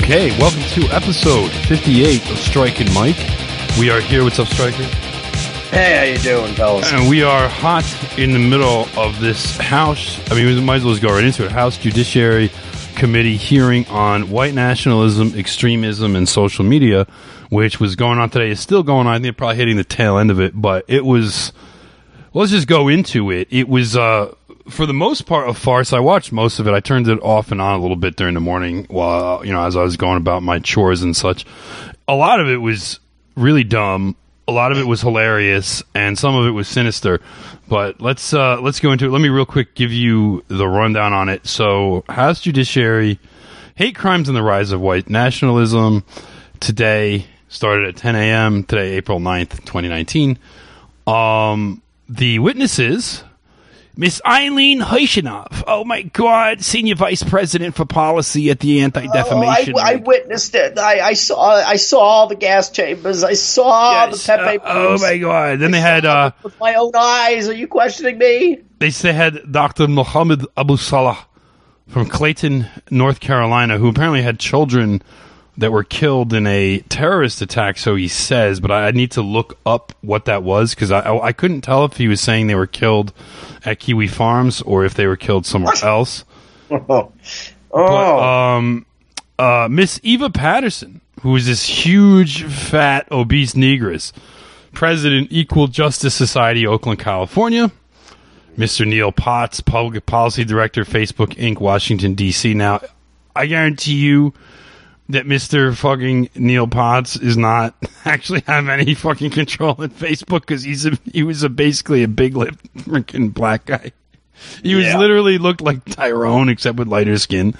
Okay, welcome to episode 58 of Striking Mike. We are here. What's up, Striker? Hey, how you doing, fellas? And we are hot in the middle of this House, we might as well just go right into it, House Judiciary Committee hearing on white nationalism, extremism, and social media, which was going on today, is still going on. I think probably hitting the tail end of it, but it was, let's just go into it. It was, for the most part, a farce. I watched most of it. I turned it off and on a little bit during the morning while, as I was going about my chores and such. A lot of it was really dumb. A lot of it was hilarious, and some of it was sinister. But let's go into it. Let me real quick give you the rundown on it. So, House Judiciary, hate crimes and the rise of white nationalism. Today started at 10 a.m. Today, April 9th, 2019. The witnesses, Miss Eileen Huyshenov. Oh my God, Senior Vice President for Policy at the Anti-Defamation I witnessed it. I saw the gas chambers. I saw the Pepe booths. Oh my God. Then they had with my own eyes. Are you questioning me? They had Dr. Mohammed Abu Salah from Clayton, North Carolina, who apparently had children that were killed in a terrorist attack, so he says, but I need to look up what that was, because I couldn't tell if he was saying they were killed at Kiwi Farms or if they were killed somewhere else. Oh. But, Miss Eva Patterson, who is this huge, fat, obese negress, President, Equal Justice Society, Oakland, California. Mr. Neil Potts, Public Policy Director, Facebook Inc., Washington, D.C. Now, I guarantee you that Mr. fucking Neil Potts is not actually have any fucking control at Facebook, because he was basically a big lip freaking black guy. He was literally looked like Tyrone except with lighter skin.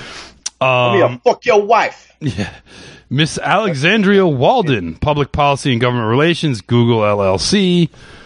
Fuck your wife. Yeah. Miss Alexandria Walden, Public Policy and Government Relations, Google LLC.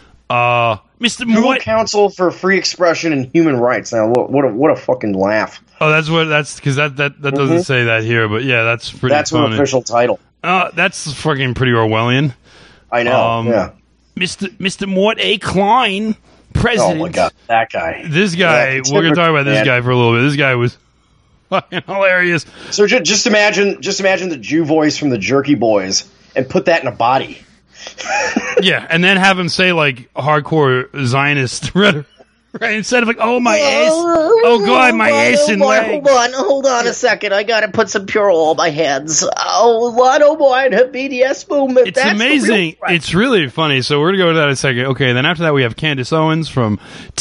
Mr. Google Council for Free Expression and Human Rights. Now, what a fucking laugh. Oh, that's because that doesn't say that here, but yeah, that's pretty. That's funny. An official title. That's fucking pretty Orwellian. I know. Yeah. Mr. Mort A. Klein, President. Oh my God, that guy. This guy. We're gonna talk about this guy for a little bit. This guy was fucking hilarious. So just imagine the Jew voice from the Jerky Boys and put that in a body. Yeah, and then have him say like hardcore Zionist rhetoric, right? Instead of like, "Oh my ass, oh God, my ass and legs." Hold on a second. I gotta put some pure oil on my hands. Oh boy, the BDS movement. It's amazing. It's really funny. So we're gonna go into that in a second. Okay, then after that we have Candace Owens from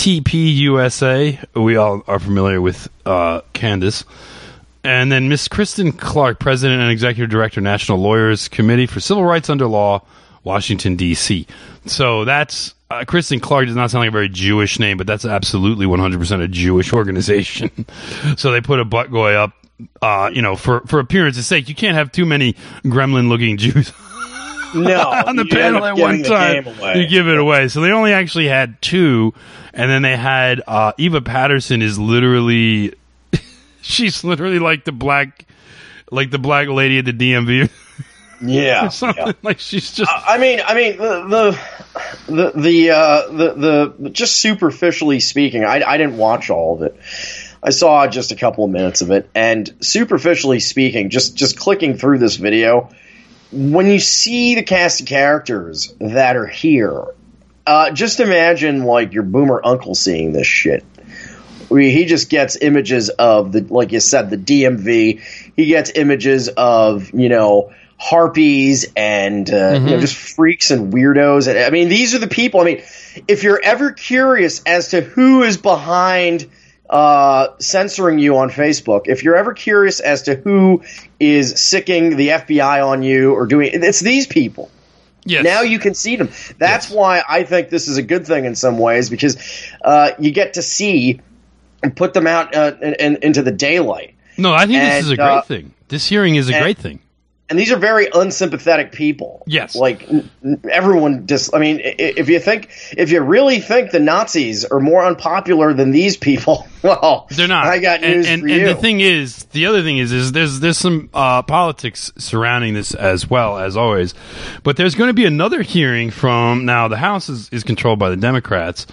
TPUSA. We all are familiar with Candace. And then Miss Kristen Clark, President and Executive Director, National Lawyers Committee for Civil Rights Under Law, Washington, D.C. So that's Kristen Clark does not sound like a very Jewish name, but that's absolutely 100% a Jewish organization. So they put a butt guy up, for appearance's sake. You can't have too many gremlin-looking Jews on the panel at one time. You give it away. So they only actually had two, and then they had Eva Patterson is literally, she's literally like the black lady at the DMV. Yeah, like she's just. I mean, the just superficially speaking, I didn't watch all of it. I saw just a couple of minutes of it, and superficially speaking, just clicking through this video, when you see the cast of characters that are here, just imagine like your boomer uncle seeing this shit. He just gets images of like you said, the DMV. He gets images of harpies and just freaks and weirdos. And I mean, these are the people. I mean, if you're ever curious as to who is behind censoring you on Facebook, if you're ever curious as to who is sicking the FBI on you or doing, it's these people. Yes. Now you can see them. That's why I think this is a good thing in some ways, because you get to see and put them out into the daylight. No, I think this is a great thing. This hearing is a great thing. And these are very unsympathetic people. Yes. Like, everyone if you really think the Nazis are more unpopular than these people, well, they're not. I got news for you. And the other thing is there's some politics surrounding this as well, as always. But there's going to be another hearing from, now the House is controlled by the Democrats.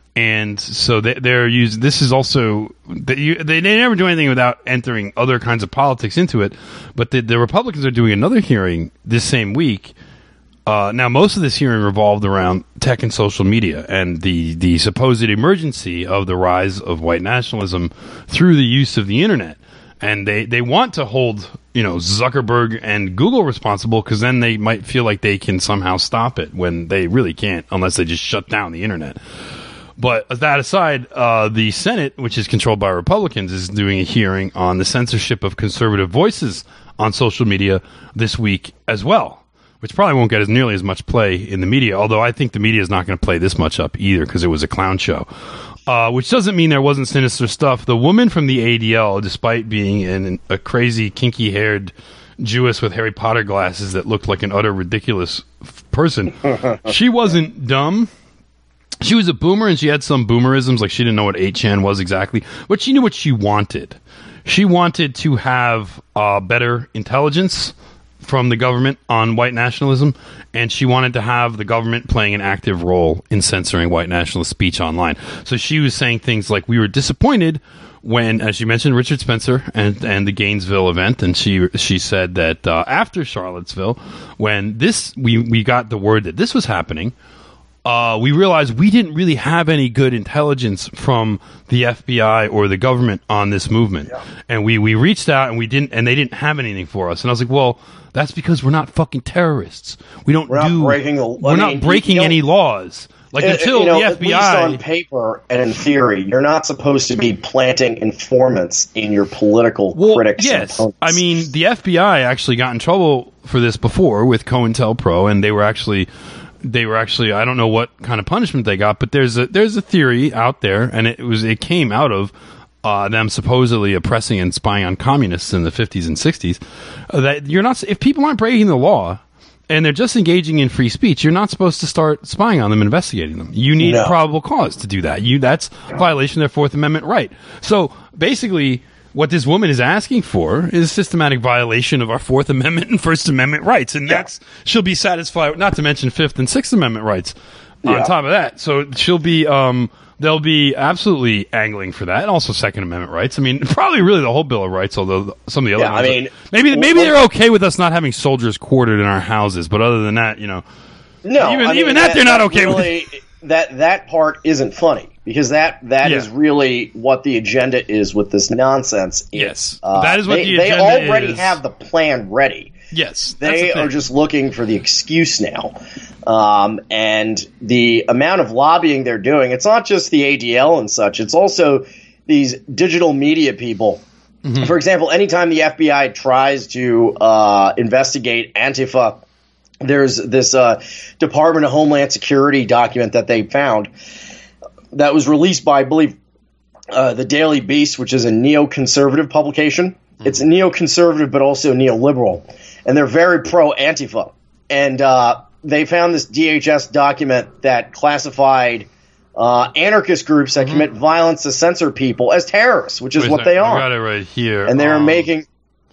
And so they're using. This is also they never do anything without entering other kinds of politics into it. But the Republicans are doing another hearing this same week. Now, most of this hearing revolved around tech and social media and the supposed emergency of the rise of white nationalism through the use of the internet. And they want to hold, Zuckerberg and Google responsible, because then they might feel like they can somehow stop it when they really can't, unless they just shut down the internet. But that aside, the Senate, which is controlled by Republicans, is doing a hearing on the censorship of conservative voices on social media this week as well, which probably won't get nearly as much play in the media, although I think the media is not going to play this much up either, because it was a clown show. Which doesn't mean there wasn't sinister stuff. The woman from the ADL, despite being a crazy, kinky-haired Jewess with Harry Potter glasses that looked like an utter ridiculous person, she wasn't dumb. She was a boomer, and she had some boomerisms, like she didn't know what 8chan was exactly, but she knew what she wanted. She wanted to have better intelligence from the government on white nationalism, and she wanted to have the government playing an active role in censoring white nationalist speech online. So she was saying things like, we were disappointed when, as you mentioned, Richard Spencer and the Gainesville event, and she said that after Charlottesville, when we got the word that this was happening, we realized we didn't really have any good intelligence from the FBI or the government on this movement. Yeah. And we reached out and they didn't have anything for us. And I was like, well, that's because we're not fucking terrorists. We're not breaking any laws. Like, until the FBI, at least on paper and in theory, you're not supposed to be planting informants in your political critics. Yes, I mean, the FBI actually got in trouble for this before with COINTELPRO, and they were actually, I don't know what kind of punishment they got, but there's a theory out there, and it came out of them supposedly oppressing and spying on communists in the 50s and 60s. That you're not, if people aren't breaking the law and they're just engaging in free speech, you're not supposed to start spying on them and investigating them. You need probable cause to do that. That's a violation of their Fourth Amendment right. So basically, what this woman is asking for is a systematic violation of our Fourth Amendment and First Amendment rights, and she'll be satisfied. Not to mention Fifth and Sixth Amendment rights on top of that. So she'll be. They'll be absolutely angling for that, and also Second Amendment rights. I mean, probably really the whole Bill of Rights, although some of the other ones maybe they're okay with us not having soldiers quartered in our houses, but other than that, even that they're not okay really, with. That part isn't funny, because that is really what the agenda is with this nonsense. Yes, that is what the agenda is. They already have the plan ready. Yes, they are just looking for the excuse now. And the amount of lobbying they're doing, it's not just the ADL and such, it's also these digital media people. Mm-hmm. For example, anytime the FBI tries to investigate Antifa, there's this Department of Homeland Security document that they found that was released by, I believe, the Daily Beast, which is a neoconservative publication. Mm-hmm. It's neoconservative but also neoliberal. And they're very pro-Antifa. And they found this DHS document that classified anarchist groups that commit violence to censor people as terrorists, which is what they are. I got it right here. And they're making...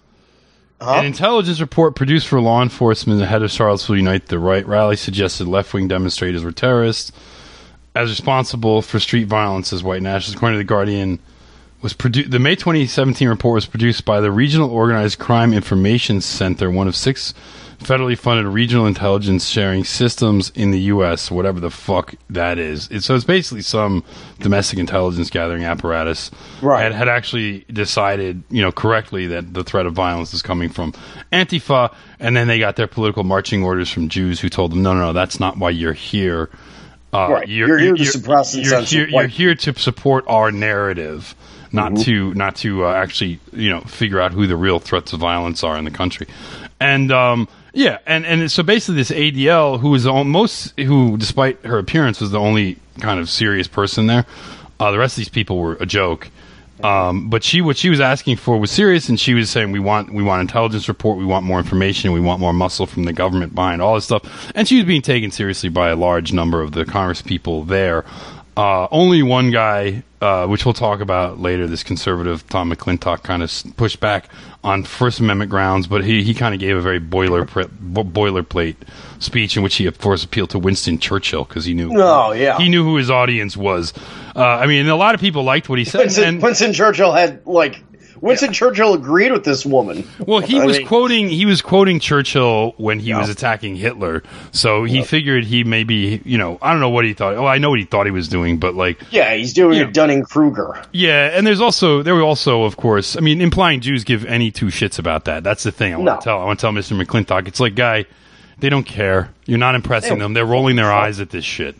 An intelligence report produced for law enforcement ahead of Charlottesville Unite the Right rally suggested left-wing demonstrators were terrorists as responsible for street violence as white nationalists. According to The Guardian, the May 2017 report was produced by the Regional Organized Crime Information Center, one of 6 federally funded regional intelligence sharing systems in the U.S., whatever the fuck that is. So it's basically some domestic intelligence gathering apparatus had actually decided, correctly that the threat of violence is coming from Antifa, and then they got their political marching orders from Jews who told them, no, that's not why you're here. You're here to suppress and censor. You're here to support our narrative, not to actually figure out who the real threats of violence are in the country. And and so basically this ADL, who despite her appearance was the only kind of serious person there, the rest of these people were a joke. But what she was asking for was serious, and she was saying we want intelligence report, we want more information, we want more muscle from the government behind all this stuff. And she was being taken seriously by a large number of the Congress people there. Only one guy, which we'll talk about later, this conservative Tom McClintock, kind of pushed back on First Amendment grounds, but he kind of gave a very boilerplate speech in which he, of course, appealed to Winston Churchill because he knew he knew who his audience was. I mean, a lot of people liked what he said. Winston Churchill had Churchill agreed with this woman. Well, he was quoting Churchill when he was attacking Hitler. So he figured he maybe, I don't know what he thought. Oh, I know what he thought he was doing, but he's doing a Dunning-Kruger. Yeah, and there were also, of course, I mean, implying Jews give any two shits about that. That's the thing I want to tell. I want to tell Mr. McClintock. It's like, guy, they don't care. You're not impressing them. They're rolling their eyes at this shit.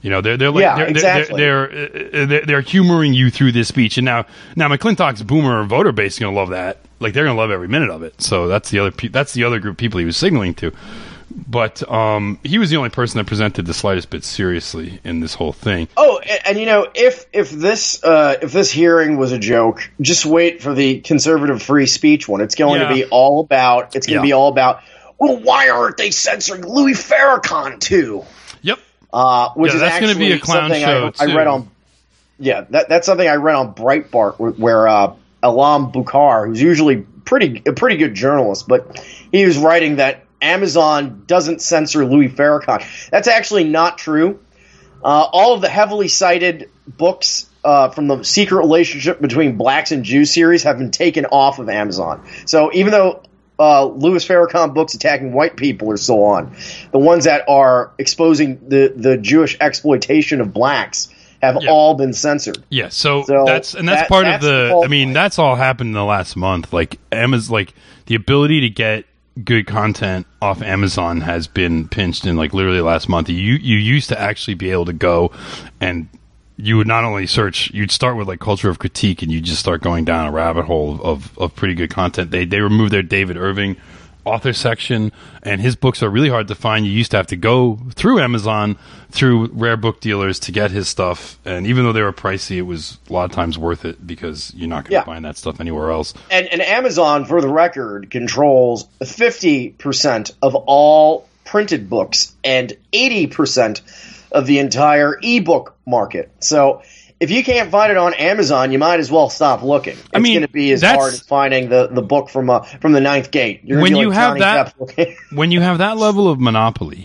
They're humoring you through this speech, and now McClintock's boomer voter base is going to love that. Like, they're going to love every minute of it. So that's the other group of people he was signaling to. But he was the only person that presented the slightest bit seriously in this whole thing. Oh, and if this hearing was a joke, just wait for the conservative free speech one. It's going to be all about. It's going to be all about. Well, why aren't they censoring Louis Farrakhan too? Yep. Which is that's going to be a clown show too. I read on. Yeah, that's something I read on Breitbart, where Alam Bukhar, who's usually a pretty good journalist, but he was writing that Amazon doesn't censor Louis Farrakhan. That's actually not true. All of the heavily cited books from the Secret Relationship Between Blacks and Jews series have been taken off of Amazon. So even though Louis Farrakhan books attacking white people are still on, the ones that are exposing the Jewish exploitation of blacks have all been censored. Yeah, so that's part of the. I mean, that's all happened in the last month. Like the ability to get good content off Amazon has been pinched in literally last month. You used to actually be able to go and you would not only search, you'd start with culture of critique, and you just start going down a rabbit hole of pretty good content. They removed their David Irving author section, and his books are really hard to find. You used to have to go through Amazon, through rare book dealers to get his stuff, and even though they were pricey, it was a lot of times worth it because you're not going to find that stuff anywhere else. And Amazon, for the record, controls 50% of all printed books and 80% of the entire ebook market. So if you can't find it on Amazon, you might as well stop looking. It's going to be as hard as finding the book from the Ninth Gate. When you have that level of monopoly,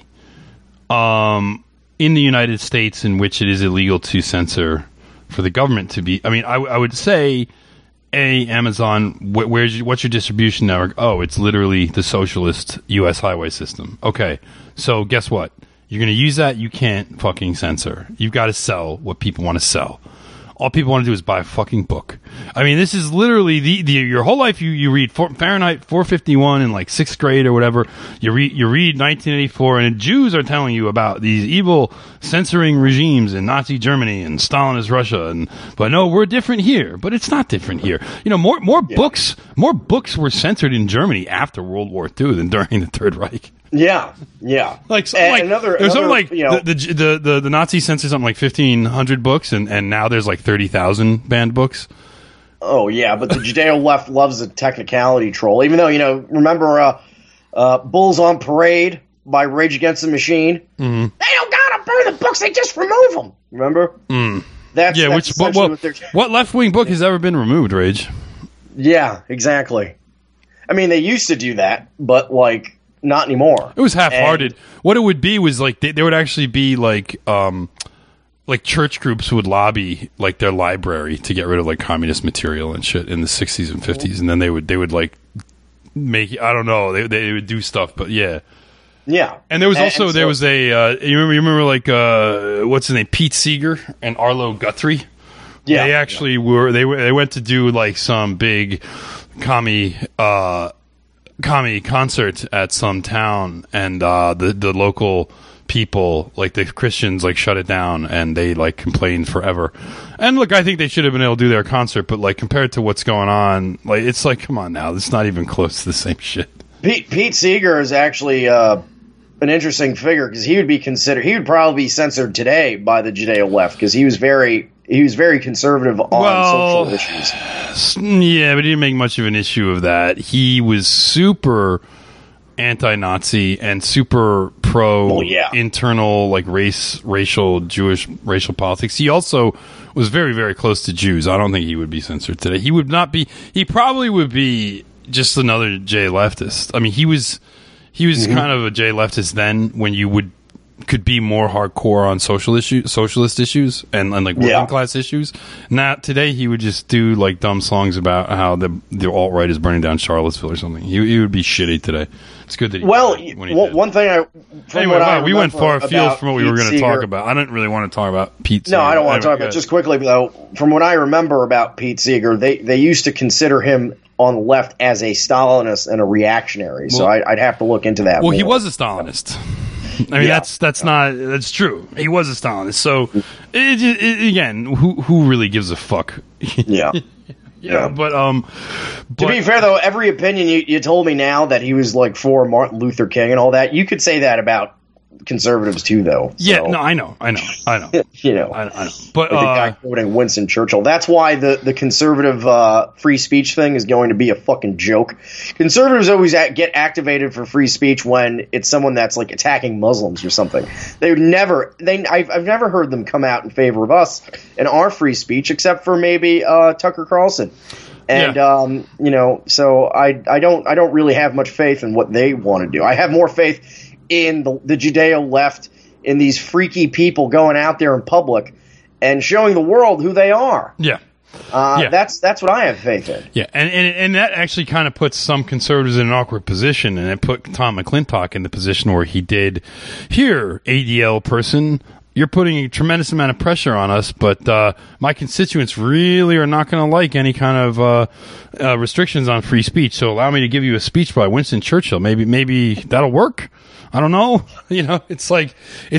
in the United States, in which it is illegal to censor for the government to be, I mean, I would say, Amazon, what's your distribution network? Oh, it's literally the socialist U.S. highway system. Okay, so guess what? You're going to use that, you can't fucking censor. You've got to sell what people want to sell. All people want to do is buy a fucking book. I mean, this is literally your whole life. You read Fahrenheit 451 in sixth grade or whatever. You read 1984, and Jews are telling you about these evil censoring regimes in Nazi Germany and Stalinist Russia. But no, we're different here. But it's not different here. More books were censored in Germany after World War II than during the Third Reich. Yeah. The Nazis censored something like 1,500 books, and now there's 30,000 banned books. Oh yeah, but the Judeo left loves a technicality troll. Even though remember Bulls on Parade by Rage Against the Machine? Mm-hmm. They don't gotta burn the books; they just remove them. Remember? Mm. What left wing book has ever been removed, Rage? Yeah, exactly. I mean, they used to do that, but not anymore. It was half-hearted. What it would be was there would actually be church groups would lobby their library to get rid of communist material and shit in the 60s and 50s, and then they would make, I don't know, they would do stuff, but yeah. Yeah. And there was also there was a you remember what's his name, Pete Seeger and Arlo Guthrie? Yeah. They actually they went to do some big commie concert at some town, and the local people, the Christians, shut it down, and they complained forever. And look, I think they should have been able to do their concert, but compared to what's going on, it's come on now, it's not even close to the same shit. Pete Seeger is actually an interesting figure because he would probably be censored today by the Judeo left because he was very conservative on social issues. Yeah, but he didn't make much of an issue of that. He was super anti-Nazi and super pro internal like racial Jewish racial politics. He also was very, very close to Jews. I don't think he would be censored today. He would not be. He probably would be just another J leftist. I mean, he was kind of a J leftist then, when you could be more hardcore on socialist issues and like working class issues. Now today he would just do like dumb songs about how the alt right is burning down Charlottesville or something. He would be shitty today. It's good that he one thing we went far afield from what we were going to talk about. I didn't really want to talk about Pete Seeger. No, I don't want to talk about it. Just quickly though, from what I remember about Pete Seeger, they used to consider him on the left as a Stalinist and a reactionary. So I'd have to look into that. Well, more. he was a Stalinist. I mean, that's true. He was a Stalinist. So, again, who really gives a fuck? Yeah. But to be fair, though, every opinion you told me now that he was like for Martin Luther King and all that, you could say that about conservatives too, though. Yeah, so. no, I know. You know, I know. But the guy quoting Winston Churchill. That's why the conservative free speech thing is going to be a fucking joke. Conservatives always get activated for free speech when it's someone that's like attacking Muslims or something. I've never heard them come out in favor of us and our free speech, except for maybe Tucker Carlson. And you know, so I don't really have much faith in what they want to do. I have more faith in the Judeo left, in these freaky people going out there in public and showing the world who they are. That's what I have faith in. Yeah, and that actually kind of puts some conservatives in an awkward position, and it put Tom McClintock in the position where he did. Here, ADL person, you're putting a tremendous amount of pressure on us, but my constituents really are not going to like any kind of restrictions on free speech. So allow me to give you a speech by Winston Churchill. Maybe that'll work. I don't know. You know, it's like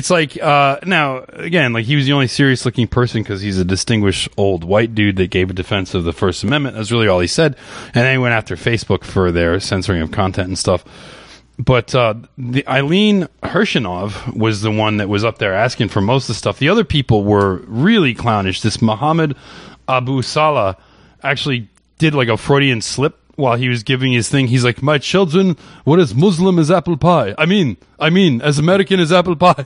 now again, like he was the only serious looking person because he's a distinguished old white dude that gave a defense of the First Amendment. That's really all he said. And then he went after Facebook for their censoring of content and stuff. But the Eileen Hershenov was the one that was up there asking for most of the stuff. The other people were really clownish. This Mohammed Abu Salah actually did like a Freudian slip while he was giving his thing. He's like, "My children, what is Muslim is apple pie. I mean, as American as apple pie."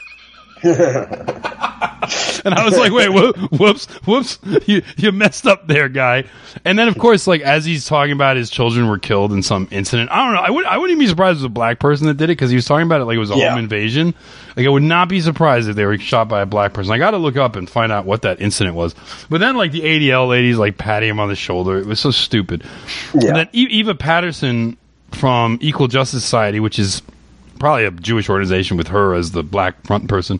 And I was like, wait, whoops, you messed up there, guy. And then, of course, like as he's talking about his children were killed in some incident. I don't know. I wouldn't even be surprised if it was a black person that did it because he was talking about it like it was a home invasion. Like I would not be surprised if they were shot by a black person. I got to look up and find out what that incident was. But then, like the ADL ladies, like patting him on the shoulder. It was so stupid. Yeah. And then Eva Patterson from Equal Justice Society, which is probably a Jewish organization with her as the black front person.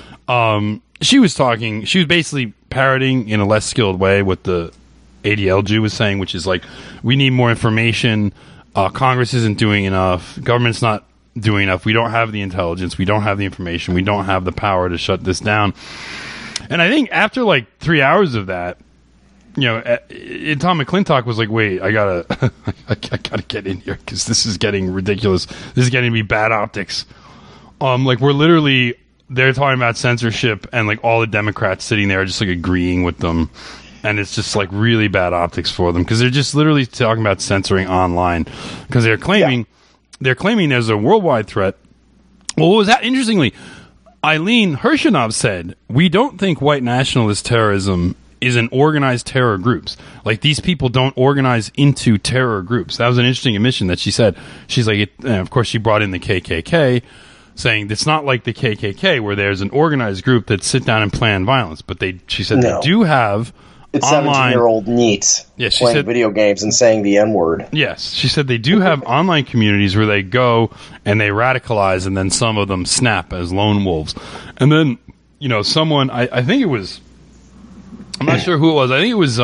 She was basically parroting in a less skilled way what the ADL Jew was saying, which is like, we need more information. Congress isn't doing enough. Government's not doing enough. We don't have the intelligence. We don't have the information. We don't have the power to shut this down. And I think after like 3 hours of that, you know, Tom McClintock was like, wait, I gotta get in here because this is getting ridiculous. This is getting to be bad optics. Like we're literally, they're talking about censorship and like all the Democrats sitting there just like agreeing with them. And it's just like really bad optics for them because they're just literally talking about censoring online because they're claiming there's a worldwide threat. Well, what was that? Interestingly, Eileen Hershenov said, we don't think white nationalist terrorism is an organized terror groups. Like these people don't organize into terror groups. That was an interesting admission that she said. She's like, of course she brought in the KKK, saying it's not like the KKK where there's an organized group that sit down and plan violence, but she said they do have it's online 17-year-old neats playing video games and saying the N-word. Yes, she said they do have online communities where they go and they radicalize and then some of them snap as lone wolves. And then, you know, someone, I think it was, I'm not sure who it was, I think it was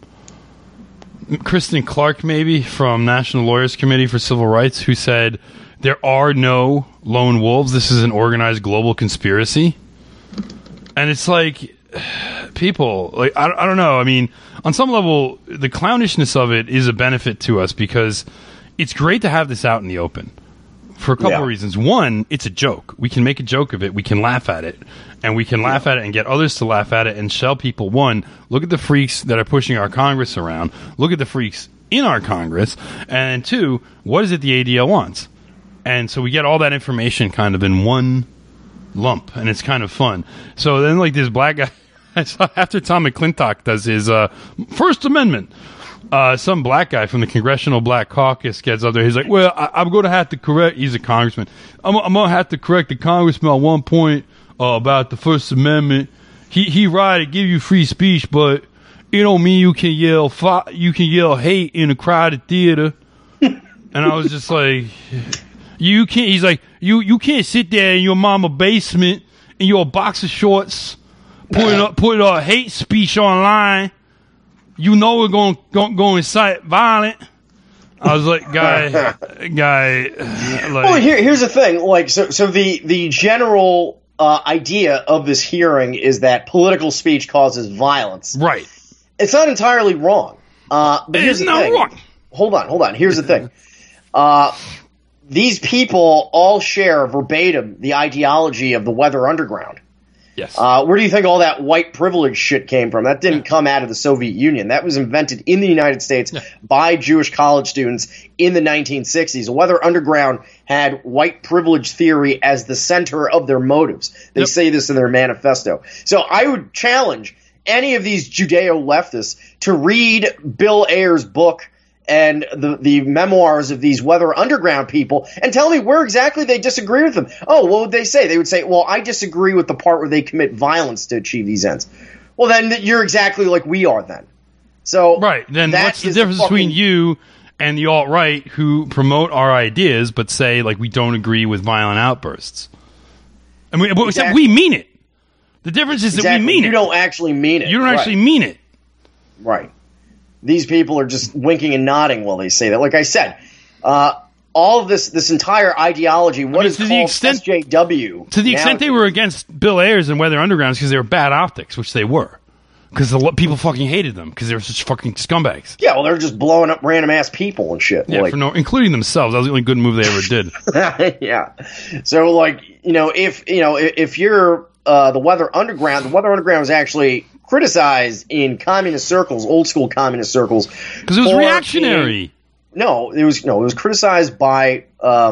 Kristen Clark maybe from National Lawyers Committee for Civil Rights who said there are no lone wolves. This is an organized global conspiracy. And it's like, people, like, I don't know. I mean, on some level, the clownishness of it is a benefit to us because it's great to have this out in the open for a couple of reasons. One, it's a joke. We can make a joke of it. We can laugh at it. And we can laugh at it and get others to laugh at it and tell people, one, look at the freaks that are pushing our Congress around. Look at the freaks in our Congress. And two, what is it the ADL wants? And so we get all that information kind of in one lump, and it's kind of fun. So then, like, this black guy, I saw after Tom McClintock does his First Amendment, some black guy from the Congressional Black Caucus gets up there. He's like, well, I'm going to have to correct, he's a congressman, I'm going to have to correct the congressman on one point about the First Amendment. He right to give you free speech, but it don't mean you can yell hate in a crowded theater. And I was just like, you can't. He's like, you can't sit there in your mama basement in your boxer shorts put hate speech online. You know we're going to incite violence. I was like, guy. Like, well, here's the thing. Like, so the general idea of this hearing is that political speech causes violence. Right. It's not entirely wrong. But here's the thing. Wrong. Hold on. Here's the thing. These people all share verbatim the ideology of the Weather Underground. Yes. Where do you think all that white privilege shit came from? That didn't come out of the Soviet Union. That was invented in the United States by Jewish college students in the 1960s. The Weather Underground had white privilege theory as the center of their motives. They say this in their manifesto. So I would challenge any of these Judeo-leftists to read Bill Ayer's book and the memoirs of these Weather Underground people and tell me where exactly they disagree with them. Oh, what would they say? They would say, well, I disagree with the part where they commit violence to achieve these ends. Well, then you're exactly like we are then. So right. Then what's the difference between you and the alt-right who promote our ideas but say, like, we don't agree with violent outbursts? I mean, except we mean it. The difference is that we mean it. You don't actually mean it. You don't actually mean it. Right. These people are just winking and nodding while they say that. Like I said, all of this entire ideology, what is called SJW. To the extent they were against Bill Ayers and Weather Undergrounds because they were bad optics, which they were. Because people fucking hated them because they were such fucking scumbags. Yeah, well, they're just blowing up random ass people and shit. Yeah, including themselves. That was the only good move they ever did. Yeah. So, like, if you're the Weather Underground was actually criticized in communist circles, old school communist circles, because it was reactionary. It was criticized by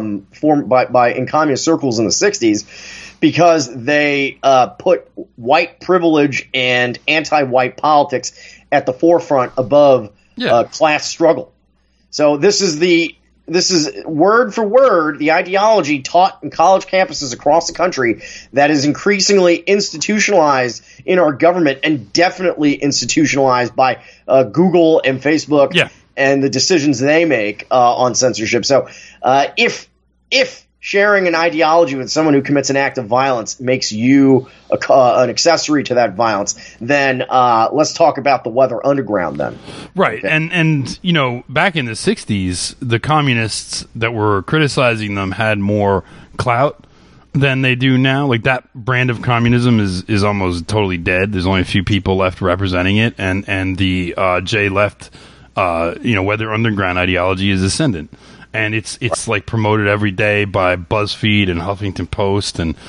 in communist circles in the 60s because they put white privilege and anti-white politics at the forefront above class struggle. So this is word for word the ideology taught in college campuses across the country that is increasingly institutionalized in our government and definitely institutionalized by Google and Facebook and the decisions they make on censorship. So if sharing an ideology with someone who commits an act of violence makes you an accessory to that violence, then let's talk about the Weather Underground then. Right. Okay. And back in the 60s, the communists that were criticizing them had more clout than they do now. Like, that brand of communism is almost totally dead. There's only a few people left representing it, and the J-left Weather Underground ideology is ascendant. And it's like promoted every day by BuzzFeed and Huffington Post and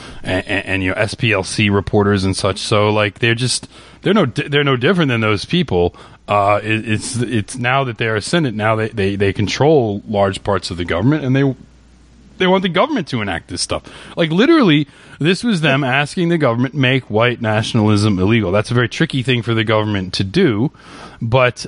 SPLC reporters and such. So, like, they're no different than those people. It's now that they're ascendant. Now they control large parts of the government, and they want the government to enact this stuff. Like, literally, this was them asking the government make white nationalism illegal. That's a very tricky thing for the government to do, but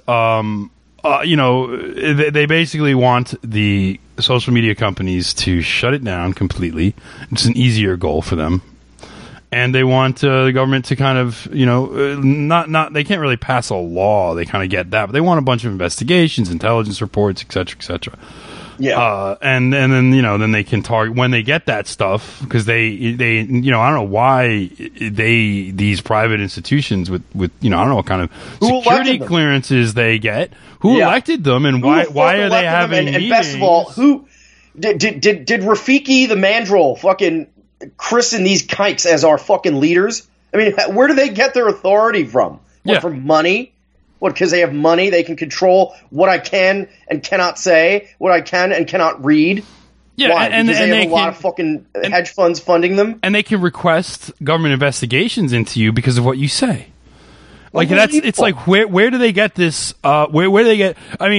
they basically want the social media companies to shut it down completely. It's an easier goal for them. And they want the government to kind of, they can't really pass a law. They kind of get that. But they want a bunch of investigations, intelligence reports, et cetera, et cetera. Yeah. And then, then they can target when they get that stuff, because they I don't know why these private institutions with I don't know what kind of security clearances they get, who elected them, and why are they having meetings? And best of all, who did Rafiki the Mandrel fucking christen these kikes as our fucking leaders? I mean, where do they get their authority from? From money? What, because they have money, they can control what I can and cannot say, what I can and cannot read? Yeah, why? Because they have a lot of fucking hedge funds funding them? And they can request government investigations into you because of what you say. Like, it's like, where do they get this? Where do they get? I mean,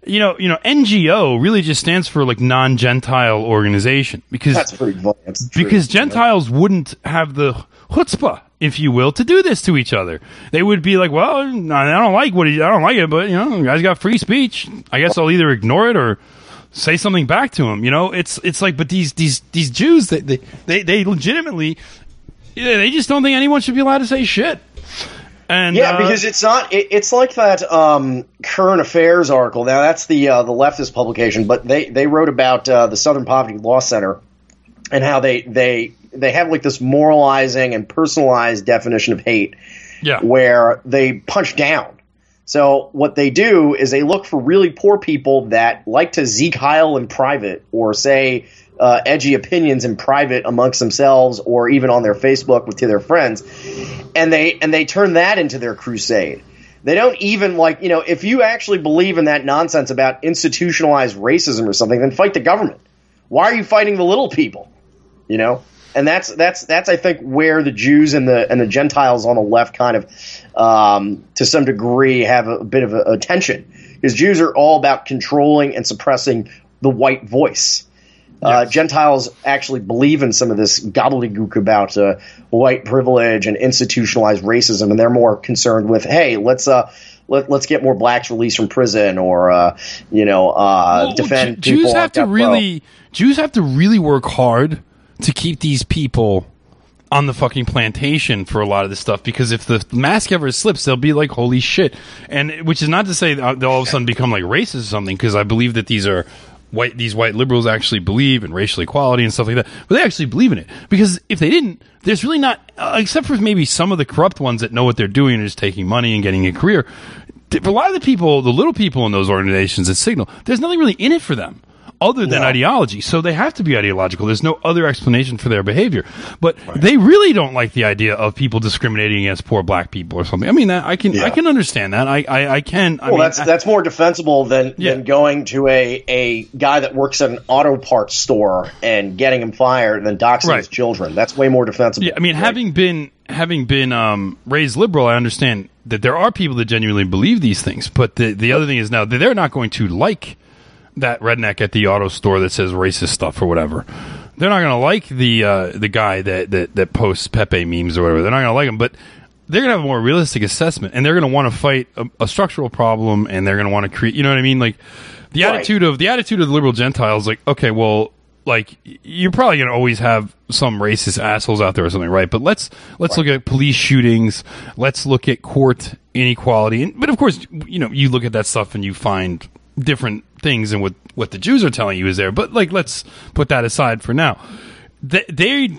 NGO really just stands for like non-Gentile organization, because That's pretty funny. That's true. because Gentiles wouldn't have the chutzpah, if you will, to do this to each other. They would be like, well, I don't like I don't like it, but the guy's got free speech. I guess I'll either ignore it or say something back to him. It's like, but these Jews, they legitimately, they just don't think anyone should be allowed to say shit. And, because it's not. It's like that Current Affairs article. Now that's the leftist publication, but they wrote about the Southern Poverty Law Center and how they have like this moralizing and personalized definition of hate, where they punch down. So what they do is they look for really poor people that like to Zeke Heil in private, or say edgy opinions in private amongst themselves, or even on their Facebook to their friends, and they turn that into their crusade. They don't even if you actually believe in that nonsense about institutionalized racism or something, then fight the government. Why are you fighting the little people? And that's I think where the Jews and the Gentiles on the left kind of to some degree have a bit of a tension, because Jews are all about controlling and suppressing the white voice. Yes. Gentiles actually believe in some of this gobbledygook about white privilege and institutionalized racism, and they're more concerned with, hey, let's get more blacks released from prison, or defend people. Jews have to really work hard to keep these people on the fucking plantation for a lot of this stuff, because if the mask ever slips, they'll be like, holy shit. And which is not to say they'll all of a sudden become like racist or something, because I believe that these white liberals actually believe in racial equality and stuff like that, but they actually believe in it. Because if they didn't, there's really not, except for maybe some of the corrupt ones that know what they're doing and just taking money and getting a career, for a lot of the people, the little people in those organizations at Signal, there's nothing really in it for them other than ideology. So they have to be ideological. There's no other explanation for their behavior. But they really don't like the idea of people discriminating against poor black people or something. I mean, I can understand that. I can. That's more defensible than going to a guy that works at an auto parts store and getting him fired and then doxing his children. That's way more defensible. Yeah, I mean, having been raised liberal, I understand that there are people that genuinely believe these things. But the other thing is, now they're not going to like that redneck at the auto store that says racist stuff or whatever. They're not going to like the guy that posts Pepe memes or whatever. They're not going to like him, but they're going to have a more realistic assessment, and they're going to want to fight a structural problem, and they're going to want to create. You know what I mean? Like the attitude of the liberal Gentiles, like, okay, well, like you're probably going to always have some racist assholes out there or something, right? But let's look at police shootings. Let's look at court inequality. But of course, you look at that stuff and you find different things, and what the Jews are telling you is there. But like, let's put that aside for now. To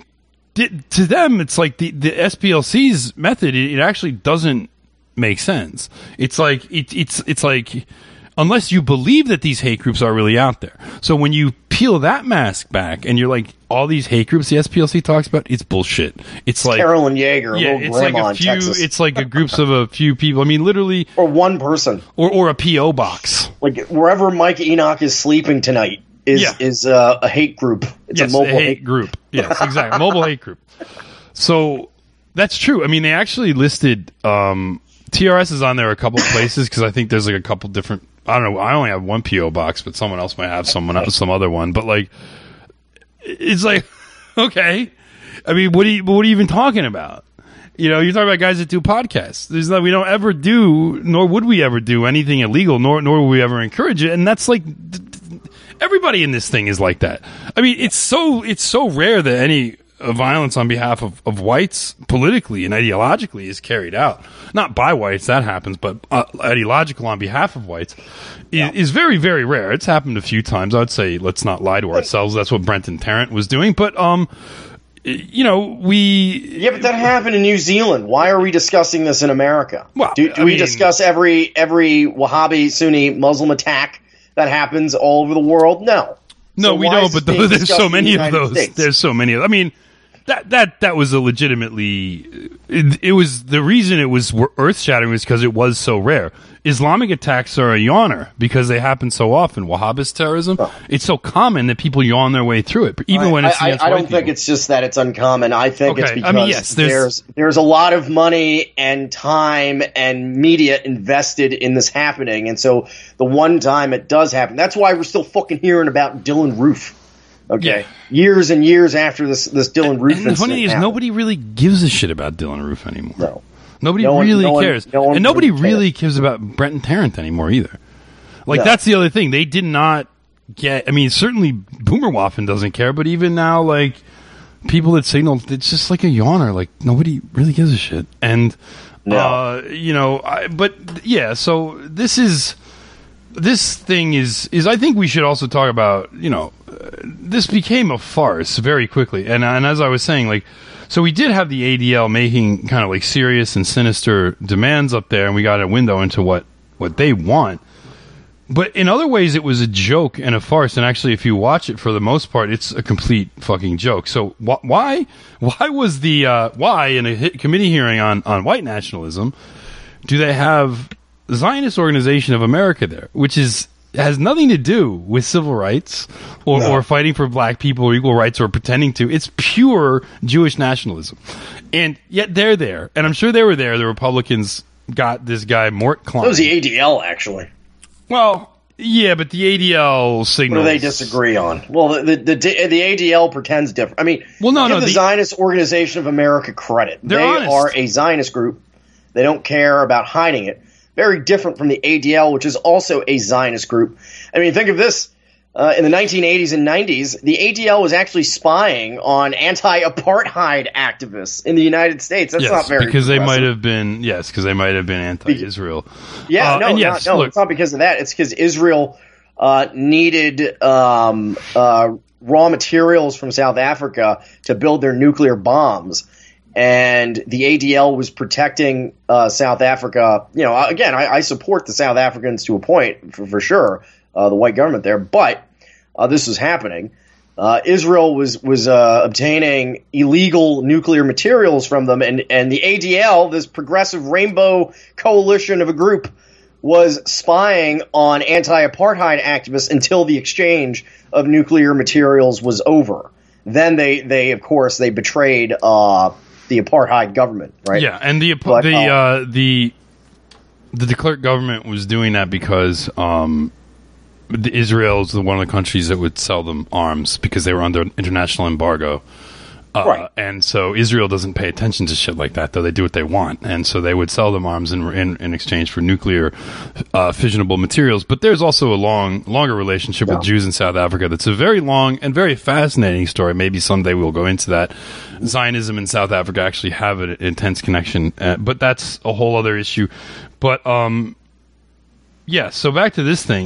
them, it's like the SPLC's method. It actually doesn't make sense. It's like it's like, unless you believe that these hate groups are really out there. So when you peel that mask back and you're like, all these hate groups the SPLC talks about, it's bullshit. It's like Carolyn Yeager, it's like a few. It's like a groups of a few people. I mean, literally, or one person, or a PO box. Like wherever Mike Enoch is sleeping tonight is a hate group. It's a mobile hate group. Yes, exactly, mobile hate group. So that's true. I mean, they actually listed TRS is on there a couple of places, because I think there's like a couple different. I don't know. I only have one PO box, but someone else might have some other one. But like, it's like, okay. I mean, what are you even talking about? You're talking about guys that do podcasts. We don't ever do, nor would we ever do anything illegal, nor will we ever encourage it. And that's like, everybody in this thing is like that. I mean, it's so rare that any violence on behalf of whites politically and ideologically is carried out. Not by whites, that happens, but ideological on behalf of whites is very, very rare. It's happened a few times. I would say, let's not lie to ourselves. That's what Brenton Tarrant was doing. But, but that happened in New Zealand. Why are we discussing this in America? Well, do we discuss every Wahhabi Sunni Muslim attack that happens all over the world? No. No, so we don't, but there's so many of those. States? There's so many of them. I mean, that was a legitimately. It was the reason it was earth shattering was because it was so rare. Islamic attacks are a yawner because they happen so often. Wahhabist terrorism, it's so common that people yawn their way through it, even when it's against I don't white think people. it's just that it's uncommon. I think it's because yes, there's a lot of money and time and media invested in this happening, and so the one time it does happen, that's why we're still fucking hearing about Dylan Roof. Okay, Yeah. years and years after this Dylan Roof And the funny thing is, happened. nobody really gives a shit about Dylan Roof anymore. No. Nobody No one- really no one- cares. no one And nobody really really cares about Brenton Tarrant anymore either. Like, No. that's the other thing. They did not get... I mean, certainly Boomerwaffen doesn't care, but even now, like, people that signal, it's just like a yawner. Like, nobody really gives a shit. And, No. but, yeah, so this is... This thing is I think we should also talk about, this became a farce very quickly. And as I was saying, like, so we did have the ADL making kind of like serious and sinister demands up there, and we got a window into what they want. But in other ways, it was a joke and a farce. And actually, if you watch it for the most part, it's a complete fucking joke. So why was why in a committee hearing on white nationalism do they have the Zionist Organization of America there, which has nothing to do with civil rights or fighting for black people or equal rights or pretending to. It's pure Jewish nationalism. And yet they're there. And I'm sure they were there. The Republicans got this guy, Mort Klein. That was the ADL, actually. Well, yeah, but the ADL What signals... do they disagree on? Well, the ADL pretends different. I mean, Well, no, give no, the the- Zionist Organization of America credit. They're They honest. are a Zionist group. They don't care about hiding it. Very different from the ADL, which is also a Zionist group. I mean, think of this. In the 1980s and 90s, the ADL was actually spying on anti-apartheid activists in the United States. That's not very because they progressive. might have been anti-Israel. Yeah, and yes, look, it's not because of that. It's because Israel needed raw materials from South Africa to build their nuclear bombs. And the ADL was protecting South Africa. Again, I support the South Africans to a point, for sure, the white government there. But this was happening. Israel was obtaining illegal nuclear materials from them, and the ADL, this progressive rainbow coalition of a group, was spying on anti-apartheid activists until the exchange of nuclear materials was over. Then they of course betrayed the apartheid government, right? Yeah, and the de Klerk government was doing that because Israel is one of the countries that would sell them arms because they were under international embargo. Right. And so Israel doesn't pay attention to shit like that, though they do what they want. And so they would sell them arms in exchange for nuclear fissionable materials. But there's also a longer relationship with Jews in South Africa that's a very long and very fascinating story. Maybe someday we'll go into that. Zionism and South Africa actually have an intense connection, but that's a whole other issue. But, yeah, so back to this thing.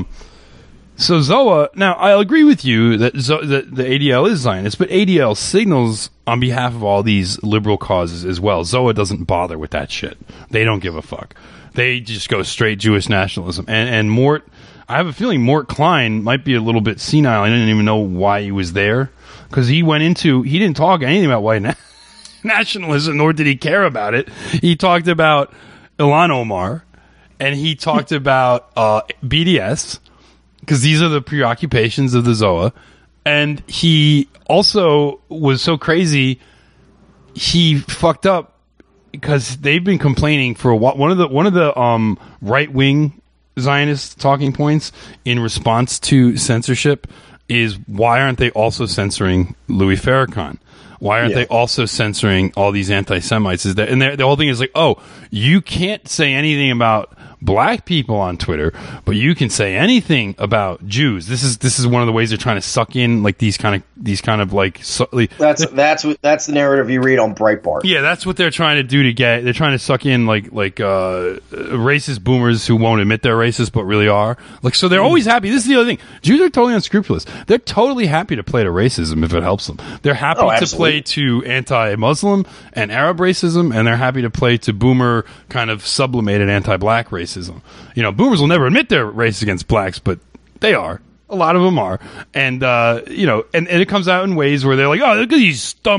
So ZOA, now I'll agree with you that the ADL is Zionist, but ADL signals on behalf of all these liberal causes as well. ZOA doesn't bother with that shit. They don't give a fuck. They just go straight Jewish nationalism. And Mort, I have a feeling Mort Klein might be a little bit senile. I didn't even know why he was there because he didn't talk anything about white nationalism, nor did he care about it. He talked about Ilhan Omar, and he talked about BDS. Because these are the preoccupations of the ZOA. And he also was so crazy, he fucked up because they've been complaining for a while. One of the right-wing Zionist talking points in response to censorship is, why aren't they also censoring Louis Farrakhan? Why aren't they also censoring all these anti-Semites? And the whole thing is like, oh, you can't say anything about black people on Twitter, but you can say anything about Jews. This is one of the ways they're trying to suck in like these kind of like. That's the narrative you read on Breitbart. Yeah, that's what they're trying to do to get. They're trying to suck in like racist boomers who won't admit they're racist but really are. Like, so they're always happy. This is the other thing. Jews are totally unscrupulous. They're totally happy to play to racism if it helps them. They're happy to play to anti-Muslim and Arab racism, and they're happy to play to boomer kind of sublimated anti-black racism. Boomers will never admit they're racist against blacks, but they are. A lot of them are. And, and it comes out in ways where they're like, oh, look at these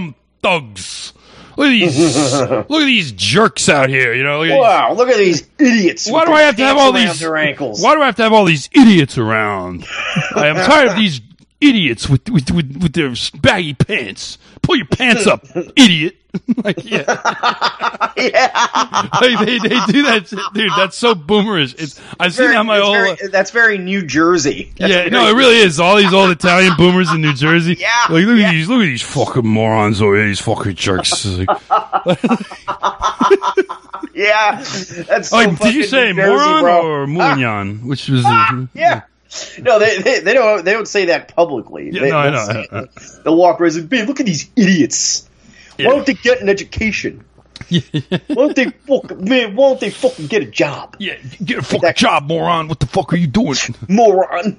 thugs. Look at these jerks out here. You know. Look at these idiots. Why do I have to have all these? Their ankles? Why do I have to have all these idiots around? I am tired of these idiots with their baggy pants. Pull your pants up, idiot. Like, yeah. Yeah. Like, they do that shit, dude. That's so boomerish. I've seen how my old. That's very New Jersey. Yeah, no, it really is. All these old Italian boomers in New Jersey. Yeah. Like, look at these fucking morons over here, these fucking jerks. Like, yeah. That's so like, did you say New Jersey, moron bro. or Mougnon? Which was yeah. No, they don't say that publicly. Yeah, I know. They'll walk around and say, "Babe, look at these idiots. Yeah. Why don't they get an education? Why don't they fucking get a job? Yeah, get a fucking job, moron. What the fuck are you doing? Moron."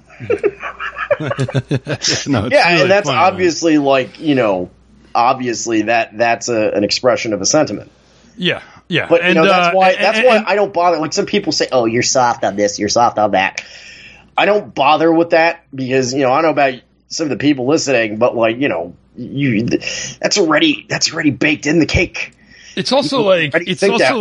No, and that's funny, obviously, man. Like, you know, obviously that's an expression of a sentiment. Yeah, yeah. But that's why I don't bother. Like, some people say, "Oh, you're soft on this, you're soft on that." I don't bother with that because, you know, I don't know about some of the people listening, but, like, you know, that's already baked in the cake. It's also like there's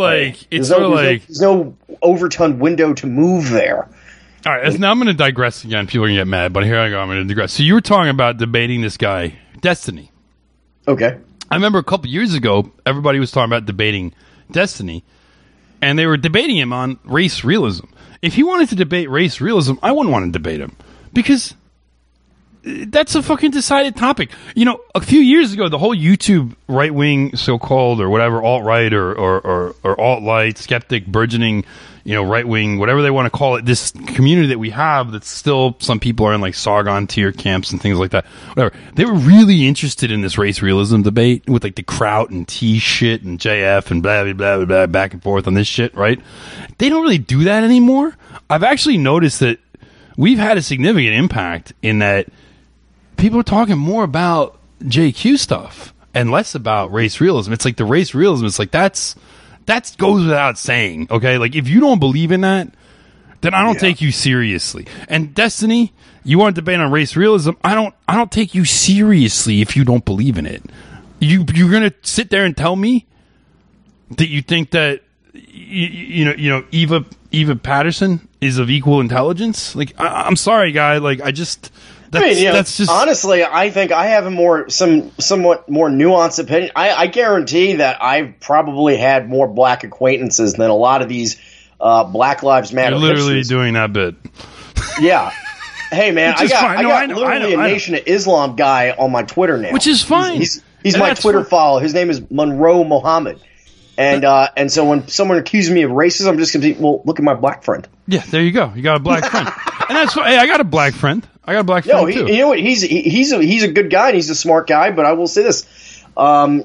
no overturned window to move there. All right, now I'm going to digress again. People are going to get mad, but here I go. I'm going to digress. So you were talking about debating this guy, Destiny. Okay. I remember a couple years ago, everybody was talking about debating Destiny, and they were debating him on race realism. If he wanted to debate race realism, I wouldn't want to debate him because that's a fucking decided topic. You know, a few years ago, the whole YouTube right-wing, so-called, or whatever, alt-right or alt-light, skeptic, burgeoning, you know, right-wing, whatever they want to call it, this community that we have that's still, some people are in like Sargon tier camps and things like that. Whatever. They were really interested in this race realism debate with like the Kraut and T shit and JF and blah, blah, blah, blah, blah, back and forth on this shit, right? They don't really do that anymore. I've actually noticed that we've had a significant impact in that people are talking more about JQ stuff and less about race realism. It's like the race realism, it's like that goes without saying, okay? Like, if you don't believe in that, then I don't take you seriously. And Destiny, you want to debate on race realism, I don't take you seriously if you don't believe in it. You're going to sit there and tell me that you think that you know Eva Patterson is of equal intelligence? Like, I'm sorry, guy. Like, that's just honestly, I think I have a somewhat more nuanced opinion. I guarantee that I've probably had more black acquaintances than a lot of these Black Lives Matter. You're literally hipsters. doing that bit. Yeah. Hey man, I got literally a Nation of Islam guy on my Twitter now, which is fine. He's my Twitter follower. His name is Monroe Mohammed. And so when someone accuses me of racism, I'm just going to be, well, look at my black friend. Yeah, there you go. You got a black friend. And that's why, hey, I got a black friend. Too. You know what? He's a good guy and he's a smart guy, but I will say this. When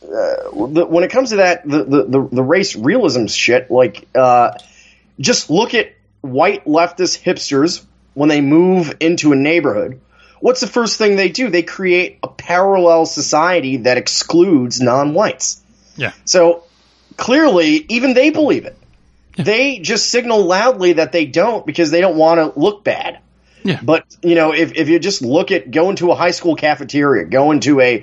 it comes to that, the race realism shit, like, just look at white leftist hipsters when they move into a neighborhood. What's the first thing they do? They create a parallel society that excludes non-whites. Yeah. So clearly, even they believe it. Yeah. They just signal loudly that they don't because they don't want to look bad. Yeah. But, you know, if you just look at go into a high school cafeteria, go into a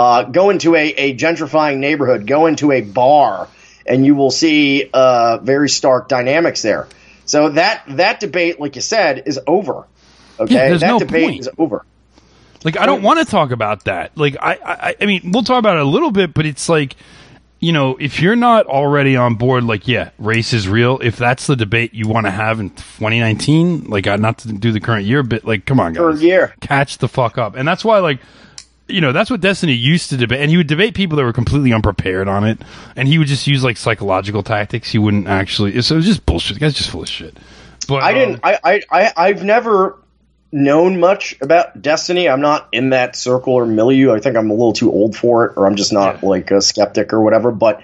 gentrifying neighborhood, go into a bar, and you will see very stark dynamics there. So that debate, like you said, is over. Okay, yeah, there's that no debate point. is over. Like, I don't want to talk about that. Like, I mean, we'll talk about it a little bit, but it's like, you know, if you're not already on board, like, yeah, race is real. If that's the debate you want to have in 2019, like, not to do the current year, but like, come on, guys, current year, catch the fuck up. And that's why, like, you know, that's what Destiny used to debate, and he would debate people that were completely unprepared on it, and he would just use like psychological tactics. He wouldn't actually. So it was just bullshit. The guy's just full of shit. But I've never known much about Destiny. I'm not in that circle or milieu. I think I'm a little too old for it, or I'm just not like a skeptic or whatever. But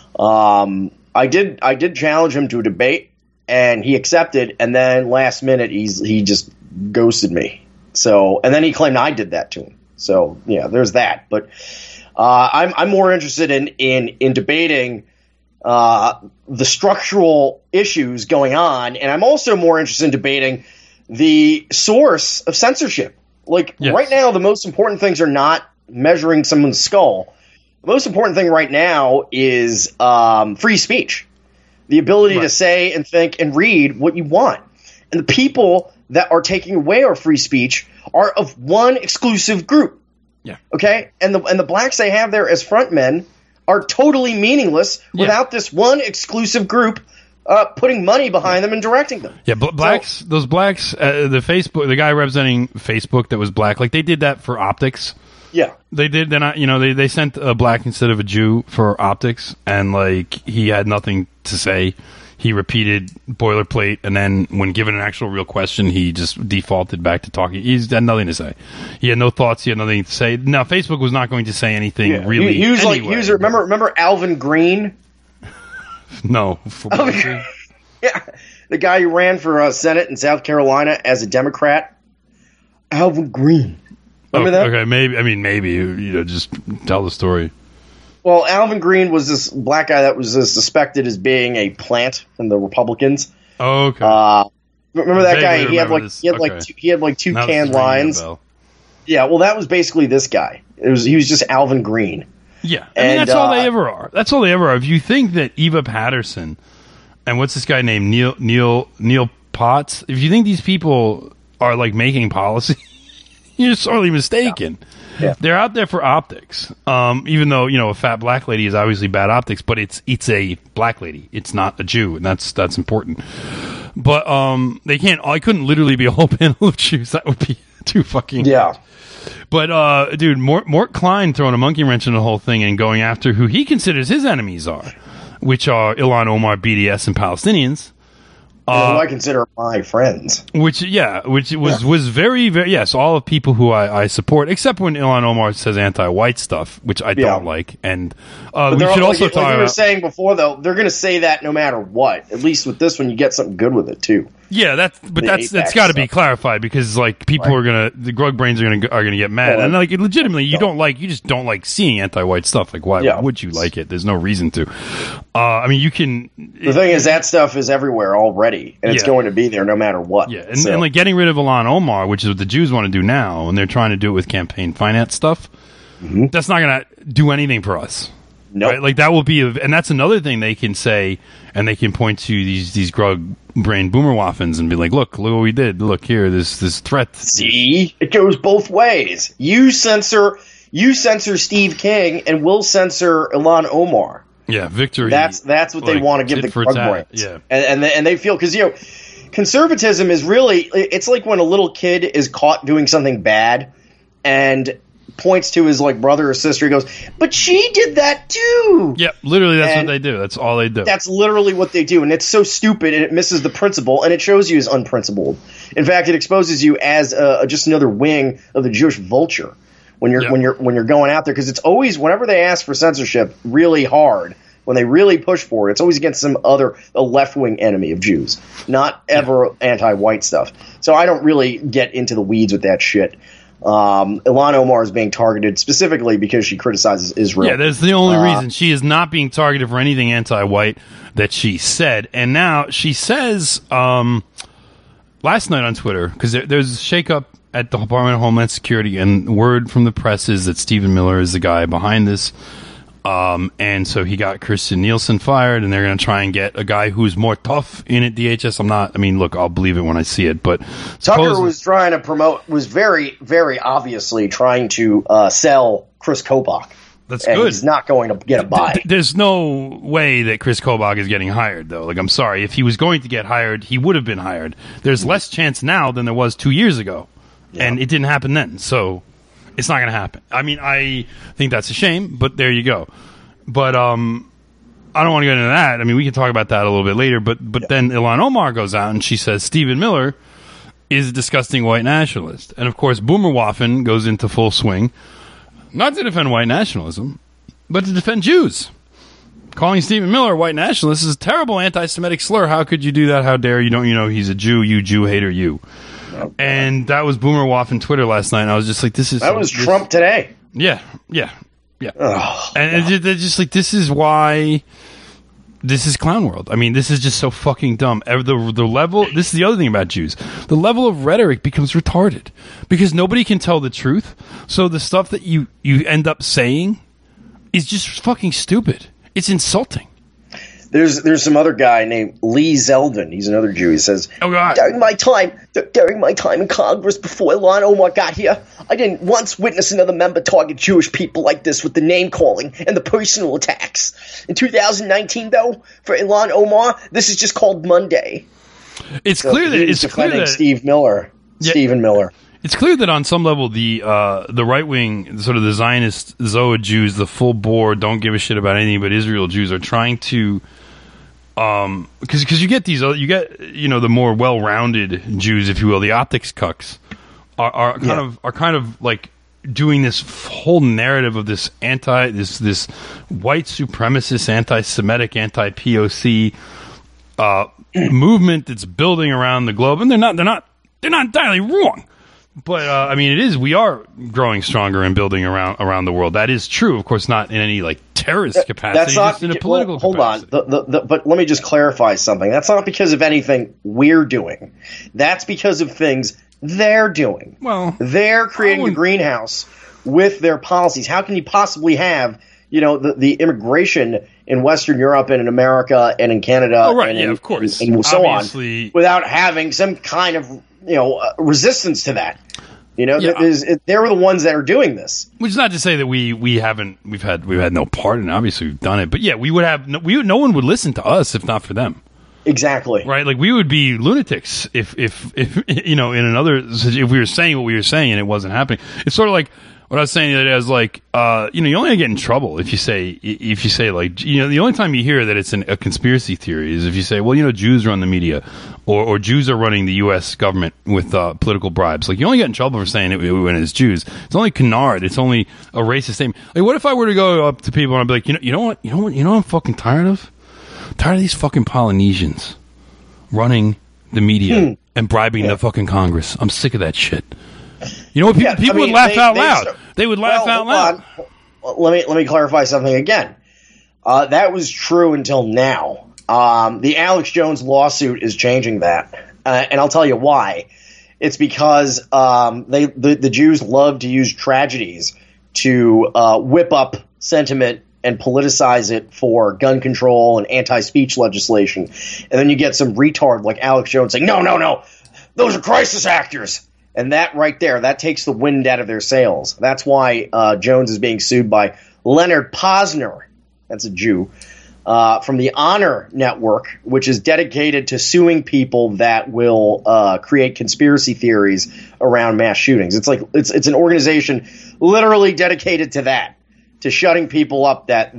I did challenge him to a debate, and he accepted. And then last minute, he just ghosted me. So, and then he claimed I did that to him. So yeah, there's that. But I'm more interested in debating the structural issues going on, and I'm also more interested in debating the source of censorship. Like, right now, the most important things are not measuring someone's skull. The most important thing right now is free speech. The ability to say and think and read what you want. And the people that are taking away our free speech are of one exclusive group. Yeah. Okay? And the blacks they have there as frontmen are totally meaningless without this one exclusive group putting money behind them and directing them. Yeah, blacks, those blacks, the guy representing Facebook that was black, like they did that for optics. Yeah. They did. Then they sent a black instead of a Jew for optics, and like he had nothing to say. He repeated boilerplate, and then when given an actual real question, he just defaulted back to talking. He had nothing to say. He had no thoughts. He had nothing to say. Now, Facebook was not going to say anything really. He was anyway. like, remember Alvin Green? No. Yeah, the guy who ran for Senate in South Carolina as a Democrat, Alvin Green. Remember that? Okay, maybe just tell the story. Well, Alvin Green was this black guy that was suspected as being a plant from the Republicans. Oh, okay. Remember that guy? He had like two now canned lines. Yeah, well, that was basically this guy. He was just Alvin Green. Yeah, I mean that's all they ever are. That's all they ever are. If you think that Eva Patterson and what's this guy named Neil Potts, if you think these people are like making policy, you're sorely mistaken. Yeah. They're out there for optics. Even though, a fat black lady is obviously bad optics, but it's a black lady. It's not a Jew, and that's important. But they can't. I couldn't literally be a whole panel of Jews. That would be too fucking. Yeah. But dude, Mort Klein throwing a monkey wrench in the whole thing and going after who he considers his enemies are, which are Ilhan Omar, BDS, and Palestinians. Who I consider my friends. Which was very, very, yes, all of people who I support, except when Ilhan Omar says anti-white stuff, which I don't like. And we should also talk about... Like you were saying before, though, they're going to say that no matter what. At least with this one, you get something good with it, too. Yeah, that's got to be clarified because like people are gonna, the grug brains are gonna get mad, and like legitimately you just don't like seeing anti-white stuff. Like why would you like it? There's no reason to. I mean, you can. The thing is that stuff is everywhere already, and it's going to be there no matter what. Yeah, and like getting rid of Ilhan Omar, which is what the Jews want to do now, and they're trying to do it with campaign finance stuff. Mm-hmm. That's not gonna do anything for us. Nope. Right? Like that will be, and that's another thing they can say, and they can point to these grug brain boomerwaffens and be like, look what we did. Look here, this threat. See, it goes both ways. You censor Steve King, and we'll censor Ilhan Omar. Yeah, victory. That's what they want to give the grug brains. Yeah, and they feel because conservatism is really, it's like when a little kid is caught doing something bad and points to his like brother or sister. He goes, but she did that too. Yeah, literally that's what they do. That's all they do. That's literally what they do, and it's so stupid, and it misses the principle, and it shows you as unprincipled. In fact, it exposes you as just another wing of the Jewish vulture when you're going out there, because it's always, whenever they ask for censorship really hard, when they really push for it, it's always against a left-wing enemy of Jews, not ever anti-white stuff. So I don't really get into the weeds with that shit. Ilhan Omar is being targeted specifically because she criticizes Israel. Yeah, that's the only reason. She is not being targeted for anything anti-white that she said. And now she says last night on Twitter, because there's a shakeup at the Department of Homeland Security, and word from the press is that Stephen Miller is the guy behind this. And so he got Kirstjen Nielsen fired, and they're going to try and get a guy who's more tough in at DHS. Look, I'll believe it when I see it, but Tucker was very, very obviously trying to sell Chris Kobach. That's good. He's not going to get a buy. There's no way that Chris Kobach is getting hired, though. Like, I'm sorry. If he was going to get hired, he would have been hired. There's less chance now than there was 2 years ago, and it didn't happen then, so it's not going to happen. I mean, I think that's a shame, but there you go. But I don't want to get into that. I mean, we can talk about that a little bit later. But then Ilhan Omar goes out and she says Stephen Miller is a disgusting white nationalist. And, of course, Boomerwaffen goes into full swing, not to defend white nationalism, but to defend Jews. Calling Stephen Miller a white nationalist is a terrible anti-Semitic slur. How could you do that? How dare you? Don't you know he's a Jew? You Jew hater, you. And that was Boomerwaffen Twitter last night. And I was just like, Trump today. Yeah. And they're just like, this is why this is clown world. I mean, this is just so fucking dumb. The level, this is the other thing about Jews. The level of rhetoric becomes retarded because nobody can tell the truth. So the stuff that you end up saying is just fucking stupid. It's insulting. There's some other guy named Lee Zeldin. He's another Jew. He says, "Oh God, during my time in Congress before Ilhan Omar got here, I didn't once witness another member target Jewish people like this with the name calling and the personal attacks. In 2019, though, for Ilhan Omar, this is just called Monday." It's clear that Stephen Miller. It's clear that on some level the right wing, sort of the Zionist Zoa Jews, the full bore, don't give a shit about anything but Israel Jews, are trying to, because you get the more well rounded Jews, if you will, the optics cucks are kind of like doing this whole narrative of this this white supremacist, anti-Semitic, anti-POC movement that's building around the globe, and they're not entirely wrong. But I mean, we are growing stronger and building around the world. That is true, of course, not in any like terrorist capacity, that's not, just in a political capacity. Hold on, but let me just clarify something. That's not because of anything we're doing. That's because of things they're doing. Well, they're creating the greenhouse with their policies. How can you possibly have the immigration in Western Europe and in America and in Canada of course, and so on without having some kind of resistance to that? They were the ones that are doing this. Which is not to say that we've had no part in it. Obviously, we've done it, but yeah, no one would listen to us if not for them. Exactly. Right. Like we would be lunatics if if we were saying what we were saying and it wasn't happening. It's sort of like what I was saying the other day. I was like, you only get in trouble if you say like, the only time you hear that it's a conspiracy theory is if you say, well, Jews run the media or Jews are running the U.S. government with political bribes. Like you only get in trouble for saying it when it's Jews. It's only canard. It's only a racist statement. Like what if I were to go up to people and I'd be like, you know what I'm fucking tired of? I'm tired of these fucking Polynesians running the media and bribing the fucking Congress. I'm sick of that shit. You know what? People would laugh out loud. They would laugh out loud. Let me clarify something again. That was true until now. The Alex Jones lawsuit is changing that, and I'll tell you why. It's because the Jews love to use tragedies to whip up sentiment and politicize it for gun control and anti-speech legislation, and then you get some retard like Alex Jones saying, "No, those are crisis actors." And that right there, that takes the wind out of their sails. That's why Jones is being sued by Leonard Posner, that's a Jew, from the Honor Network, which is dedicated to suing people that will create conspiracy theories around mass shootings. It's an organization literally dedicated to that, to shutting people up that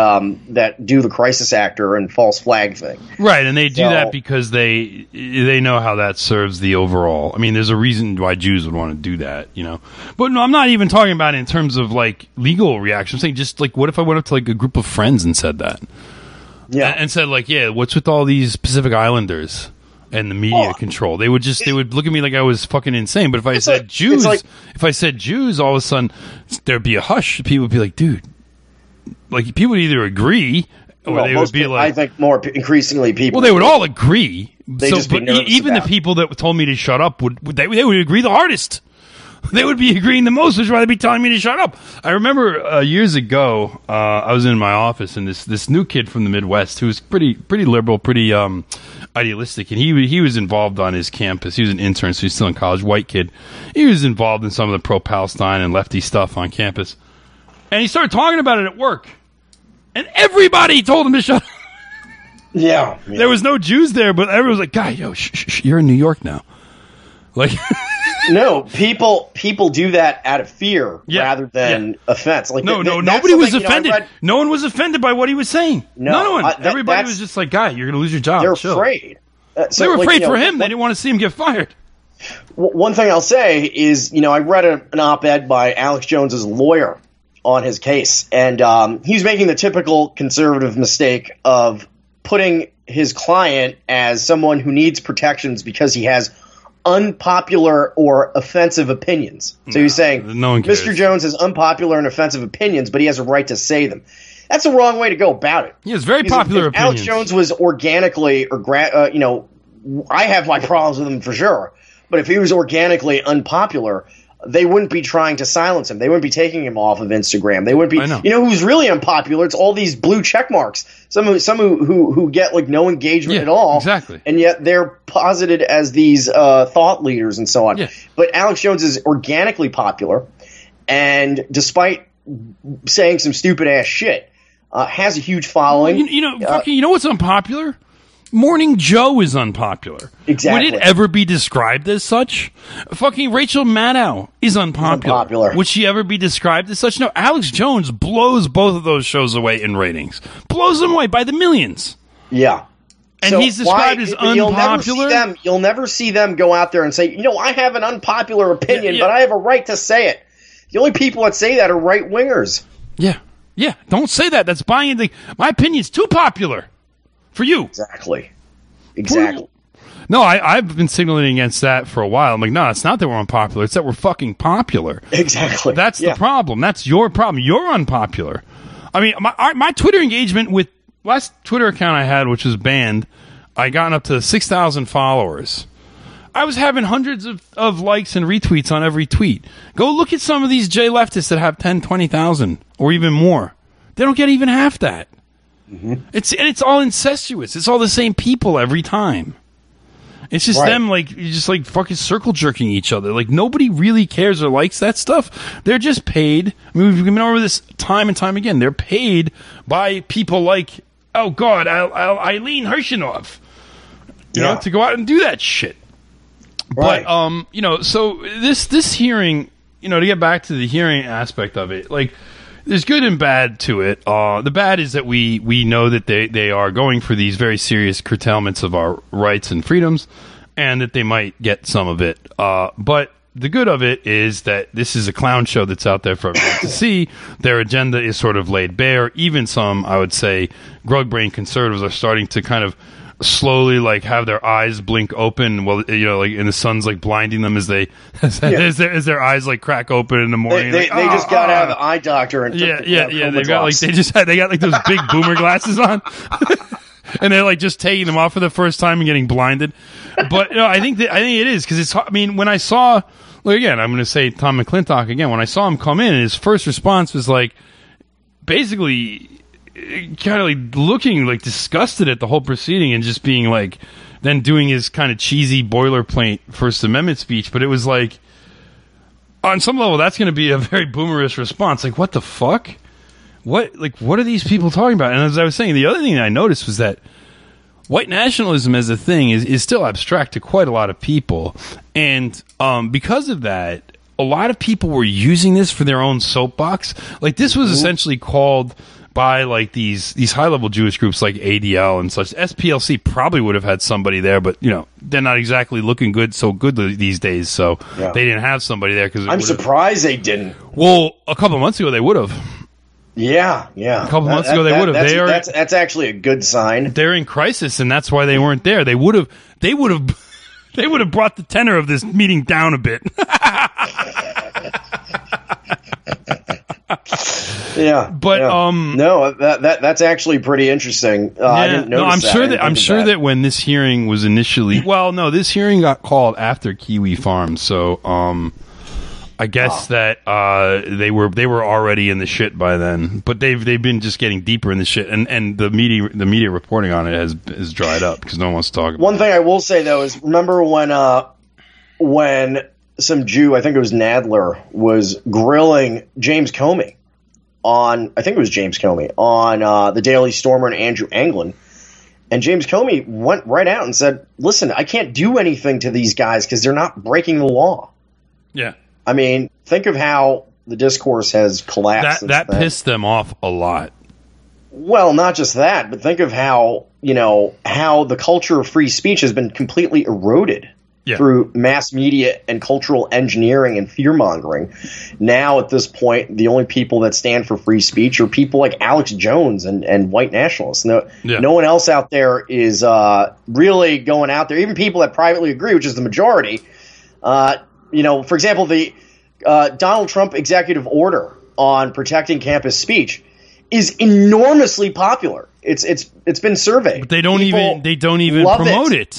do the crisis actor and false flag thing. Right, and they do that because they know how that serves the overall. I mean, there's a reason why Jews would want to do that, But no, I'm not even talking about it in terms of like legal reaction. I'm saying just like, what if I went up to like a group of friends and said that? Yeah, and said like, yeah, what's with all these Pacific Islanders and the media control? They would look at me like I was fucking insane. But if I said Jews, all of a sudden there'd be a hush. People would be like, dude, like people would either agree or they would be like, I think more increasingly people. Well, they would all agree. But even the people that told me to shut up would agree the hardest. They would be agreeing the most, which is why they'd be telling me to shut up. I remember years ago, I was in my office, and this new kid from the Midwest who was pretty liberal, pretty idealistic, and he was involved on his campus. He was an intern, so he's still in college, white kid. He was involved in some of the pro-Palestine and lefty stuff on campus. And he started talking about it at work. And everybody told him to shut up. Yeah. There was no Jews there, but everyone was like, "Guy, shh, you're in New York now." Like... No, people do that out of fear rather than offense. Like nobody was offended. No one was offended by what he was saying. No one. Everybody was just like, "Guy, you're going to lose your job." They're afraid. They were afraid for him. They didn't want to see him get fired. One thing I'll say is, I read an op-ed by Alex Jones's lawyer on his case, and he's making the typical conservative mistake of putting his client as someone who needs protections because he has unpopular or offensive opinions. So he's saying, Mr. Jones has unpopular and offensive opinions, but he has a right to say them. That's the wrong way to go about it. He has very popular opinions. Alex Jones was organically, I have my problems with him for sure, but if he was organically unpopular, they wouldn't be trying to silence him. They wouldn't be taking him off of Instagram. They wouldn't be. I know. You know who's really unpopular? It's all these blue check marks. Some who get like no engagement at all. Exactly. And yet they're posited as these thought leaders and so on. Yeah. But Alex Jones is organically popular, and despite saying some stupid ass shit, has a huge following. You know what's unpopular? Morning Joe is unpopular. Exactly. Would it ever be described as such? Fucking Rachel Maddow is unpopular. Would she ever be described as such? No, Alex Jones blows both of those shows away in ratings. Blows them away by the millions. Yeah. And so he's described as unpopular. You'll never see them go out there and say, I have an unpopular opinion, but I have a right to say it. The only people that say that are right-wingers. Yeah. Yeah, don't say that. That's buying into my opinion's too popular. For you. Exactly. No, I've been signaling against that for a while. I'm like, no, it's not that we're unpopular. It's that we're fucking popular. Exactly. That's the problem. That's your problem. You're unpopular. I mean, my Twitter engagement with last Twitter account I had, which was banned, I gotten up to 6,000 followers. I was having hundreds of likes and retweets on every tweet. Go look at some of these J leftists that have 10, 20,000 or even more. They don't get even half that. Mm-hmm. It's all incestuous. It's all the same people every time. It's just them just fucking circle jerking each other. Like nobody really cares or likes that stuff. They're just paid. I mean, we've been over this time and time again. They're paid by people like, oh God, Eileen Hershenov, you know, to go out and do that shit. Right. But so this hearing, to get back to the hearing aspect of it, like. There's good and bad to it. The bad is that we know that they are going for these very serious curtailments of our rights and freedoms, and that they might get some of it. But the good of it is that this is a clown show that's out there for everyone to see. Their agenda is sort of laid bare. Even some, I would say, grug-brain conservatives are starting to kind of slowly have their eyes blink open and the sun's blinding them as their eyes crack open in the morning. They just got out of the eye doctor and they got those big boomer glasses on. And they're just taking them off for the first time and getting blinded. But I think it is because when I saw again, I'm going to say Tom McClintock again, when I saw him come in, his first response was basically kind of looking disgusted at the whole proceeding and just being then doing his kind of cheesy boilerplate First Amendment speech. But it was on some level, that's going to be a very boomerish response. What the fuck? What are these people talking about? And as I was saying, the other thing that I noticed was that white nationalism as a thing is still abstract to quite a lot of people. And because of that, a lot of people were using this for their own soapbox. This was essentially called by these high-level Jewish groups like ADL and such. SPLC probably would have had somebody there, but they're not exactly looking so good these days, so they didn't have somebody there. I'm surprised they didn't. Well, a couple of months ago they would have. Yeah. A couple of months ago they would have. That's actually a good sign. They're in crisis, and that's why they weren't there. They would have brought the tenor of this meeting down a bit. Yeah, but no, that's actually pretty interesting. I didn't notice I'm sure that when this hearing was initially, this hearing got called after Kiwi Farms, so I guess that they were already in the shit by then, but they've been just getting deeper in the shit, and the media reporting on it has dried up because no one wants to talk about it. One thing I will say though is remember when some Jew, I think it was Nadler, was grilling James Comey on the Daily Stormer and Andrew Anglin. And James Comey went right out and said, listen, I can't do anything to these guys because they're not breaking the law. Yeah. I mean, think of how the discourse has collapsed. That pissed them off a lot. Well, not just that, but think of how the culture of free speech has been completely eroded. Yeah. Through mass media and cultural engineering and fear-mongering. Now, at this point, the only people that stand for free speech are people like Alex Jones and white nationalists. No one else out there is really going out there. Even people that privately agree, which is the majority. For example, the Donald Trump executive order on protecting campus speech is enormously popular. It's been surveyed. But they don't even promote it.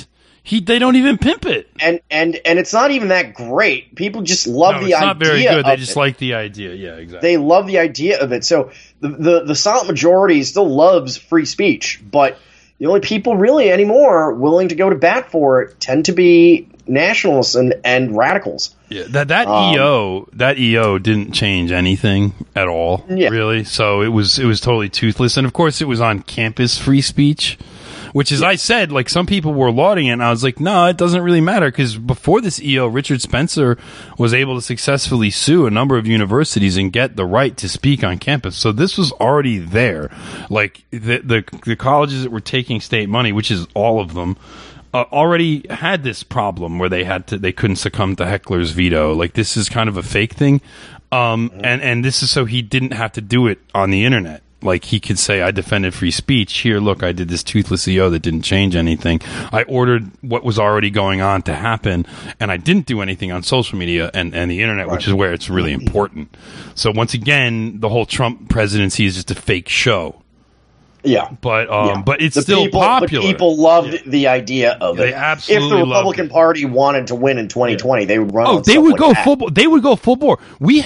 They don't even pimp it. And it's not even that great. People just love the idea. It's not very good. They just like the idea. Yeah, exactly. They love the idea of it. So the silent majority still loves free speech, but the only people really anymore willing to go to bat for it tend to be nationalists and radicals. Yeah, that EO didn't change anything at all, really. So it was totally toothless, and of course it was on campus free speech, which is I said, like, some people were lauding it, and I was like, no, it doesn't really matter, because before this EO, Richard Spencer was able to successfully sue a number of universities and get the right to speak on campus. So this was already there. Like, the colleges that were taking state money, which is all of them, already had this problem where they couldn't succumb to heckler's veto. Like, this is kind of a fake thing, and this is so he didn't have to do it on the internet. Like, he could say, I defended free speech. Here, look, I did this toothless EO that didn't change anything. I ordered what was already going on to happen, and I didn't do anything on social media and the internet, which is where it's really important. So once again, the whole Trump presidency is just a fake show. Yeah, but it's still popular. But people loved the idea of it. They absolutely if the Republican Party wanted to win in 2020, they would run. They would go full. They would go full bore. We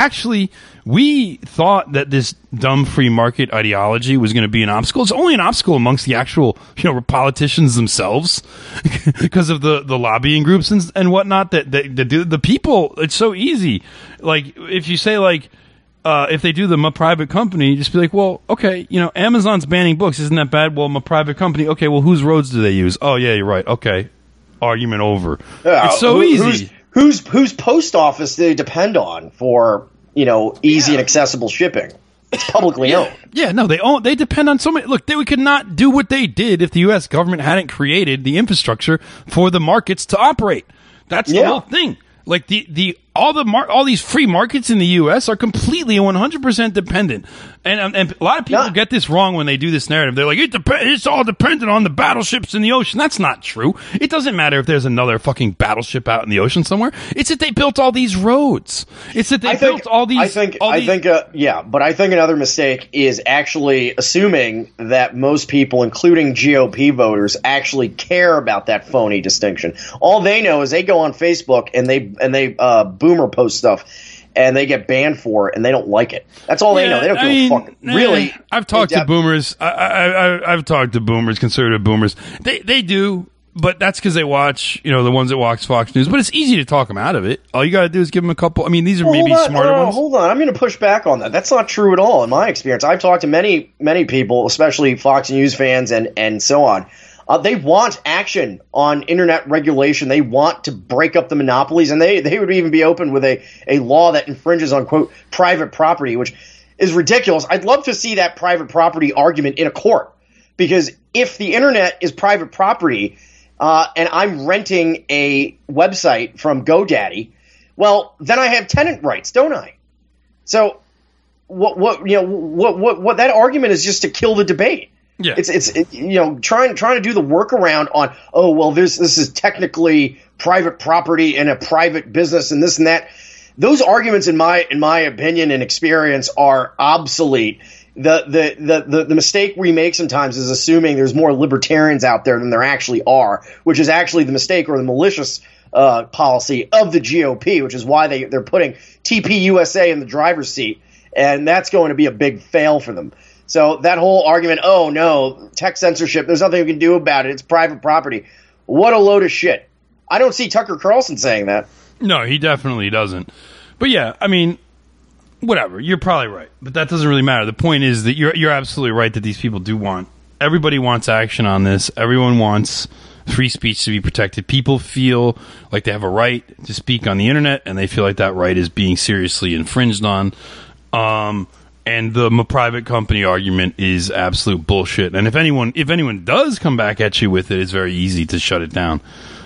thought that this dumb free market ideology was going to be an obstacle. It's only an obstacle amongst the actual, politicians themselves, because of the lobbying groups and whatnot that do. The people, it's so easy. Like, if you say, like, if they do the private company, just be like, well, okay, Amazon's banning books. Isn't that bad? Well, my private company. Okay, well, whose roads do they use? Oh, yeah, you're right. Okay. Argument over. It's so easy. Whose post office do they depend on for, easy and accessible shipping? It's publicly owned. Yeah, no, they depend on so many. Look, we could not do what they did if the U.S. government hadn't created the infrastructure for the markets to operate. That's the whole thing. Like, all these free markets in the U.S. are completely 100% dependent, and a lot of people get this wrong when they do this narrative. They're like, it's all dependent on the battleships in the ocean. That's not true. It doesn't matter if there's another fucking battleship out in the ocean somewhere. It's that they built all these roads. It's that they built all these. But I think another mistake is actually assuming that most people, including GOP voters, actually care about that phony distinction. All they know is they go on Facebook and they boomer post stuff, and they get banned for it, and they don't like it. That's all they know. They don't give a fuck. Really, I've talked to boomers. I've talked to boomers, conservative boomers. They do, but that's because they watch, the ones that watch Fox News. But it's easy to talk them out of it. All you got to do is give them a couple. I mean, these are maybe smarter ones. Hold on, I'm going to push back on that. That's not true at all in my experience. I've talked to many people, especially Fox News fans and so on. They want action on internet regulation. They want to break up the monopolies, and they would even be open with a law that infringes on, quote, private property, which is ridiculous. I'd love to see that private property argument in a court, because if the internet is private property and I'm renting a website from GoDaddy, well, then I have tenant rights, don't I? So what that argument is just to kill the debate. Yeah. It's trying to do the workaround on, this is technically private property and a private business and this and that. Those arguments, in my opinion and experience, are obsolete. The mistake we make sometimes is assuming there's more libertarians out there than there actually are, which is actually the mistake or the malicious policy of the GOP, which is why they're putting TPUSA in the driver's seat, and that's going to be a big fail for them. So that whole argument, oh no, tech censorship, there's nothing we can do about it, it's private property. What a load of shit. I don't see Tucker Carlson saying that. No, he definitely doesn't. But yeah, I mean, whatever, you're probably right. But that doesn't really matter. The point is that you're absolutely right that these people do everybody wants action on this. Everyone wants free speech to be protected. People feel like they have a right to speak on the internet, and they feel like that right is being seriously infringed on. And the private company argument is absolute bullshit. And if anyone does come back at you with it, it's very easy to shut it down.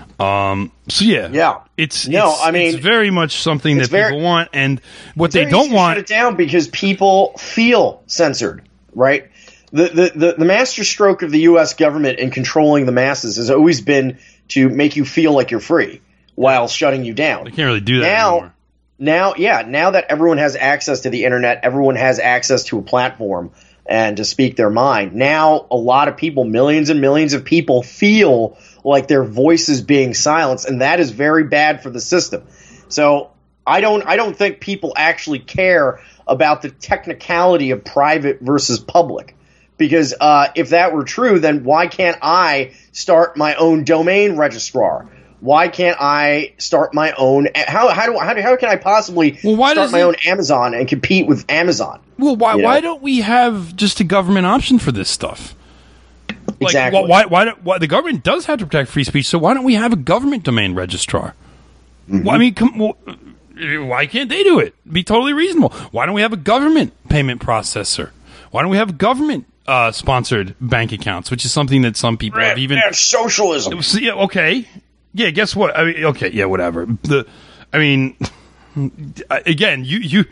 It's very much something that people want, and what they don't want. Shut it down because people feel censored, right? The master stroke of the U.S. government in controlling the masses has always been to make you feel like you're free while shutting you down. They can't really do that anymore. Now that everyone has access to the internet, everyone has access to a platform, and to speak their mind. Now, a lot of people, millions and millions of people, feel like their voice is being silenced, and that is very bad for the system. So I don't think people actually care about the technicality of private versus public. Because if that were true, then why can't I start my own domain registrar? Why can't I start my own? How can I possibly start my own Amazon and compete with Amazon? Well, why don't we have just a government option for this stuff? Exactly. Why the government does have to protect free speech, so why don't we have a government domain registrar? Mm-hmm. Well, I mean, why can't they do it? It'd be totally reasonable. Why don't we have a government payment processor? Why don't we have government sponsored bank accounts, which is something that some people have even... socialism. Yeah, okay. Yeah, guess what? I mean, okay, yeah, whatever. Again,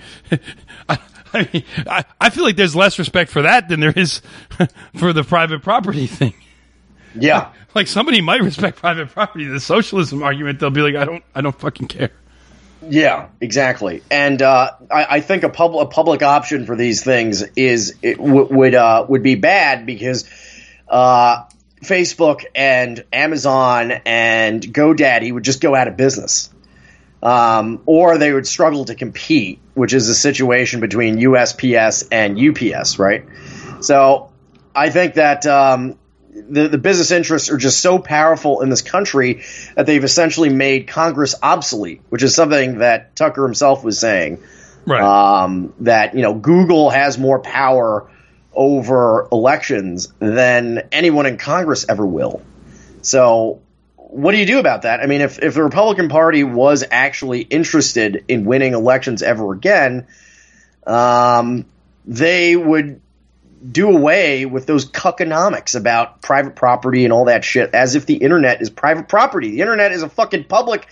I feel like there's less respect for that than there is for the private property thing. Yeah. Like somebody might respect private property. The socialism argument, they'll be like, I don't fucking care. Yeah, exactly. And I think a public option for these things would be bad because Facebook and Amazon and GoDaddy would just go out of business. Or they would struggle to compete, which is a situation between USPS and UPS, right? So I think that the business interests are just so powerful in this country that they've essentially made Congress obsolete, which is something that Tucker himself was saying. Right. That, Google has more power over elections than anyone in Congress ever will. So what do you do about that? I mean, if the Republican Party was actually interested in winning elections ever again, they would do away with those cuckonomics about private property and all that shit, as if the internet is private property. The internet is a fucking public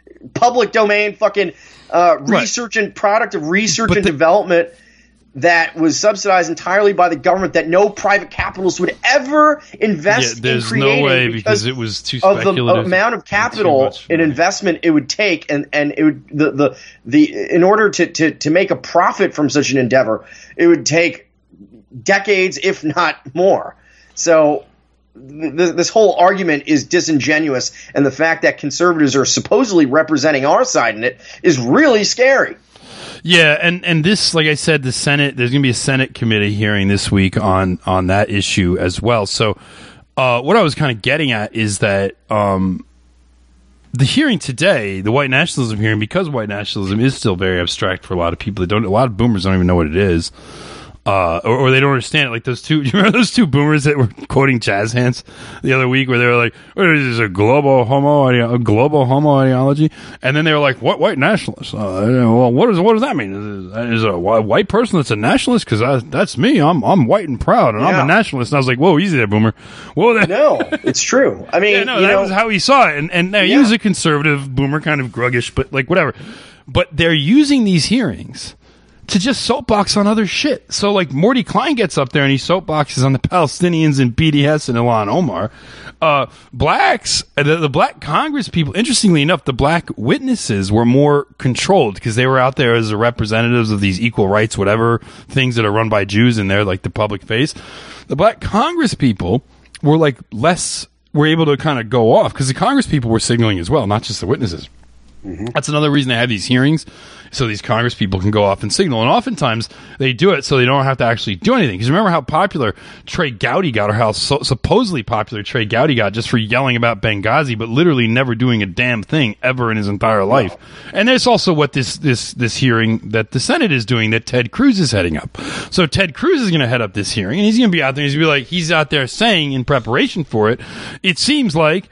domain, fucking research and product of research and development that was subsidized entirely by the government, that no private capitalist would ever invest in creating. There's no way, because it was too speculative. Of the amount of capital and investment it would take, and it would in order to make a profit from such an endeavor, it would take decades, if not more. So this whole argument is disingenuous, and the fact that conservatives are supposedly representing our side in it is really scary. Yeah, and this, like I said, the Senate, there's going to be a Senate committee hearing this week on that issue as well. So what I was kind of getting at is that the hearing today, the white nationalism hearing, because white nationalism is still very abstract for a lot of people, a lot of boomers don't even know what it is. Or they don't understand it. Like those two, do you remember those two boomers that were quoting jazz hands the other week, where they were like, "What is this, a global homo ideology?" And then they were like, "What white nationalist? Well, what does that mean? Is a white person that's a nationalist? Because that's me. I'm white and proud, and I'm a nationalist." And I was like, "Whoa, easy there, boomer." Well, no, it's true. I mean, that was how he saw it, and he was a conservative boomer, kind of gruggish, but like whatever. But they're using these hearings to just soapbox on other shit. So, like, Morty Klein gets up there and he soapboxes on the Palestinians and BDS and Ilhan Omar. Blacks, the black Congress people, interestingly enough, the black witnesses were more controlled because they were out there as the representatives of these equal rights, whatever things that are run by Jews in there, like the public face. The black Congress people were, like, were able to kind of go off because the Congress people were signaling as well, not just the witnesses. Mm-hmm. That's another reason they have these hearings, so these Congress people can go off and signal. And oftentimes they do it so they don't have to actually do anything. Because remember how popular Trey Gowdy got, or how supposedly popular Trey Gowdy got just for yelling about Benghazi, but literally never doing a damn thing ever in his entire life. Wow. And there's also what this hearing that the Senate is doing, that Ted Cruz is heading up. So Ted Cruz is going to head up this hearing, and he's going to be out there. He's out there saying in preparation for it, it seems like,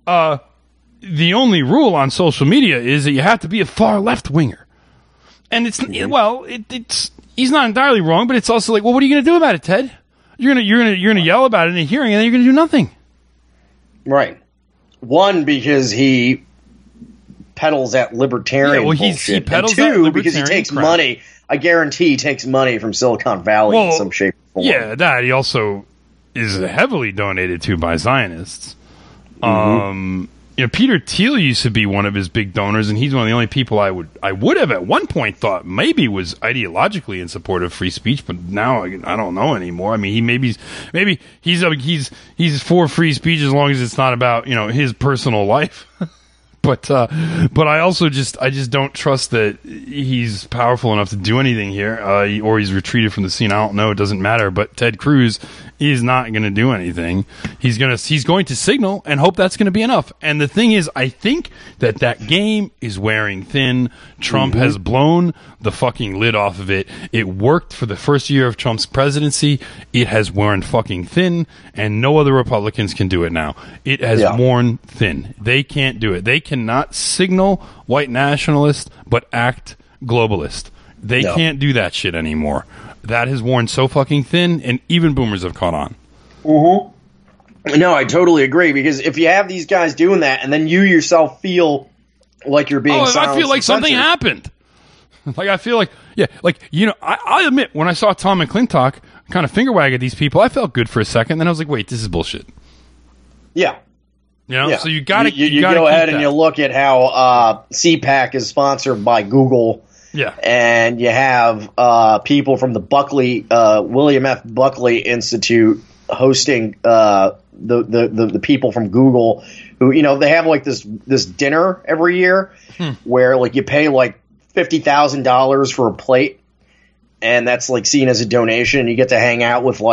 the only rule on social media is that you have to be a far left winger, and it's he's not entirely wrong, but it's also like, well, what are you going to do about it, Ted? You're gonna yell about it in a hearing, and then you're going to do nothing. Right. One, because he peddles that libertarian bullshit. He peddles and two, that because he takes money. I guarantee he takes money from Silicon Valley in some shape or form. Yeah, that he also is heavily donated to by Zionists. Mm-hmm. Peter Thiel used to be one of his big donors, and he's one of the only people I would have at one point thought maybe was ideologically in support of free speech, but now I don't know anymore. I mean, he maybe he's for free speech as long as it's not about his personal life. But I also just don't trust that he's powerful enough to do anything here, or he's retreated from the scene. I don't know. It doesn't matter. But Ted Cruz is not going to do anything. He's going to signal and hope that's going to be enough. And the thing is, I think that game is wearing thin. Trump has blown the fucking lid off of it. It worked for the first year of Trump's presidency. It has worn fucking thin, and no other Republicans can do it now. It has worn thin. They can't do it. They cannot signal white nationalist but act globalist. They can't do that shit anymore. That has worn so fucking thin, and even boomers have caught on. No, I totally agree, because if you have these guys doing that, and then you yourself feel like you're being silenced, I feel like something happened. Like, I feel like, I admit, when I saw Tom McClintock kind of finger wag at these people, I felt good for a second. Then I was like, wait, this is bullshit. Yeah. So you got to you go ahead and you look at how CPAC is sponsored by Google. Yeah. And you have people from the Buckley, William F. Buckley Institute hosting the people from Google who, they have like this dinner every year where like you pay like $50,000 for a plate, and that's like seen as a donation. You get to hang out with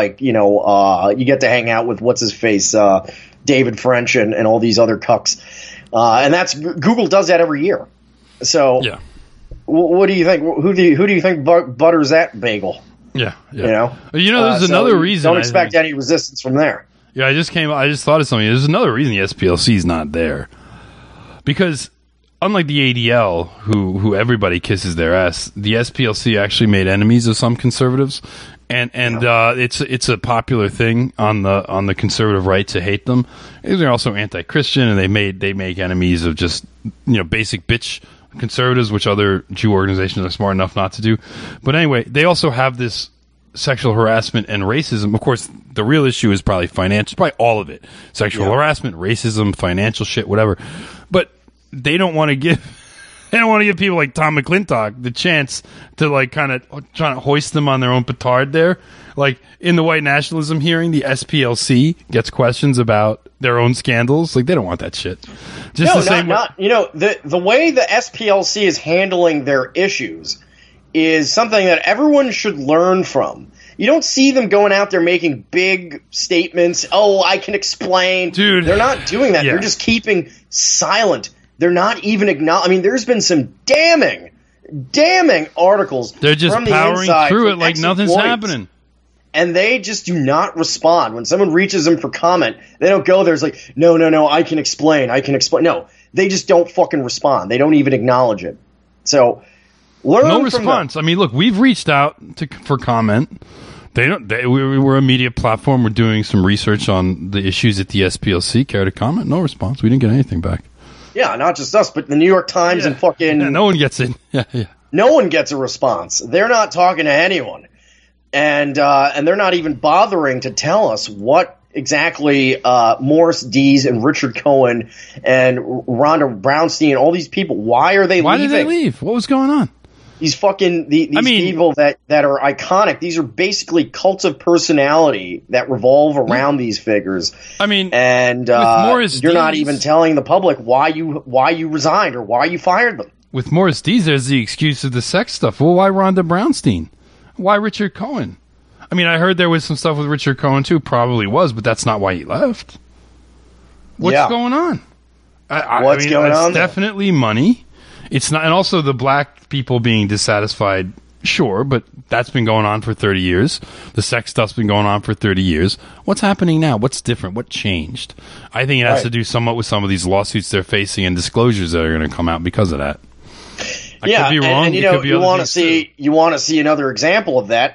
what's his face, David French and all these other cucks. And that's Google does that every year. So yeah. What do you think? Who do you think butters that bagel? Yeah. There's another reason. Don't expect any resistance from there. Yeah, I just thought of something. There's another reason the SPLC is not there, because unlike the ADL, who everybody kisses their ass, the SPLC actually made enemies of some conservatives, and it's a popular thing on the conservative right to hate them. They're also anti-Christian, and they make enemies of just basic bitch conservatives, which other Jew organizations are smart enough not to do. But anyway, they also have this sexual harassment and racism. Of course, the real issue is probably financial, probably all of it. Sexual harassment, racism, financial shit, whatever. But they don't want to give people like Tom McClintock the chance to like kind of trying to hoist them on their own petard there. Like in the white nationalism hearing, the SPLC gets questions about their own scandals. Like they don't want that shit. The way the SPLC is handling their issues is something that everyone should learn from. You don't see them going out there making big statements. Oh, I can explain. Dude. They're not doing that. Yeah. They're just keeping silent. They're not even acknowledging. I mean, there's been some damning articles. They're just from the powering through it like nothing's happening. And they just do not respond. When someone reaches them for comment, they don't go there. It's like, no, I can explain. No, they just don't fucking respond. They don't even acknowledge it. So learn no from response. them. I mean, look, we've reached out for comment. We're a media platform. We're doing some research on the issues at the SPLC. Care to comment? No response. We didn't get anything back. Yeah, not just us, but the New York Times and fucking... Yeah, no one gets it. Yeah. No one gets a response. They're not talking to anyone. And they're not even bothering to tell us what exactly Morris Dees and Richard Cohen and Rhonda Brownstein, all these people, why are they leaving? Why did they leave? What was going on? These fucking people that are iconic. These are basically cults of personality that revolve around these figures. I mean, and you're not even telling the public why you resigned or why you fired them. With Morris Dees, there's the excuse of the sex stuff. Well, why Rhonda Brownstein? Why Richard Cohen? I mean, I heard there was some stuff with Richard Cohen too. Probably was, but that's not why he left. What's going on? What's going on? It's definitely money. It's not, and also the black people being dissatisfied. Sure, but that's been going on for 30 years. The sex stuff's been going on for 30 years. What's happening now? What's different? What changed? I think it has to do somewhat with some of these lawsuits they're facing and disclosures that are going to come out because of that. I could be wrong. And you want to see another example of that.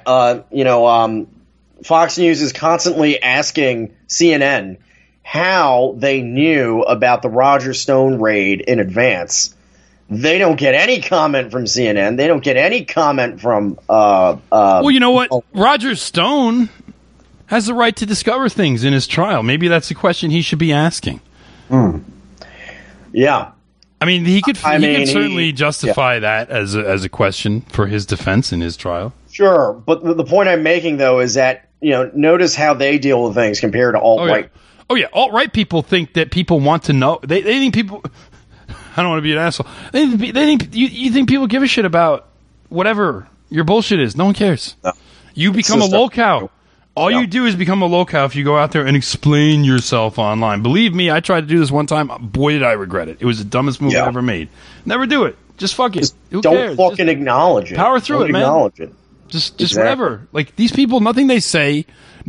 Fox News is constantly asking CNN how they knew about the Roger Stone raid in advance. They don't get any comment from CNN. They don't get any comment from. Well, you know what? Roger Stone has the right to discover things in his trial. Maybe that's the question he should be asking. Yeah. I mean, he could certainly he justify that as a question for his defense in his trial. Sure, but the point I'm making though is that notice how they deal with things compared to alt-right. Oh yeah, alt-right people think that people want to know. They think people. I don't want to be an asshole. They think you think people give a shit about whatever your bullshit is. No one cares. No. You become a lolcow. All you do is become a lolcow if you go out there and explain yourself online. Believe me, I tried to do this one time. Boy, did I regret it. It was the dumbest move I ever made. Never do it. Just fuck it. Who cares? Don't fucking acknowledge it. Power through it, man. Acknowledge it. Just whatever. Like these people, nothing they say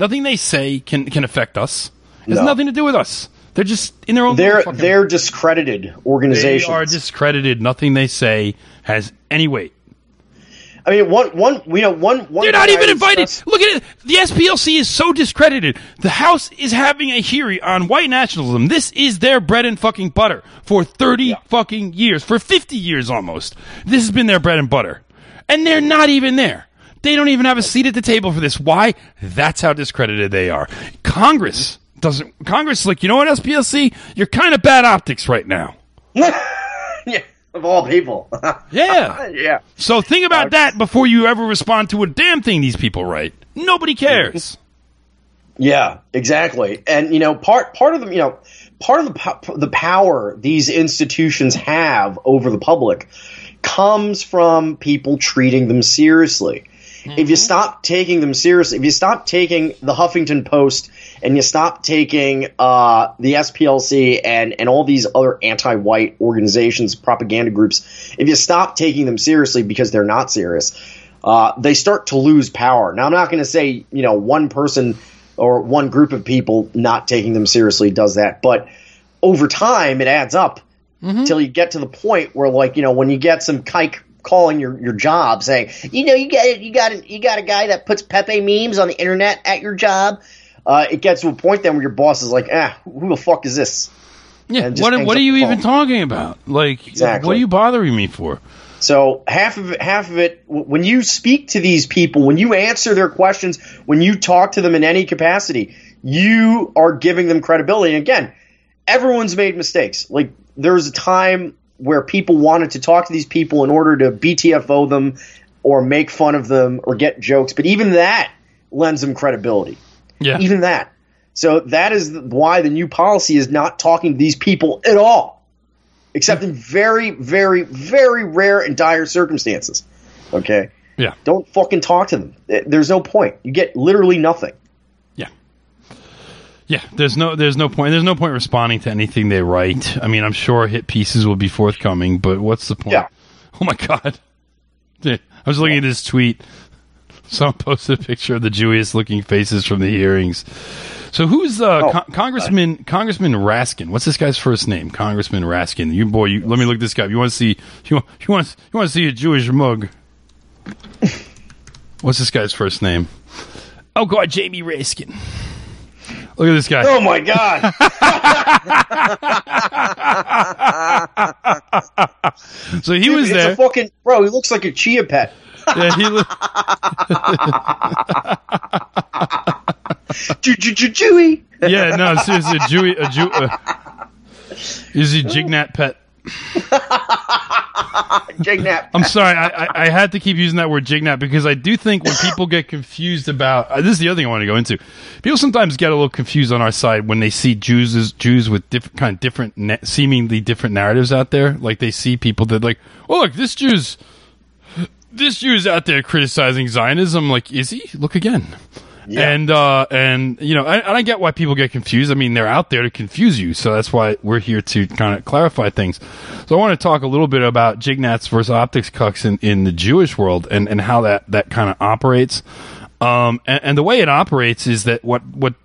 can affect us. It has nothing to do with us. They're just in their own. They're discredited organizations. They are discredited. Nothing they say has any weight. I mean, one. They're not even invited. Look at it. The SPLC is so discredited. The House is having a hearing on white nationalism. This is their bread and fucking butter for 30 fucking years, for 50 years almost. This has been their bread and butter, and they're not even there. They don't even have a seat at the table for this. Why? That's how discredited they are. Congress is like, you know what, SPLC? You're kind of bad optics right now. Yeah, of all people. Yeah. Yeah. So think about that before you ever respond to a damn thing these people write. Nobody cares. Yeah, exactly. And part of the power these institutions have over the public comes from people treating them seriously. If you stop taking them seriously, if you stop taking the Huffington Post and you stop taking the SPLC and all these other anti-white organizations, propaganda groups, if you stop taking them seriously because they're not serious, they start to lose power. Now, I'm not going to say, one person or one group of people not taking them seriously does that, but over time it adds up till you get to the point where, when you get some kike calling your job saying, you got a guy that puts Pepe memes on the internet at your job. It gets to a point then where your boss is like, who the fuck is this? Yeah, what are you even talking about? Like, exactly. What are you bothering me for? So half of it, when you speak to these people, when you answer their questions, when you talk to them in any capacity, you are giving them credibility. And again, everyone's made mistakes. Like, there was a time where people wanted to talk to these people in order to BTFO them or make fun of them or get jokes. But even that lends them credibility. Yeah. Even that. So that is why the new policy is not talking to these people at all, except in very, very, very rare and dire circumstances. Okay? Yeah. Don't fucking talk to them. There's no point. You get literally nothing. Yeah, there's no point. There's no point responding to anything they write. I mean, I'm sure hit pieces will be forthcoming, but what's the point? Yeah. Oh my God. I was looking at this tweet. Someone posted a picture of the Jewiest looking faces from the hearings. So who's Congressman Raskin? What's this guy's first name? Congressman Raskin. Let me look this guy up. You want to see you want to see a Jewish mug. What's this guy's first name? Oh God, Jamie Raskin. Look at this guy. Oh, my God. So he was there. Bro, he looks like a chia pet. Yeah, he looks. Jewy. Yeah, no, seriously, a Jew. Is he Jignat pet? Jignat. I'm sorry, I had to keep using that word Jignat because I do think when people get confused about this is the other thing I want to go into. People sometimes get a little confused on our side when they see Jews with seemingly different narratives out there. Like they see people that like, oh look, this Jew's out there criticizing Zionism. Like, is he? Look again. Yeah. And I get why people get confused. I mean, they're out there to confuse you, so that's why we're here to kind of clarify things. So I want to talk a little bit about Jignats versus optics cucks in the Jewish world and how that kind of operates. And the way it operates is that what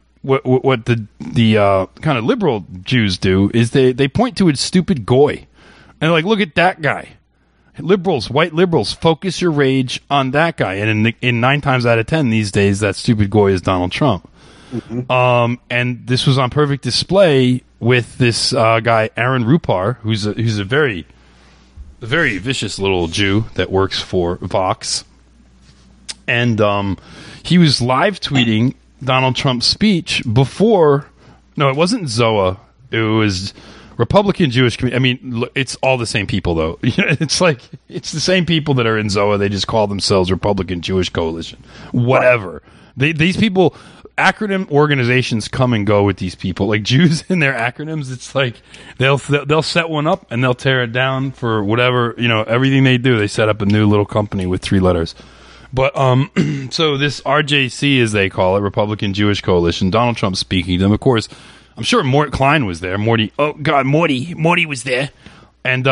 the kind of liberal Jews do is they point to a stupid goy and they're like, look at that guy. Liberals, white liberals, focus your rage on that guy. And in 9 times out of 10 these days, that stupid goy is Donald Trump. Mm-hmm. And this was on perfect display with this guy, Aaron Rupar, who's a very vicious little Jew that works for Vox. And he was live tweeting Donald Trump's speech before. No, it wasn't Zoa. It was Republican Jewish community. I mean, it's all the same people, though. It's like it's the same people that are in ZOA. They just call themselves Republican Jewish Coalition. Whatever. Right. These people, acronym organizations come and go with these people. Like Jews in their acronyms, it's like they'll set one up and they'll tear it down for whatever, everything they do. They set up a new little company with 3 letters. But so this RJC, as they call it, Republican Jewish Coalition, Donald Trump speaking to them. Of course, I'm sure Mort Klein was there. Morty was there. And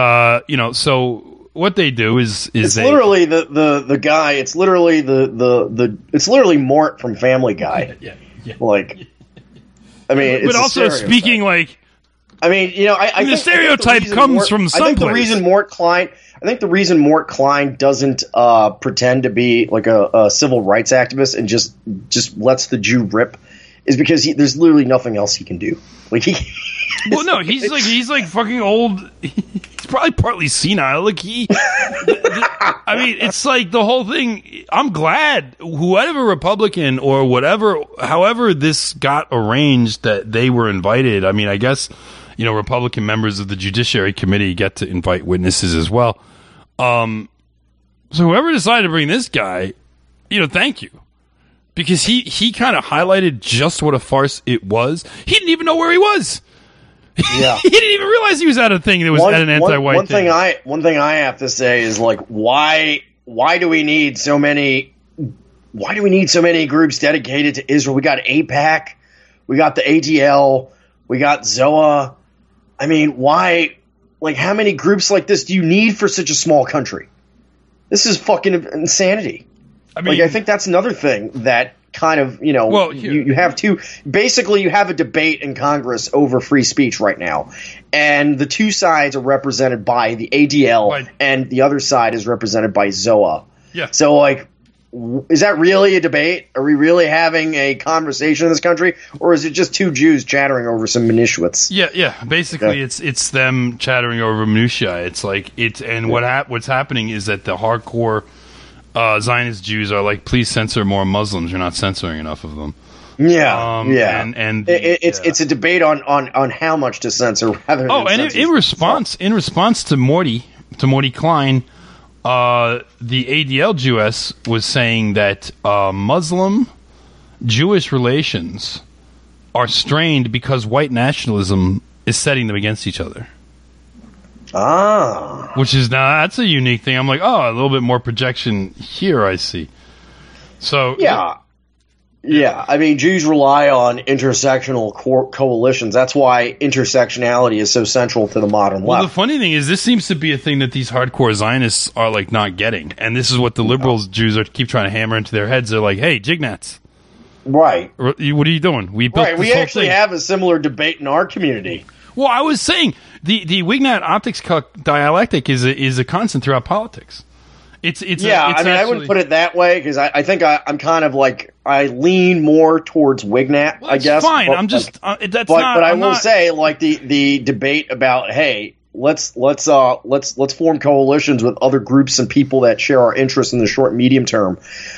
so what they do is it's literally the guy. It's literally it's literally Mort from Family Guy. Yeah. Like, I mean, it's but also speaking like. I mean, I the think stereotype comes from someplace. I think the reason Mort Klein doesn't pretend to be like a civil rights activist and just lets the Jew rip is because there's literally nothing else he can do. Like well, no, he's like fucking old. He's probably partly senile. Like I mean, it's like the whole thing. I'm glad whoever Republican or however this got arranged that they were invited. I mean, I guess Republican members of the Judiciary Committee get to invite witnesses as well. So whoever decided to bring this guy, thank you. Because he kind of highlighted just what a farce it was. He didn't even know where he was. Yeah. He didn't even realize he was at a thing that was at an anti-white thing. One thing I have to say is like why do we need so many groups dedicated to Israel? We got AIPAC, we got the ADL, we got ZOA. I mean, why? Like, how many groups like this do you need for such a small country? This is fucking insanity. I mean, I think that's another thing that kind of, you have basically you have a debate in Congress over free speech right now. And the two sides are represented by the ADL and the other side is represented by ZOA. Yeah. So, like, is that really a debate? Are we really having a conversation in this country? Or is it just two Jews chattering over some minutiae? Yeah. Basically, it's them chattering over minutiae. It's like what's happening is that the hardcore Zionist Jews are like, please censor more Muslims. You're not censoring enough of them. Yeah. And it's a debate on how much to censor rather than and in response to Morty Klein, the ADL Jewess was saying that Muslim Jewish relations are strained because white nationalism is setting them against each other. Which is that's a unique thing. I'm like, a little bit more projection here, I see. So yeah. I mean, Jews rely on intersectional coalitions. That's why intersectionality is so central to the modern left. Well, the funny thing is, this seems to be a thing that these hardcore Zionists are like not getting, and this is what the liberals Jews keep trying to hammer into their heads. They're like, hey, Jignats. Right. What are you doing? We built We actually have a similar debate in our community. Well, I was saying the Wignat optics dialectic is a constant throughout politics. I wouldn't put it that way because I think I'm kind of like I lean more towards Wignat. Well, I guess fine. But, I'm just but I will say like the debate about let's form coalitions with other groups and people that share our interests in the short and medium term.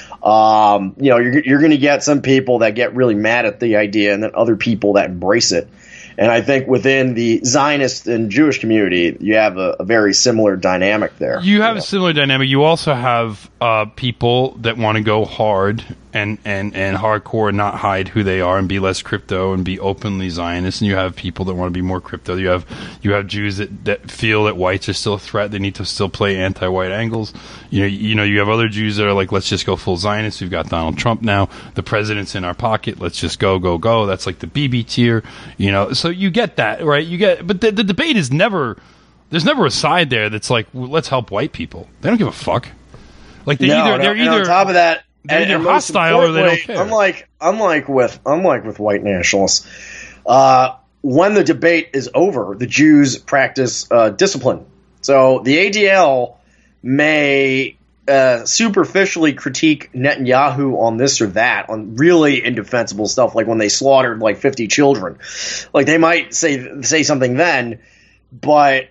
You're going to get some people that get really mad at the idea, and then other people that embrace it. And I think within the Zionist and Jewish community, you have a very similar dynamic there. You have a similar dynamic. You also have people that want to go hard and hardcore and not hide who they are and be less crypto and be openly Zionist. And you have people that want to be more crypto. You have Jews that feel that whites are still a threat. They need to still play anti-white angles. You have other Jews that are like, let's just go full Zionist. We've got Donald Trump now. The president's in our pocket. Let's just go. That's like the BB tier. So you get that, right? But the debate is never. There's never a side there that's like, well, let's help white people. They don't give a fuck. Like they're either on top of that, they're either hostile or they don't care. Unlike with white nationalists, when the debate is over, the Jews practice discipline. So the ADL may superficially critique Netanyahu on this or that, on really indefensible stuff, like when they slaughtered like 50 children. Like they might say something then, but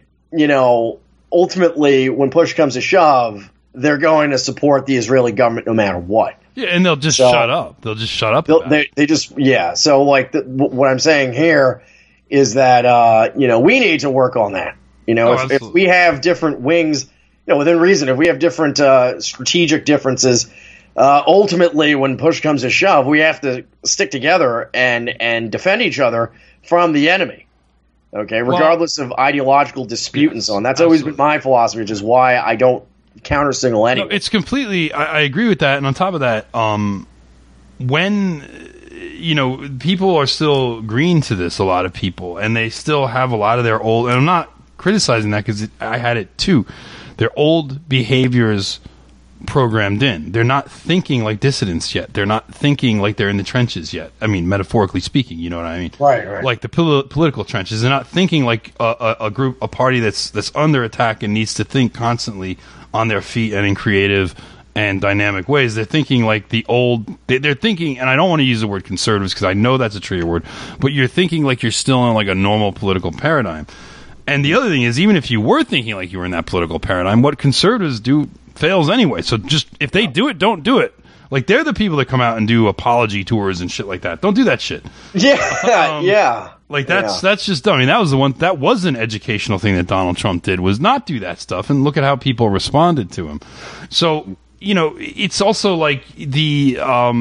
ultimately when push comes to shove, they're going to support the Israeli government no matter what. Yeah, and they'll just shut up. They'll just shut up. So like what I'm saying here is that we need to work on that. If we have different wings, within reason, if we have different strategic differences, ultimately, when push comes to shove, we have to stick together and defend each other from the enemy. Okay, regardless of ideological dispute and so on. That's always been my philosophy, which is why I don't counter-signal anyone. No, it's completely. I agree with that, and on top of that, when people are still green to this, a lot of people, and they still have a lot of their old. And I'm not criticizing that because I had it too. Their old behaviors programmed in. They're not thinking like dissidents yet. They're not thinking like they're in the trenches yet. I mean, metaphorically speaking, you know what I mean? Right. Like the political trenches. They're not thinking like a party that's under attack and needs to think constantly on their feet and in creative and dynamic ways. They're thinking like the old. They're thinking, and I don't want to use the word conservatives because I know that's a trigger word, but you're thinking like you're still in like a normal political paradigm. And the other thing is, even if you were thinking like you were in that political paradigm, what conservatives do fails anyway. So just if they do it, don't do it. Like they're the people that come out and do apology tours and shit like that. Don't do that shit. Yeah, yeah. Like that's just dumb. I mean, that was the one. That was an educational thing that Donald Trump did, was not do that stuff. And look at how people responded to him. So it's also like the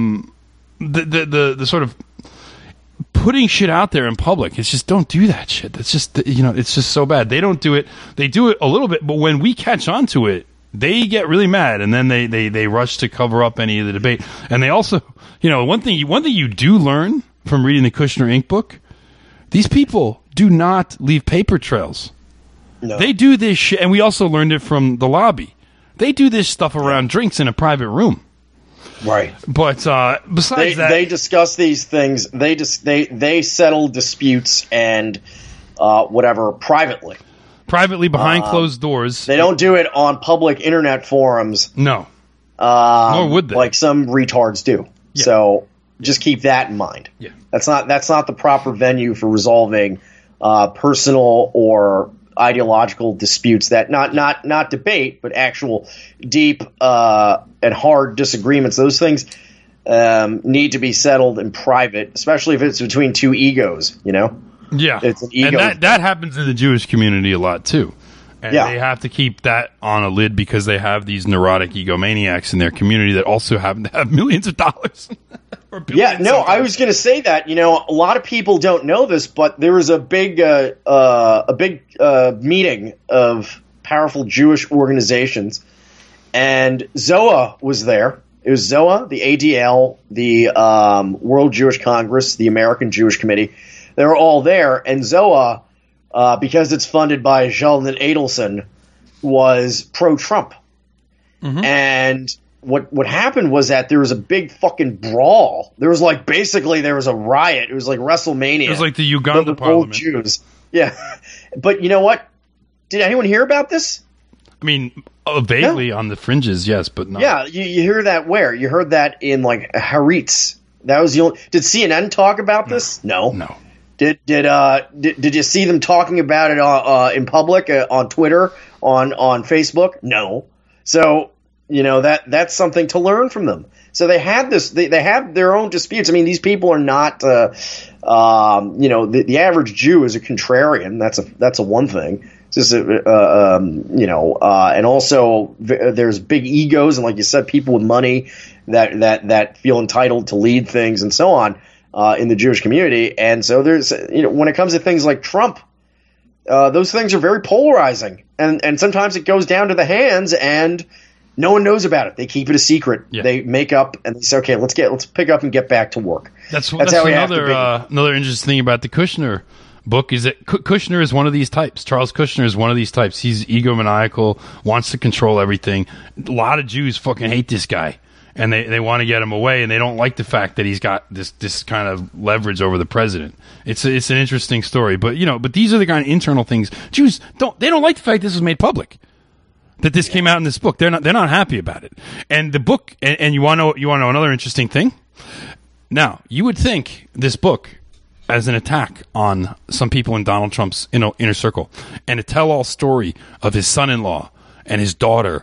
sort of putting shit out there in public. It's just, don't do that shit. That's just it's just so bad. They don't do it. They do it a little bit, but when we catch on to it, they get really mad, and then they rush to cover up any of the debate. And they also, one thing you do learn from reading the Kushner Inc. book, these people do not leave paper trails. No. They do this shit, and we also learned it from the lobby. They do this stuff around drinks in a private room. Right. But besides that, they discuss these things. They settle disputes and whatever privately. Privately behind closed doors. They don't do it on public internet forums. No. Nor would they. Like some retards do. Yeah. So just keep that in mind. Yeah. That's not the proper venue for resolving personal or ideological disputes that not debate, but actual deep and hard disagreements. Those things need to be settled in private, especially if it's between two egos, Yeah, it's an ego. And that happens in the Jewish community a lot too. And they have to keep that on a lid because they have these neurotic egomaniacs in their community that also happen to have millions of dollars. I was going to say that. A lot of people don't know this, but there was a big meeting of powerful Jewish organizations, and Zoa was there. It was Zoa, the ADL, the World Jewish Congress, the American Jewish Committee. They were all there, and Zoa, because it's funded by Sheldon Adelson, was pro-Trump. Mm-hmm. And what happened was that there was a big fucking brawl. There was there was a riot. It was like WrestleMania. It was like the Uganda Parliament. Jews. Yeah. But you know what? Did anyone hear about this? I mean, vaguely on the fringes, yes, but not. Yeah, you hear that where? You heard that in Haaretz. That was the only. Did CNN talk about this? No. Did you see them talking about it in public on Twitter, on Facebook? No. So that's something to learn from them. So they had this. They have their own disputes. I mean, these people are not. The average Jew is a contrarian. That's a one thing. It's just and also there's big egos, and like you said, people with money that feel entitled to lead things and so on. In the Jewish community, and so there's when it comes to things like Trump, those things are very polarizing, and sometimes it goes down to the hands, and no one knows about it. They keep it a secret. Yeah. They make up and they say, okay, let's pick up and get back to work. That's how another interesting thing about the Kushner book is that Kushner is one of these types. Charles Kushner is one of these types. He's egomaniacal, wants to control everything. A lot of Jews fucking hate this guy. And they want to get him away, and they don't like the fact that he's got this kind of leverage over the president. It's an interesting story, but these are the kind of internal things. Jews don't like the fact this was made public, that this came out in this book. They're not happy about it. And the book, and you want to know another interesting thing? Now, you would think this book as an attack on some people in Donald Trump's inner circle, and a tell-all story of his son-in-law and his daughter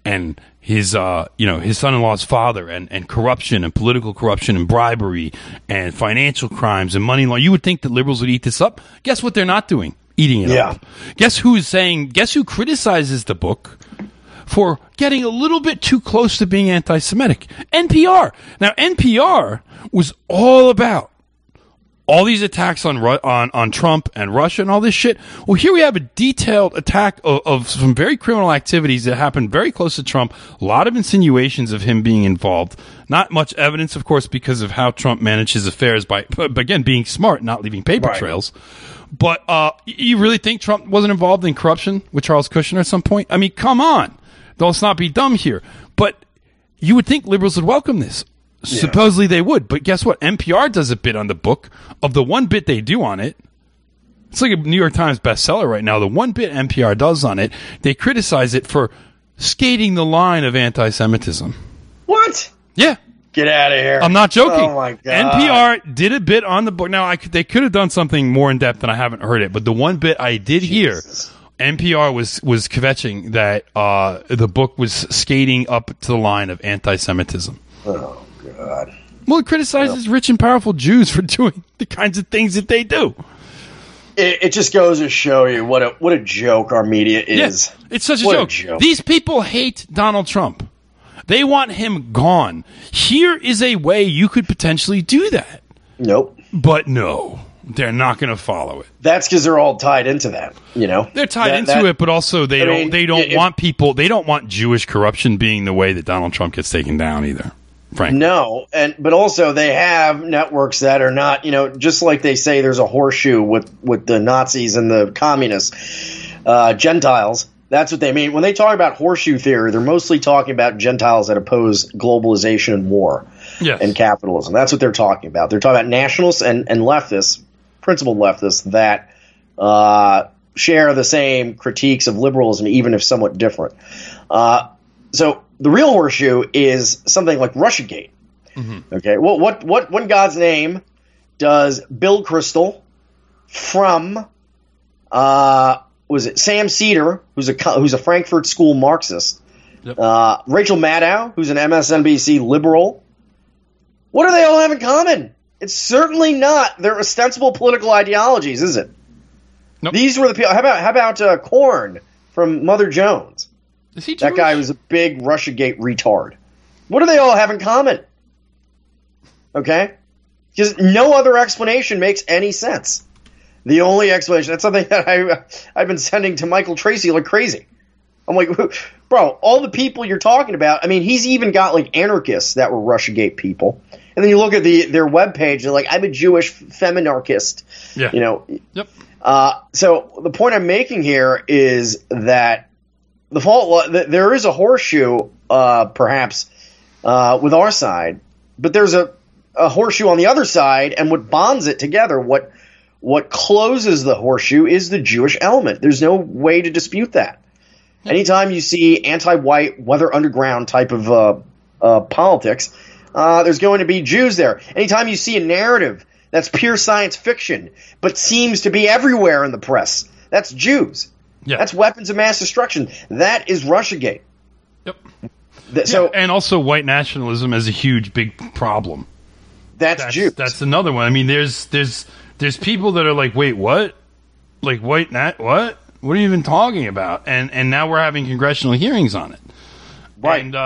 and his his son-in-law's father, and corruption and political corruption and bribery and financial crimes and money law. You would think that liberals would eat this up. Guess what they're not doing? Eating it up. Guess who criticizes the book for getting a little bit too close to being anti-Semitic? NPR. Now, NPR was all about all these attacks on Trump and Russia and all this shit. Well, here we have a detailed attack of some very criminal activities that happened very close to Trump. A lot of insinuations of him being involved. Not much evidence, of course, because of how Trump managed his affairs by, again, being smart, not leaving paper trails. But you really think Trump wasn't involved in corruption with Charles Kushner at some point? I mean, come on. Let's not be dumb here. But you would think liberals would welcome this. Yeah. Supposedly they would. But guess what? NPR does a bit on the book. Of the one bit they do on it, it's like a New York Times bestseller right now. The one bit NPR does on it, they criticize it for skating the line of anti-Semitism. What? Yeah. Get out of here. I'm not joking. Oh, my God. NPR did a bit on the book. Now, they could have done something more in depth, and I haven't heard it. But the one bit I did hear, NPR was kvetching that the book was skating up to the line of anti-Semitism. Oh, God. Well, it criticizes rich and powerful Jews for doing the kinds of things that they do. It just goes to show you what a joke our media is. Yeah, it's such a joke. These people hate Donald Trump. They want him gone. Here is a way you could potentially do that. Nope. But no, they're not going to follow it. That's because they're all tied into that. They're tied into it, but also they don't want people. They don't want Jewish corruption being the way that Donald Trump gets taken down either. Frankly. No, but also they have networks that are not, just like they say there's a horseshoe with the Nazis and the communists, Gentiles. That's what they mean. When they talk about horseshoe theory, they're mostly talking about Gentiles that oppose globalization and war and capitalism. That's what they're talking about. They're talking about nationalists and leftists, principled leftists, that share the same critiques of liberalism, even if somewhat different. So the real horseshoe is something like Russiagate. Mm-hmm. Okay, well, what in God's name does Bill Kristol from was it Sam Cedar, who's a Frankfurt School Marxist, Rachel Maddow, who's an MSNBC liberal? What do they all have in common? It's certainly not their ostensible political ideologies, is it? Nope. These were the people. How about Korn from Mother Jones? Is he Jewish? That guy was a big Russiagate retard. What do they all have in common? Okay? Because no other explanation makes any sense. The only explanation, that's something that I've been sending to Michael Tracy like crazy. I'm like, bro, all the people you're talking about, I mean, he's even got like anarchists that were Russiagate people. And then you look at their webpage, they're like, I'm a Jewish feminarchist. Yeah. Yep. So the point I'm making here is that there is a horseshoe, perhaps, with our side, but there's a horseshoe on the other side, and what bonds it together, what closes the horseshoe is the Jewish element. There's no way to dispute that. Anytime you see anti-white, weather underground type of politics, there's going to be Jews there. Anytime you see a narrative that's pure science fiction, but seems to be everywhere in the press, that's Jews. Yeah. That's weapons of mass destruction. That is Russiagate. Yep. And also white nationalism is a huge, big problem. That's Jews. That's another one. I mean, there's people that are like, wait, what? Like what? What are you even talking about? And now we're having congressional hearings on it. Right. And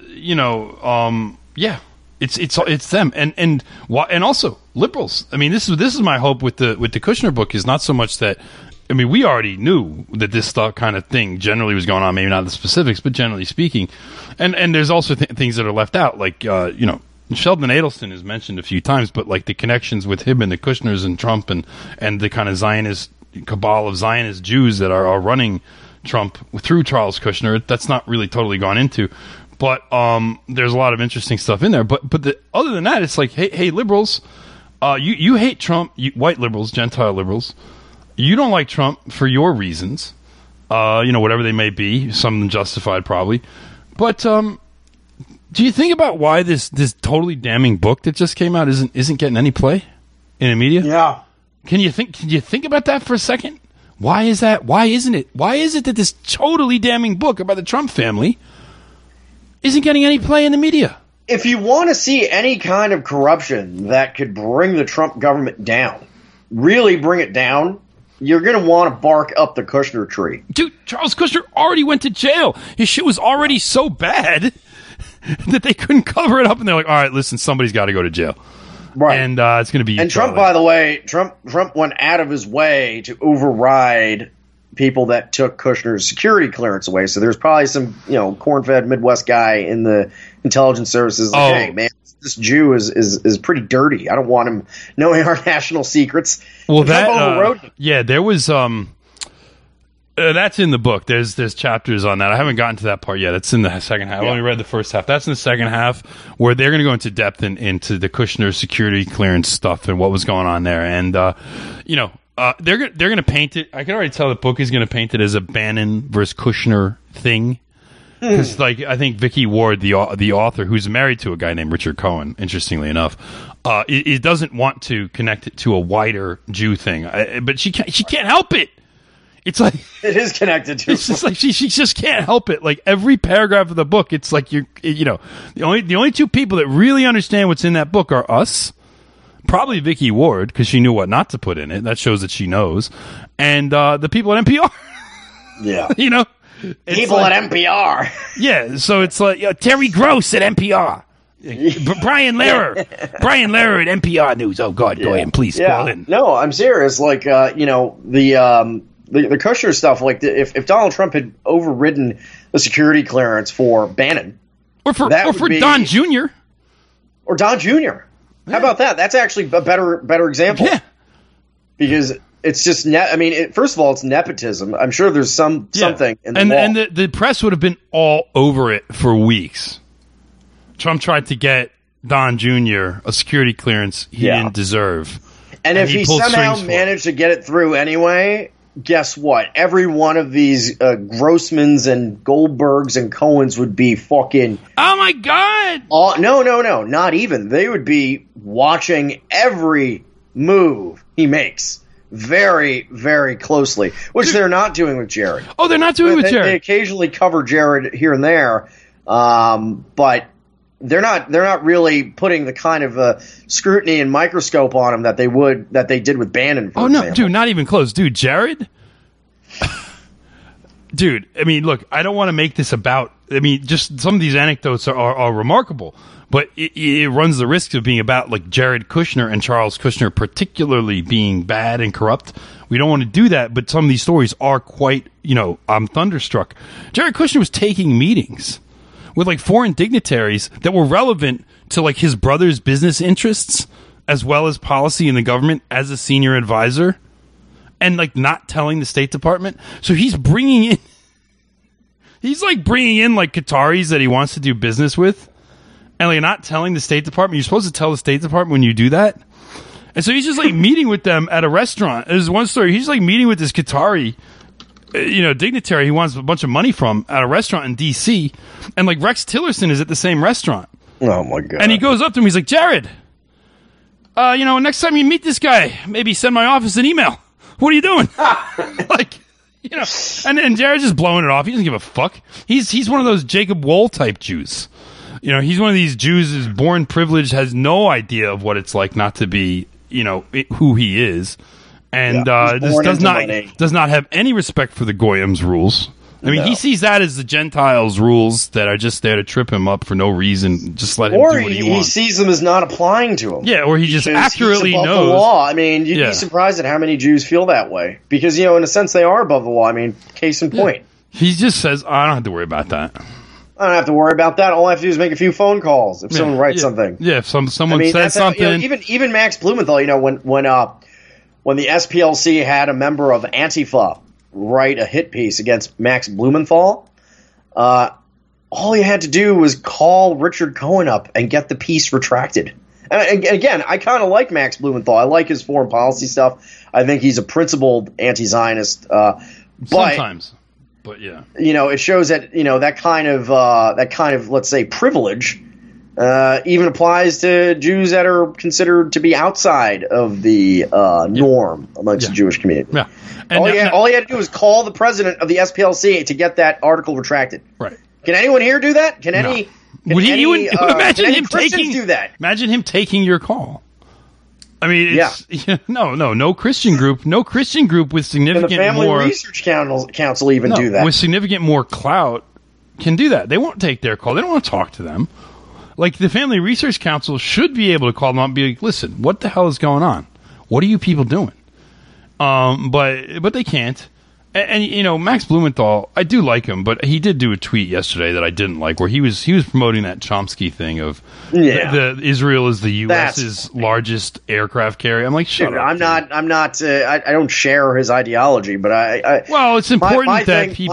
it's them. And also liberals. I mean, this is my hope with the Kushner book is not so much that, I mean, we already knew that this stuff kind of thing generally was going on, maybe not the specifics, but generally speaking. And there's also things that are left out, like, Sheldon Adelson is mentioned a few times, but like the connections with him and the Kushners and Trump and the kind of Zionist cabal of Zionist Jews that are running Trump through Charles Kushner, that's not really totally gone into. But there's a lot of interesting stuff in there. But other than that, it's like, hey liberals, you hate Trump, white liberals, Gentile liberals. You don't like Trump for your reasons, whatever they may be, some of them justified probably. But do you think about why this totally damning book that just came out isn't getting any play in the media? Yeah. Can you think about that for a second? Why is that? Why isn't it? Why is it that this totally damning book about the Trump family isn't getting any play in the media. If you want to see any kind of corruption that could bring the Trump government down, really bring it down, you're going to want to bark up the Kushner tree. Dude, Charles Kushner already went to jail. His shit was already so bad that they couldn't cover it up, and they're like, all right, listen, somebody's got to go to jail. Right. And it's going to be you, And Trump, Charlie. by the way, Trump went out of his way to override people that took Kushner's security clearance away. So there's probably some, corn-fed Midwest guy in the intelligence services like, hey, man, this Jew is pretty dirty. I don't want him knowing our national secrets. Well, and Trump overrode him. yeah, there was that's in the book. There's chapters on that. I haven't gotten to that part yet. It's in the second half. I only read the first half. That's in the second half where they're going to go into depth into the Kushner security clearance stuff and what was going on there. And they're going to paint it. I can already tell the book is going to paint it as a Bannon versus Kushner thing. Because, I think Vicky Ward, the author, who's married to a guy named Richard Cohen, interestingly enough, it doesn't want to connect it to a wider Jew thing. But she can't help it. It's like it is connected to. It's just like she just can't help it. Like every paragraph of the book, it's like the only two people that really understand what's in that book are us. Probably Vicky Ward, because she knew what not to put in it. That shows that she knows. And the people at NPR. Yeah. People at NPR. Yeah, so it's like Terry Gross at NPR. Brian Lehrer. Brian Lehrer at NPR News. Oh, God, go ahead, please call in. No, I'm serious. Like, the Kushner stuff, like if Donald Trump had overridden the security clearance for Bannon. Or for Don Jr. Or Don Jr. Yeah. How about that? That's actually a better example. Yeah. Because it's just first of all, it's nepotism. I'm sure there's something in the law. And the press would have been all over it for weeks. Trump tried to get Don Jr. a security clearance he didn't deserve. And if he somehow managed to get it through anyway, guess what? Every one of these Grossmans and Goldbergs and Cohens would be fucking... Oh, my God! No, not even. They would be watching every move he makes very, very closely, which they're not doing with Jared. Oh, they're not doing with Jared. They occasionally cover Jared here and there, but they're not really putting the kind of scrutiny and microscope on him that they did with Bannon. For example. Dude, not even close, dude. Jared, dude. I mean, look, I don't want to make this about. I mean, just some of these anecdotes are remarkable, but it runs the risk of being about like Jared Kushner and Charles Kushner, particularly being bad and corrupt. We don't want to do that, but some of these stories are quite. I'm thunderstruck. Jared Kushner was taking meetings with like foreign dignitaries that were relevant to like his brother's business interests as well as policy in the government as a senior advisor, and like not telling the State Department. So he's bringing in like Qataris that he wants to do business with, and like not telling the State Department. You're supposed to tell the State Department when you do that. And so he's just like meeting with them at a restaurant. There's one story. He's like meeting with this Qatari dignitary he wants a bunch of money from at a restaurant in D.C. And like Rex Tillerson is at the same restaurant. Oh my God. And he goes up to him. He's like, Jared, next time you meet this guy, maybe send my office an email. What are you doing? And Jared's just blowing it off. He doesn't give a fuck. He's one of those Jacob Wohl type Jews. He's one of these Jews who's born privileged, has no idea of what it's like not to be, who he is. And does not have any respect for the Goyim's rules. I mean, he sees that as the Gentiles' rules that are just there to trip him up for no reason. Just let him do what he wants. He sees them as not applying to him. Yeah, or he just accurately knows the law. I mean, you'd be surprised at how many Jews feel that way because in a sense they are above the law. I mean, case in point. He just says, "I don't have to worry about that. I don't have to worry about that. All I have to do is make a few phone calls if someone writes something." Yeah, if someone says something. Even Max Blumenthal, when the SPLC had a member of Antifa write a hit piece against Max Blumenthal, all you had to do was call Richard Cohen up and get the piece retracted. And again, I kind of like Max Blumenthal. I like his foreign policy stuff. I think he's a principled anti-Zionist. Sometimes, but yeah, it shows that that kind of let's say privilege even applies to Jews that are considered to be outside of the norm amongst the Jewish community. Yeah. All he had to do was call the president of the SPLC to get that article retracted. Right. Can anyone here do that? Can any? No. Would he? Imagine him Christians do that. Imagine him taking your call. I mean, no Christian group with significant and the Family more Research Council even do that with significant more clout can do that. They won't take their call. They don't want to talk to them. Like the Family Research Council should be able to call them up and be like, "Listen, what the hell is going on? What are you people doing?" But they can't. And you know, Max Blumenthal, I do like him, but he did do a tweet yesterday that I didn't like, where he was promoting that Chomsky thing of the Israel is the U.S.'s largest aircraft carrier. I'm like, shut up. I don't share his ideology, but well, it's important that people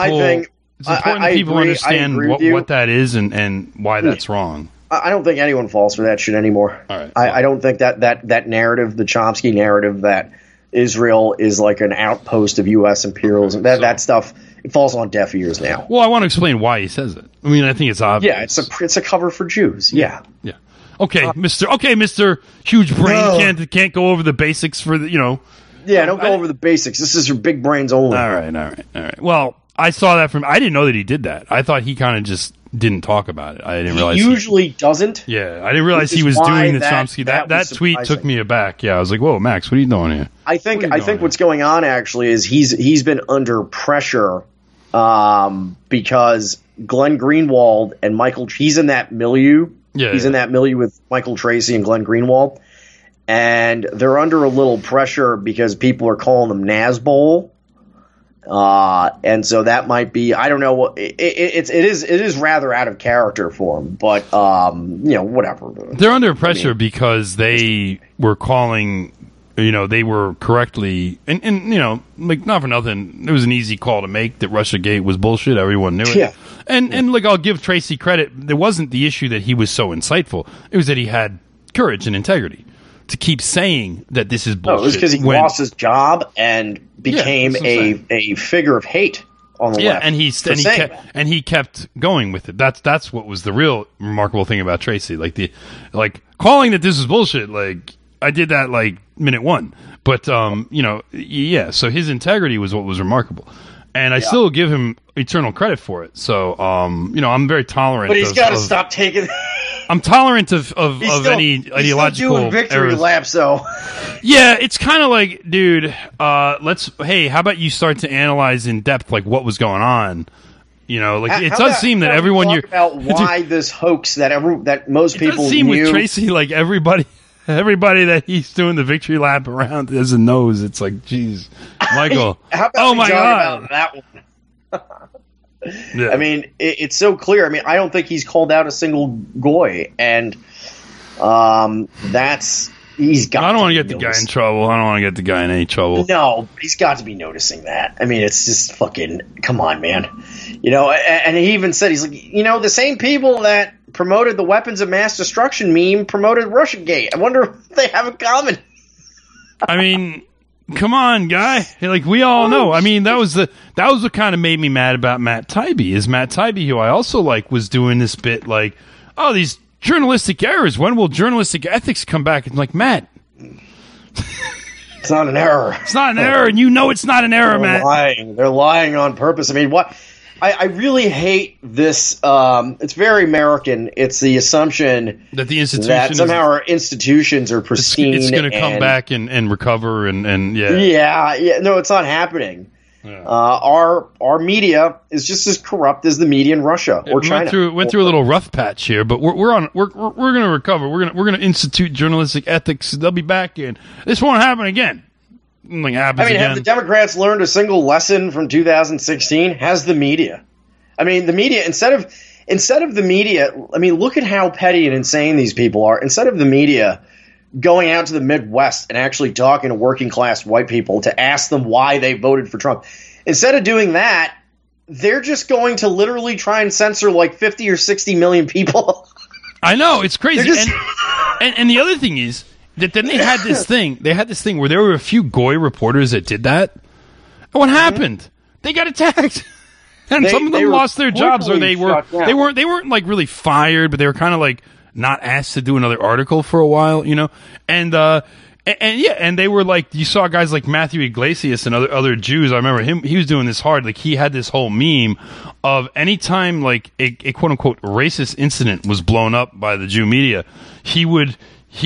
understand what that is and why that's wrong. I don't think anyone falls for that shit anymore. All right, I don't think that narrative, the Chomsky narrative, that Israel is like an outpost of U.S. imperialism. That stuff, it falls on deaf ears now. Well, I want to explain why he says it. I mean, I think it's obvious. Yeah, it's a cover for Jews. Yeah. Okay, Mr. Huge Brain can't go over the basics for the, you know. Yeah, don't go over the basics. This is for big brains only. All right. Well, I saw that I didn't know that he did that. I thought he kind of just didn't talk about it. I didn't realize he usually doesn't. Yeah, I didn't realize he was doing the Chomsky. That tweet took me aback. Yeah, I was like, "Whoa, Max, what are you doing here?" I think what's going on actually is he's been under pressure because Glenn Greenwald and he's in that milieu. Yeah, he's in that milieu with Michael Tracy and Glenn Greenwald, and they're under a little pressure because people are calling them Nazbol. And so that might be, I don't know what it is rather out of character for him, but you know, whatever. They're under pressure because they were calling, you know, they were correctly and you know, like not for nothing, it was an easy call to make that Russiagate was bullshit. Everyone knew it. Yeah. And like I'll give Tracy credit. There wasn't the issue that he was so insightful. It was that he had courage and integrity to keep saying that this is bullshit. No, it was because he lost his job and became a figure of hate on the left. And he kept going with it. That's what was the real remarkable thing about Tracy. Like calling that this is bullshit. Like I did that like minute one, but you know, yeah. So his integrity was what was remarkable, and I still give him eternal credit for it. So you know, I'm very tolerant. But he's got to stop taking. I'm tolerant of any ideological doing victory errors. laps, though. Yeah, it's kind of like, dude, how about you start to analyze in depth like what was going on? You know, like it does seem that everyone you're about why this hoax that most people does seem knew. With Tracy, like everybody that he's doing the victory lap around doesn't know. It's like, geez, Michael. How about oh my god, about that one? Yeah. I mean, it's so clear. I mean, I don't think he's called out a single goy, and he's got. I don't want to get the guy in trouble. I don't want to get the guy in any trouble. No, but he's got to be noticing that. I mean, it's just fucking come on, man. You know, and he even said, he's like, you know, the same people that promoted the weapons of mass destruction meme promoted Russiagate. I wonder if they have in common. I mean. Come on, guy! Like we all know. I mean, that was what kind of made me mad about Matt Taibbi. Is Matt Taibbi, who I also like, was doing this bit like, "Oh, these journalistic errors. When will journalistic ethics come back?" And like, Matt, it's not an error. It's not an error, and you know it's not an error, Matt. They're lying on purpose. I mean, what? I really hate this. It's very American. It's the assumption that the institution that somehow our institutions are pristine. It's going to come back and recover and yeah. Yeah. No, it's not happening. Yeah. Our media is just as corrupt as the media in Russia or China. Went through a little rough patch here, but we're going to recover. We're going to institute journalistic ethics. They'll be back in. This won't happen again. Have the Democrats learned a single lesson from 2016? Has the media? I mean, the media instead of the media. I mean, look at how petty and insane these people are. Instead of the media going out to the Midwest and actually talking to working class white people to ask them why they voted for Trump, instead of doing that, they're just going to literally try and censor like 50 or 60 million people. I know, it's crazy. And the other thing is. That then they had this thing. They had this thing where there were a few goy reporters that did that. And what happened? They got attacked, and some of them lost their jobs, or they weren't like really fired, but they were kind of like not asked to do another article for a while, you know. And and they were like, you saw guys like Matthew Iglesias and other Jews. I remember him; he was doing this hard. Like he had this whole meme of anytime like a quote unquote racist incident was blown up by the Jew media, he would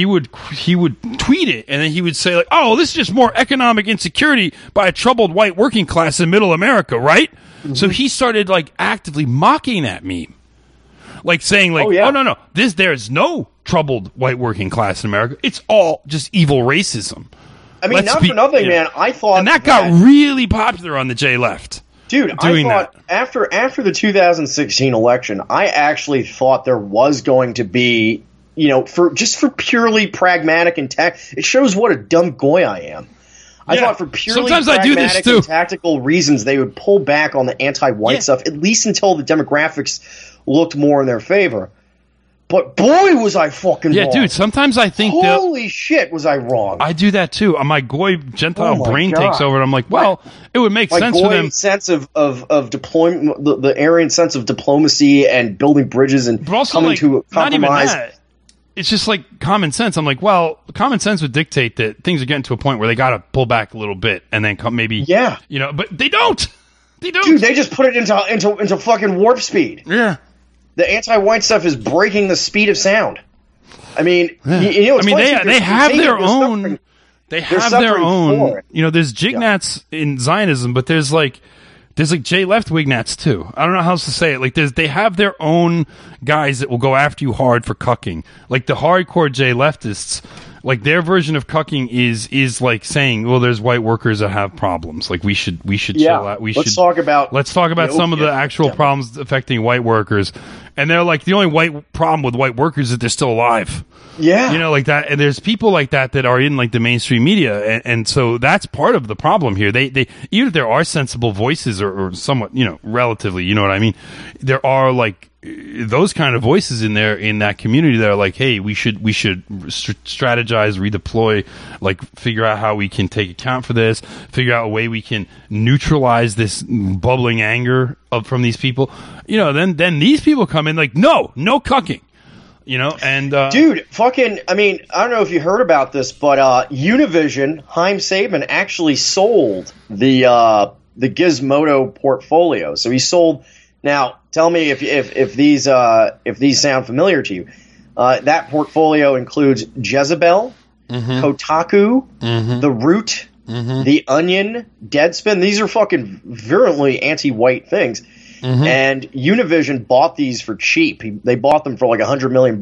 tweet it, and then he would say like, "Oh, this is just more economic insecurity by a troubled white working class in Middle America, right?" Mm-hmm. So he started like actively mocking that meme. Like saying, like, oh no, there's no troubled white working class in America. It's all just evil racism. I mean, for nothing, man. I thought, and that got really popular on the J left, dude. I thought after the 2016 election, I actually thought there was going to be, for purely pragmatic and it shows what a dumb goy I am. I thought for purely pragmatic and tactical reasons, they would pull back on the anti-white stuff, at least until the demographics looked more in their favor. But boy, was I fucking wrong. Dude, sometimes I think holy shit, was I wrong. I do that too. My goy Gentile brain takes over, and I'm like, well, it would make sense for them. Sense of deployment, the Aryan sense of diplomacy and building bridges and coming to a compromise. Not even that. It's just like common sense. I'm like, well, common sense would dictate that things are getting to a point where they got to pull back a little bit and then come maybe, but they don't. They don't. Dude, they just put it into fucking warp speed. Yeah. The anti-white stuff is breaking the speed of sound. I mean, they have their own. They have their own. There's jignats in Zionism, but there's like J left wignats too. I don't know how else to say it. Like they have their own guys that will go after you hard for cucking. Like the hardcore J leftists, like their version of cucking is like saying, well, there's white workers that have problems. Like we should chill out. Let's talk about some of the actual problems affecting white workers. And they're like, the only white problem with white workers is that they're still alive. Yeah. Like that. And there's people like that are in like the mainstream media. And so that's part of the problem here. They even if there are sensible voices or somewhat, relatively, you know what I mean? There are like those kind of voices in there in that community that are like, hey, we should strategize, redeploy, like figure out how we can take account for this, figure out a way we can neutralize this bubbling anger from these people. Then these people come in like, no cucking. And dude, fucking, I mean, I don't know if you heard about this, but Univision, Haim Saban actually sold the Gizmodo portfolio. So he sold. Now, tell me if these sound familiar to you. That portfolio includes Jezebel, Kotaku, The Root, The Onion, Deadspin. These are fucking virulently anti-white things. And Univision bought these for cheap. They bought them for like $100 million,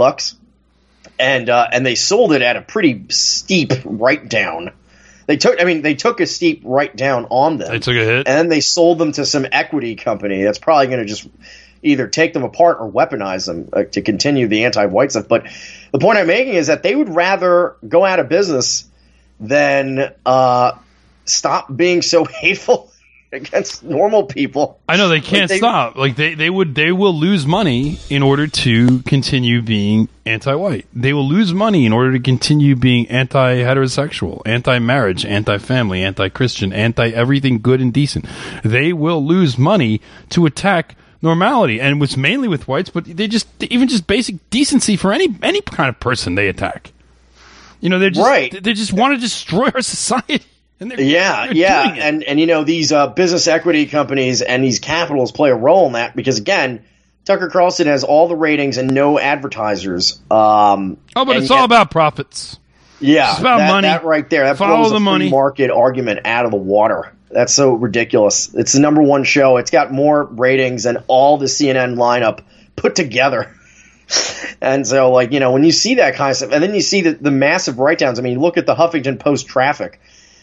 and they sold it at a pretty steep write-down. They took a steep write-down on them. They took a hit. And then they sold them to some equity company that's probably going to just either take them apart or weaponize them to continue the anti-white stuff. But the point I'm making is that they would rather go out of business than stop being so hateful against normal people. I know they can't stop. Like they will lose money in order to continue being anti-white. They will lose money in order to continue being anti-heterosexual, anti-marriage, anti-family, anti-Christian, anti-everything good and decent. They will lose money to attack normality, and it's mainly with whites, but even just basic decency for any kind of person they attack. They just want to destroy our society. And they're and these business equity companies and these capitals play a role in that because again, Tucker Carlson has all the ratings and no advertisers. But it's all about profits. Yeah, it's about money. That right there, that blows the free market argument out of the water. That's so ridiculous. It's the number one show. It's got more ratings than all the CNN lineup put together. And so, when you see that kind of stuff, and then you see the massive write-downs. I mean, look at the Huffington Post traffic.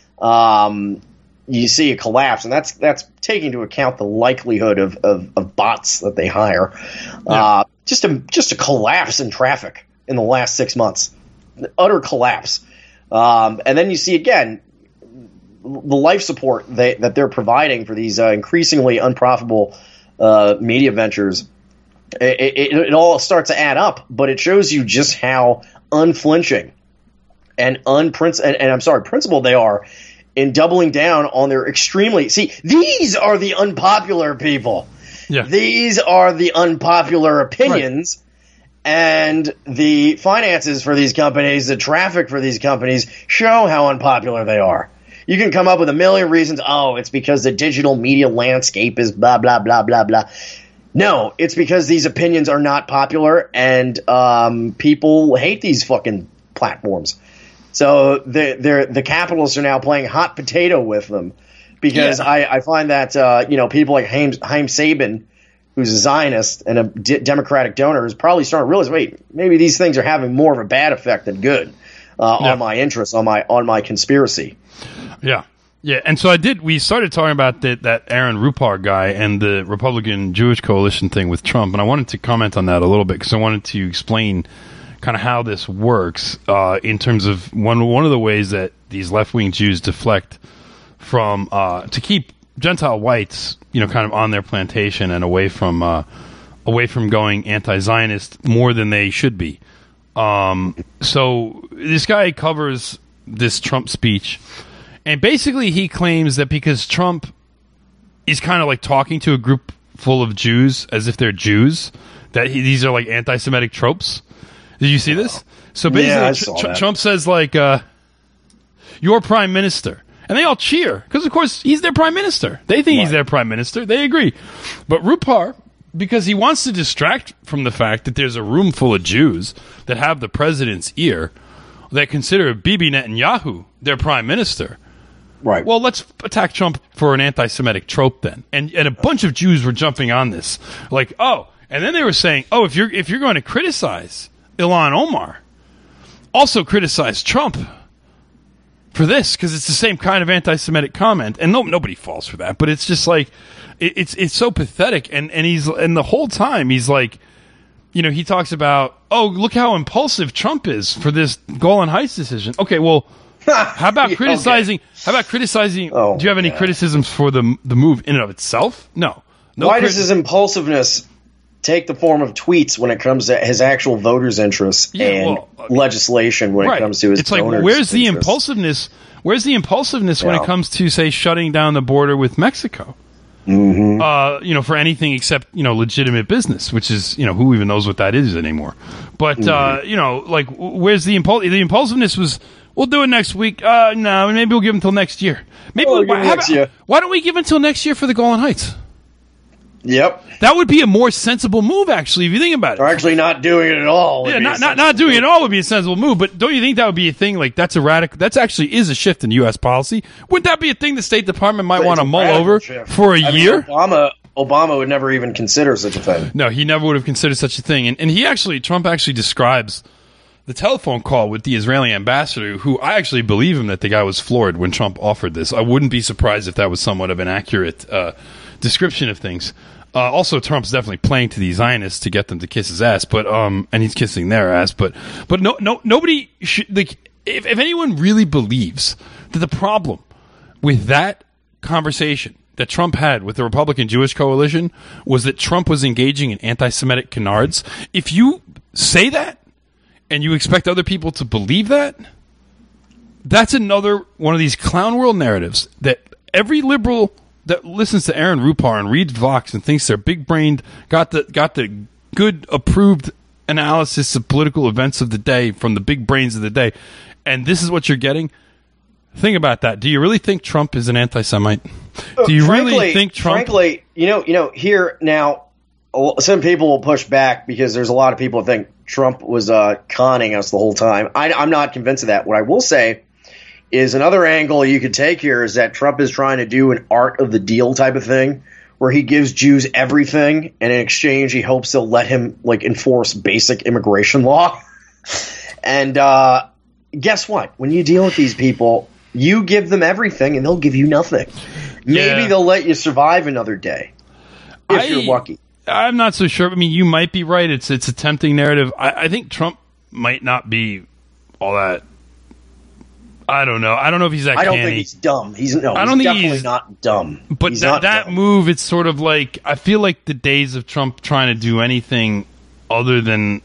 You see a collapse, and that's taking into account the likelihood of bots that they hire. Just a collapse in traffic in the last 6 months, utter collapse. And then you see again the life support that they're providing for these increasingly unprofitable media ventures. It all starts to add up, but it shows you just how unflinching and principled they are in doubling down on their extremely. See, these are the unpopular people. Yeah. These are the unpopular opinions, And the finances for these companies, the traffic for these companies show how unpopular they are. You can come up with a million reasons. Oh, it's because the digital media landscape is blah, blah, blah, blah, blah. No, it's because these opinions are not popular and people hate these fucking platforms. So the capitalists are now playing hot potato with them because I find that people like Haim Saban, who's a Zionist and a Democratic donor, is probably starting to realize, wait, maybe these things are having more of a bad effect than good on my interests, on my conspiracy. Yeah, and so we started talking about that Aaron Rupar guy and the Republican Jewish coalition thing with Trump, and I wanted to comment on that a little bit because I wanted to explain kind of how this works in terms of one of the ways that these left-wing Jews deflect from to keep Gentile whites, kind of on their plantation and away from going anti-Zionist more than they should be. So this guy covers this Trump speech. And basically, he claims that because Trump is kind of like talking to a group full of Jews as if they're Jews, that these are like anti-Semitic tropes. Did you see this? So basically, Trump says like, "Your prime minister," and they all cheer because, of course, he's their prime minister. They think he's their prime minister. They agree. But Rupar, because he wants to distract from the fact that there's a room full of Jews that have the president's ear, that consider Bibi Netanyahu their prime minister. Right. Well, let's attack Trump for an anti-Semitic trope then. And a bunch of Jews were jumping on this. Like, and then they were saying, if you're going to criticize Ilhan Omar, also criticize Trump for this, because it's the same kind of anti-Semitic comment. And nobody falls for that, but it's just like it's so pathetic. And the whole time he's like, he talks about, look how impulsive Trump is for this Golan Heights decision. Okay, well, how about criticizing? Okay. How about criticizing? Do you have any criticisms for the move in and of itself? No. Why does his impulsiveness take the form of tweets when it comes to his actual voters' interests and legislation when it comes to his? It's like where's the impulsiveness? Where's the impulsiveness when it comes to, say, shutting down the border with Mexico? Mm-hmm. For anything except legitimate business, which is who even knows what that is anymore. But like where's the impulsiveness was. We'll do it next week. No, maybe we'll give until next year. Maybe why don't we give until next year for the Golan Heights? Yep, that would be a more sensible move, actually, if you think about it. Or actually not doing it at all. Yeah, not doing it at all would be a sensible move. But don't you think that would be a thing? Like that's a radical. That's actually is a shift in U.S. policy. Wouldn't that be a thing the State Department might want to mull over for a year? Obama would never even consider such a thing. No, he never would have considered such a thing. And Trump actually describes the telephone call with the Israeli ambassador, who I actually believe him that the guy was floored when Trump offered this. I wouldn't be surprised if that was somewhat of an accurate description of things. Also, Trump's definitely playing to these Zionists to get them to kiss his ass, but and he's kissing their ass. But nobody should, like, if anyone really believes that the problem with that conversation that Trump had with the Republican Jewish coalition was that Trump was engaging in anti-Semitic canards, if you say that, and you expect other people to believe that, that's another one of these clown world narratives that every liberal that listens to Aaron Rupar and reads Vox and thinks they're big-brained, got the good, approved analysis of political events of the day from the big brains of the day, and this is what you're getting. Think about that. Do you really think Trump is an anti-Semite? Do you really think Trump... Frankly, here now, some people will push back because there's a lot of people who think Trump was conning us the whole time. I'm not convinced of that. What I will say is another angle you could take here is that Trump is trying to do an art of the deal type of thing where he gives Jews everything, and in exchange he hopes they'll let him enforce basic immigration law. And guess what? When you deal with these people, you give them everything and they'll give you nothing. Maybe they'll let you survive another day if you're lucky. I'm not so sure. I mean, you might be right. It's a tempting narrative. I think Trump might not be all that. I don't know. I don't know if he's that canny. I don't think he's dumb. He's definitely not dumb. But that move, it's sort of like, I feel like the days of Trump trying to do anything other than,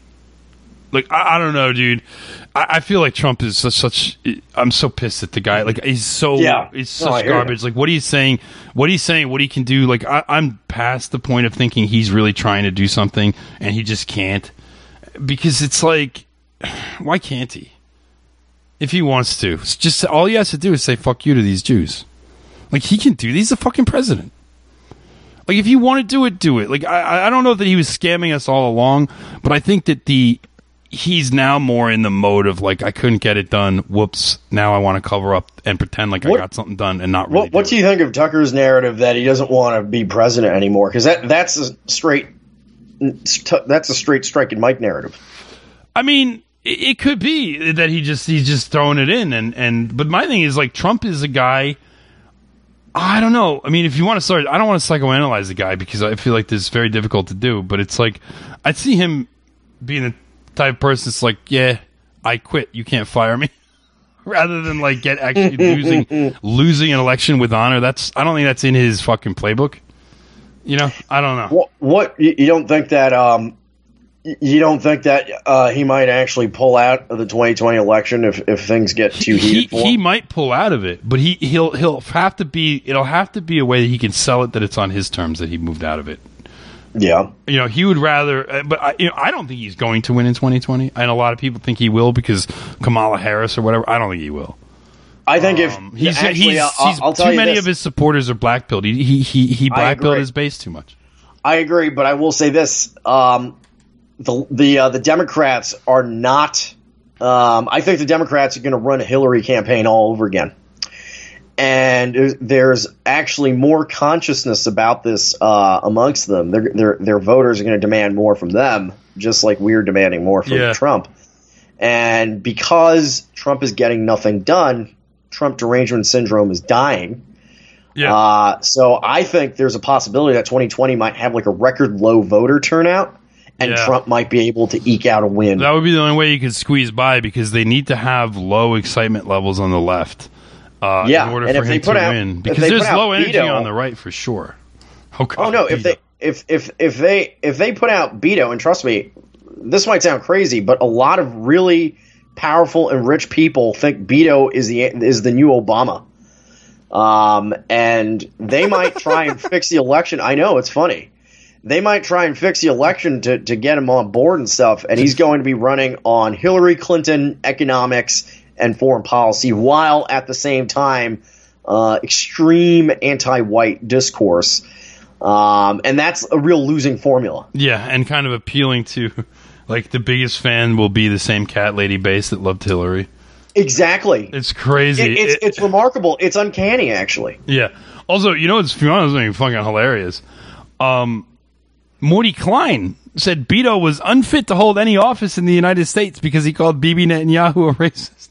I don't know, dude. I feel like Trump is such. I'm so pissed at the guy. He's so. Yeah. He's such garbage. What he's saying, what he can do. I'm past the point of thinking he's really trying to do something and he just can't. because it's like, why can't he? If he wants to, it's just all he has to do is say "fuck you" to these Jews. Like, he can do. He's the fucking president. Like, if you want to do it. Like, I don't know that he was scamming us all along, but I think that he's now more in the mode of, like, I couldn't get it done. Whoops. Now I want to cover up and pretend like I got something done and not really. What do you think of Tucker's narrative that he doesn't want to be president anymore? Because that's a straight strike and Mike narrative. I mean, it could be that he's just throwing it in, but my thing is, like, Trump is a guy. I don't know. I mean, if you want to start, I don't want to psychoanalyze the guy because I feel like this is very difficult to do. But it's like, I see him being the type of person that's like, yeah, I quit. You can't fire me. Rather than like losing an election with honor. I don't think that's in his fucking playbook. You know, I don't know. What you don't think that he might actually pull out of the 2020 election if things get too heated for him? He might pull out of it, but he'll have to be. It'll have to be a way that he can sell it that it's on his terms that he moved out of it. Yeah, you know, he would rather. But I don't think he's going to win in 2020, and a lot of people think he will because Kamala Harris or whatever. I don't think he will. I think if I'll too many of his supporters are blackpilled. He blackpilled his base too much. I agree, but I will say this. The Democrats are not. I think the Democrats are going to run a Hillary campaign all over again, and there's actually more consciousness about this amongst them. Their voters are going to demand more from them, just like we're demanding more from Trump. And because Trump is getting nothing done, Trump derangement syndrome is dying. Yeah. So I think there's a possibility that 2020 might have like a record low voter turnout. And Trump might be able to eke out a win. That would be the only way you could squeeze by because they need to have low excitement levels on the left in order for him to win. Because there's low energy on the right for sure. Oh no! If they put out Beto, and trust me, this might sound crazy, but a lot of really powerful and rich people think Beto is the new Obama, and they might try and fix the election. I know it's funny. They might try and fix the election to get him on board and stuff, and he's going to be running on Hillary Clinton economics and foreign policy while at the same time extreme anti-white discourse. And that's a real losing formula. Yeah, and kind of appealing to, like, the biggest fan will be the same cat lady base that loved Hillary. Exactly. It's crazy. It's remarkable. It's uncanny, actually. Yeah. Also, you know what's fucking hilarious? Morty Klein said Beto was unfit to hold any office in the United States because he called Bibi Netanyahu a racist.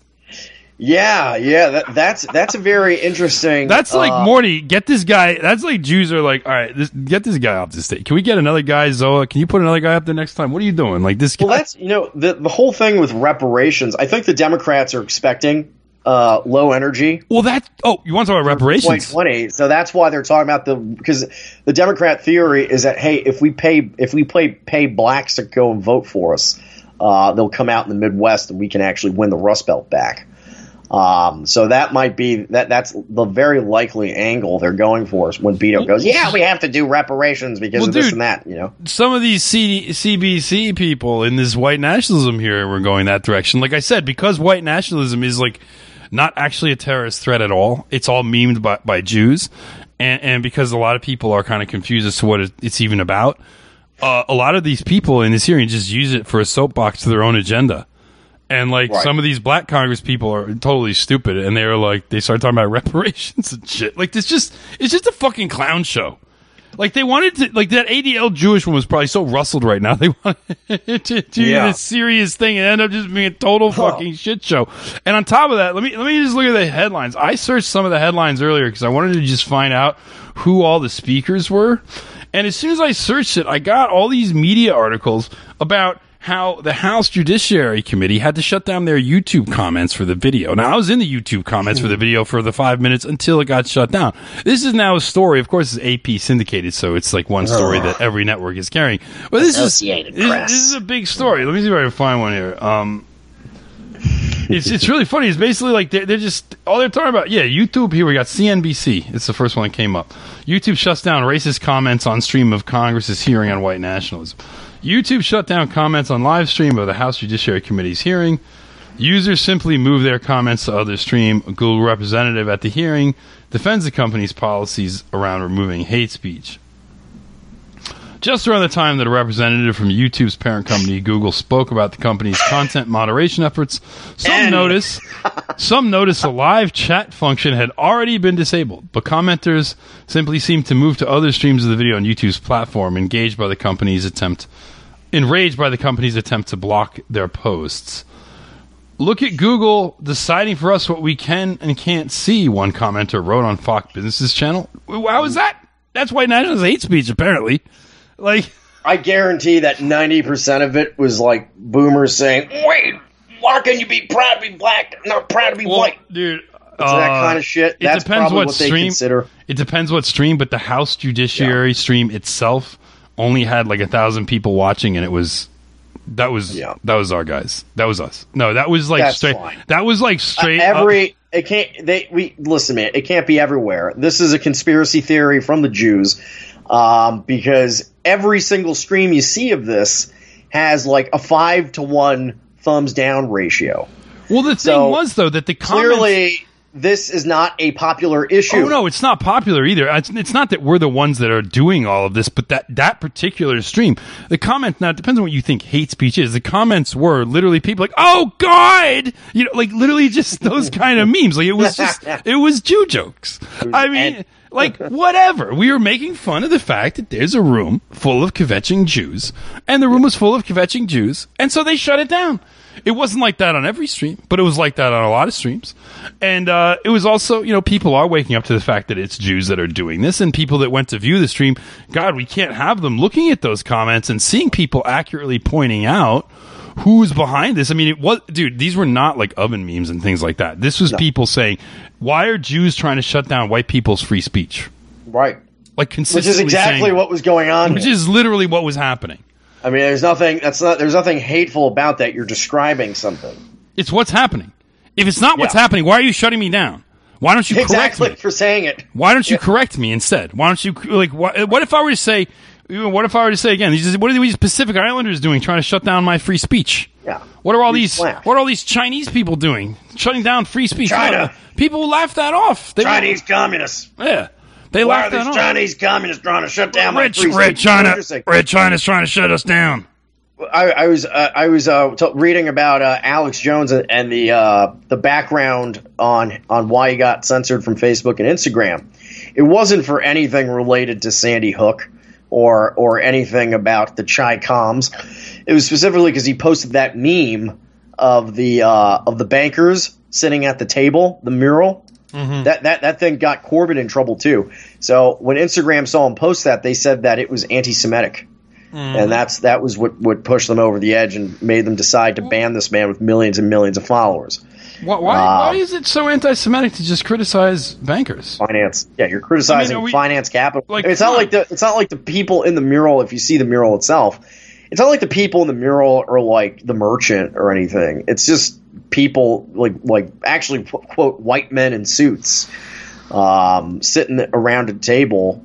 Yeah, that's a very interesting. That's like Morty. Get this guy. That's like Jews are like, all right, get this guy off the state. Can we get another guy, Zoa? Can you put another guy up there next time? What are you doing? Like this guy. Well, that's the whole thing with reparations. I think the Democrats are expecting low energy. Well, you want to talk about reparations? 2020. So that's why they're talking about because the Democrat theory is that, hey, if we pay blacks to go and vote for us, they'll come out in the Midwest and we can actually win the Rust Belt back. So that might be that's the very likely angle they're going for is when Beto goes, yeah, we have to do reparations because of this and that, you know. Some of these CBC people in this white nationalism here were going that direction. Like I said, because white nationalism is like not actually a terrorist threat at all. It's all memed by Jews. And because a lot of people are kind of confused as to what it's even about, a lot of these people in this hearing just use it for a soapbox to their own agenda. And like some of these black Congress people are totally stupid, and they start talking about reparations and shit. Like it's just a fucking clown show. Like they wanted to, like that ADL Jewish one was probably so rustled right now. They wanted to do this serious thing and end up just being a total fucking shit show. And on top of that, let me just look at the headlines. I searched some of the headlines earlier because I wanted to just find out who all the speakers were. And as soon as I searched it, I got all these media articles about how the House Judiciary Committee had to shut down their YouTube comments for the video. Now, I was in the YouTube comments for the video for the 5 minutes until it got shut down. This is now a story. Of course, it's AP syndicated, so it's like one story that every network is carrying. But this is a big story. Let me see if I can find one here. It's really funny. It's basically like they're just all they're talking about. Yeah, YouTube. Here we got CNBC. It's the first one that came up. YouTube shuts down racist comments on stream of Congress's hearing on white nationalism. YouTube shut down comments on live stream of the House Judiciary Committee's hearing. Users simply move their comments to other stream. A Google representative at the hearing defends the company's policies around removing hate speech. Just around the time that a representative from YouTube's parent company, Google, spoke about the company's content moderation efforts, some notice a live chat function had already been disabled, but commenters simply seemed to move to other streams of the video on YouTube's platform, enraged by the company's attempt to block their posts. Look at Google deciding for us what we can and can't see, one commenter wrote on Fox Business's channel. How is that? That's white nationalist hate speech, apparently. Like, I guarantee that 90% of it was like boomers saying, "Wait, why can you be proud to be black, not proud to be white?" Dude, it's that kind of shit. That's probably what they consider. It depends what stream, but the House Judiciary stream itself only had like 1,000 people watching, and that was our guys. That was us. No, that was like straight. Fine. That was like straight. It can't. Listen, man. It can't be everywhere. This is a conspiracy theory from the Jews, because every single stream you see of this has like a 5-to-1 thumbs down ratio. Well, the thing was though that the comments, clearly this is not a popular issue. Oh no, it's not popular either. It's not that we're the ones that are doing all of this, but that particular stream, the comment, now it depends on what you think hate speech is. The comments were literally people like, "Oh God," like literally just those kind of memes. Like it was Jew jokes. I mean, like whatever. We were making fun of the fact that there's a room full of kvetching Jews, and the room was full of kvetching Jews, and so they shut it down. It wasn't like that on every stream, but it was like that on a lot of streams. And it was also, people are waking up to the fact that it's Jews that are doing this, and people that went to view the stream, God, we can't have them looking at those comments and seeing people accurately pointing out who's behind this. I mean, these were not like oven memes and things like that. This was people saying, why are Jews trying to shut down white people's free speech? Right. Like consistently Which is exactly what was going on. Which is literally what was happening. I mean, there's nothing hateful about that. You're describing something. It's what's happening. If it's not what's happening, why are you shutting me down? Why don't you correct me? Exactly, for saying it. Why don't you correct me instead? Why don't you, like, what if I were to say again, what are these Pacific Islanders doing trying to shut down my free speech? Yeah. What are all these Chinese people doing? Shutting down free speech. China. People laugh that off. Chinese communists. Yeah. They Why are these Chinese communists trying to shut down my free speech? Red China's trying to shut us down. I was reading about Alex Jones and the background on why he got censored from Facebook and Instagram. It wasn't for anything related to Sandy Hook or anything about the Chi Coms. It was specifically because he posted that meme of the bankers sitting at the table, the mural. Mm-hmm. That thing got Corbyn in trouble too. So when Instagram saw him post that, they said that it was anti-Semitic, and that was what pushed them over the edge and made them decide to ban this man with millions and millions of followers. Why is it so anti-Semitic to just criticize bankers? Finance, yeah, you're criticizing finance capital. Like, it's not like the people in the mural. If you see the mural itself, it's not like the people in the mural are like the merchant or anything. It's just people like actually quote white men in suits sitting around a table.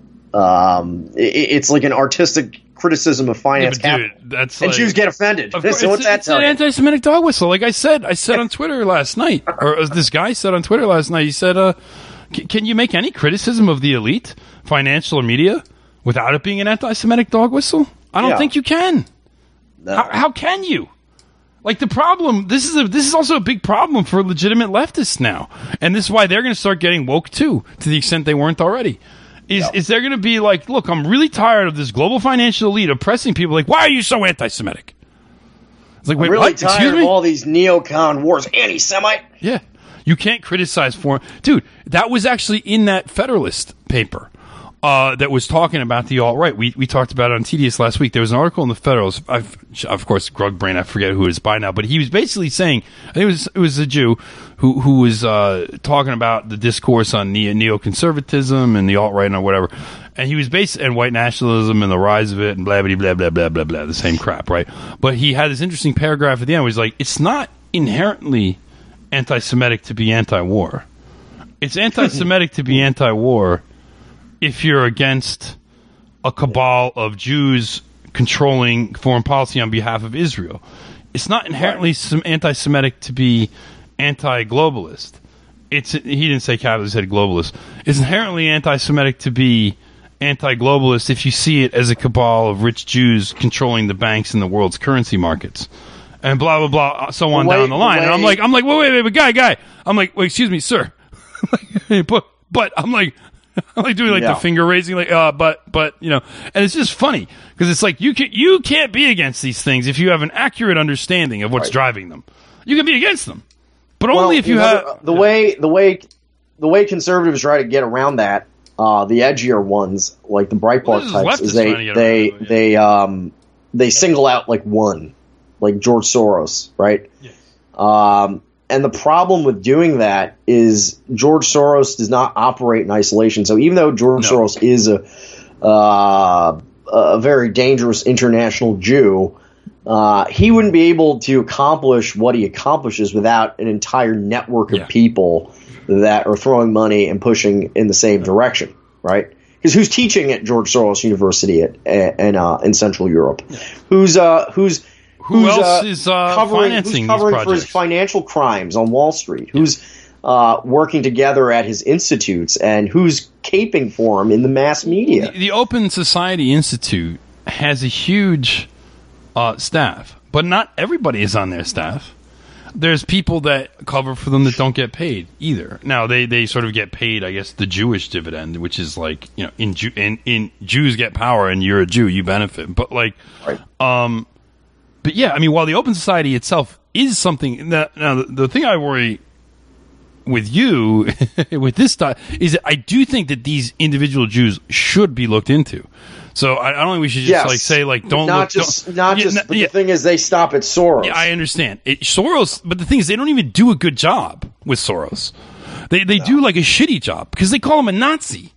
It's like an artistic criticism of finance capital. Dude, and Jews get offended. So what's that it's an anti-Semitic dog whistle. Like I said on Twitter last night, or this guy said on Twitter last night, he said, can you make any criticism of the elite, financial or media, without it being an anti-Semitic dog whistle? I don't think you can. No. How can you? Like the problem, this is also a big problem for legitimate leftists now, and this is why they're going to start getting woke too, to the extent they weren't already. Is they're going to be like, look, I'm really tired of this global financial elite oppressing people. Like, why are you so anti-Semitic? It's like, wait, I'm really what? tired of all these neocon wars, anti-Semite. Yeah, you can't criticize foreign. Dude, that was actually in that Federalist paper. That was talking about the alt-right. We talked about it on TDS last week. There was an article in the Federalist. Of course, Grug Brain, I forget who it is by now, but he was basically saying, I think it was a Jew who was talking about the discourse on neoconservatism and the alt-right and whatever. And he was and white nationalism and the rise of it and blah, blah, blah, blah, blah, blah, blah, the same crap, right? But he had this interesting paragraph at the end where he's like, it's not inherently anti-Semitic to be anti-war. It's anti-Semitic to be anti-war if you're against a cabal of Jews controlling foreign policy on behalf of Israel. It's not inherently anti-Semitic to be anti-globalist. He didn't say capitalist, he said globalist. It's inherently anti-Semitic to be anti-globalist if you see it as a cabal of rich Jews controlling the banks and the world's currency markets, and blah blah blah, so on down the line. And I'm like, wait, guy. I'm like, wait, excuse me, sir. but I'm like doing the finger raising, but you know, and it's just funny because it's like you can't be against these things if you have an accurate understanding of what's driving them. You can be against them, but only if you have the way conservatives try to get around that. The edgier ones, like the Breitbart types, is they single out like one, like George Soros, right? Yeah. And the problem with doing that is George Soros does not operate in isolation. So even though George Soros is a very dangerous international Jew, he wouldn't be able to accomplish what he accomplishes without an entire network of people that are throwing money and pushing in the same direction, right? Because who's teaching at George Soros University in Central Europe? Yeah. Who else is covering these projects? For his financial crimes on Wall Street? Who's working together at his institutes, and who's caping for him in the mass media? The Open Society Institute has a huge staff, but not everybody is on their staff. There's people that cover for them that don't get paid either. Now they sort of get paid, I guess, the Jewish dividend, which is like, you know, in Jews get power and you're a Jew, you benefit. But like, right. But yeah, I mean, while the Open Society itself is something that, now the thing I worry with you with this stuff is that I do think that these individual Jews should be looked into. So I don't think we should just say don't but the thing is they stop at Soros. Yeah, I understand Soros, but the thing is they don't even do a good job with Soros. They do like a shitty job because they call him a Nazi,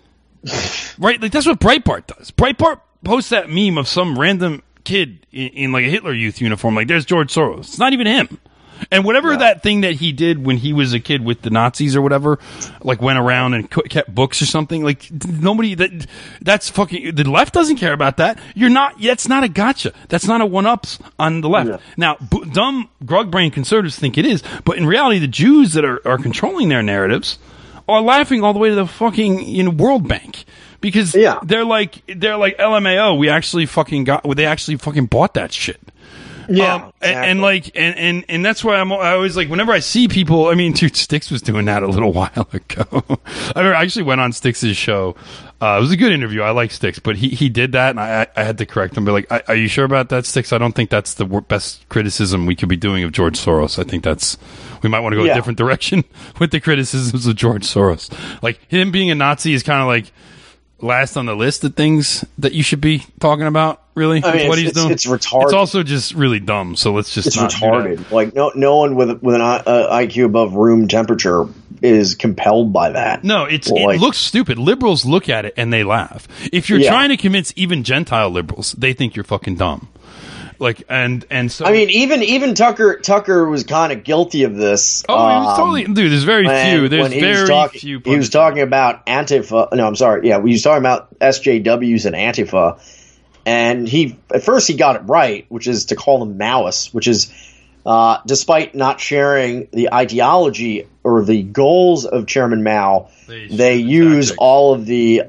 right? Like that's what Breitbart does. Breitbart posts that meme of some random kid in like a Hitler Youth uniform, like there's George Soros. It's not even him. And whatever that thing that he did when he was a kid with the Nazis or whatever, like went around and kept books or something, like nobody that's fucking, the left doesn't care about that. That's not a gotcha. That's not a one-ups on the left. Yeah. Now, dumb grug brain conservatives think it is, but in reality, the Jews that are controlling their narratives are laughing all the way to the fucking World Bank. Because they're like LMAO, they actually fucking bought that shit. Yeah, exactly. and that's why I always like whenever I see people. I mean, dude, Styx was doing that a little while ago. I actually went on Styx's show. It was a good interview. I like Styx, but he did that, and I had to correct him. Be like, "Are you sure about that, Styx? I don't think that's the best criticism we could be doing of George Soros. I think we might want to go a different direction with the criticisms of George Soros. Like him being a Nazi is kind of like last on the list of things that you should be talking about. Really, I mean, what he's doing. It's retarded. It's also just really dumb. So let's just. It's not retarded. Like no one with an IQ above room temperature is compelled by that. No, it looks stupid. Liberals look at it and they laugh. If you're trying to convince even Gentile liberals, they think you're fucking dumb. Like and so. I mean, even Tucker was kind of guilty of this. Oh, he was totally. Dude, there's very few. There's very few. He was talking about Antifa. No, I'm sorry. Yeah, he was talking about SJWs and Antifa. And at first he got it right, which is to call them Maoists, which is, despite not sharing the ideology or the goals of Chairman Mao, they use all of the,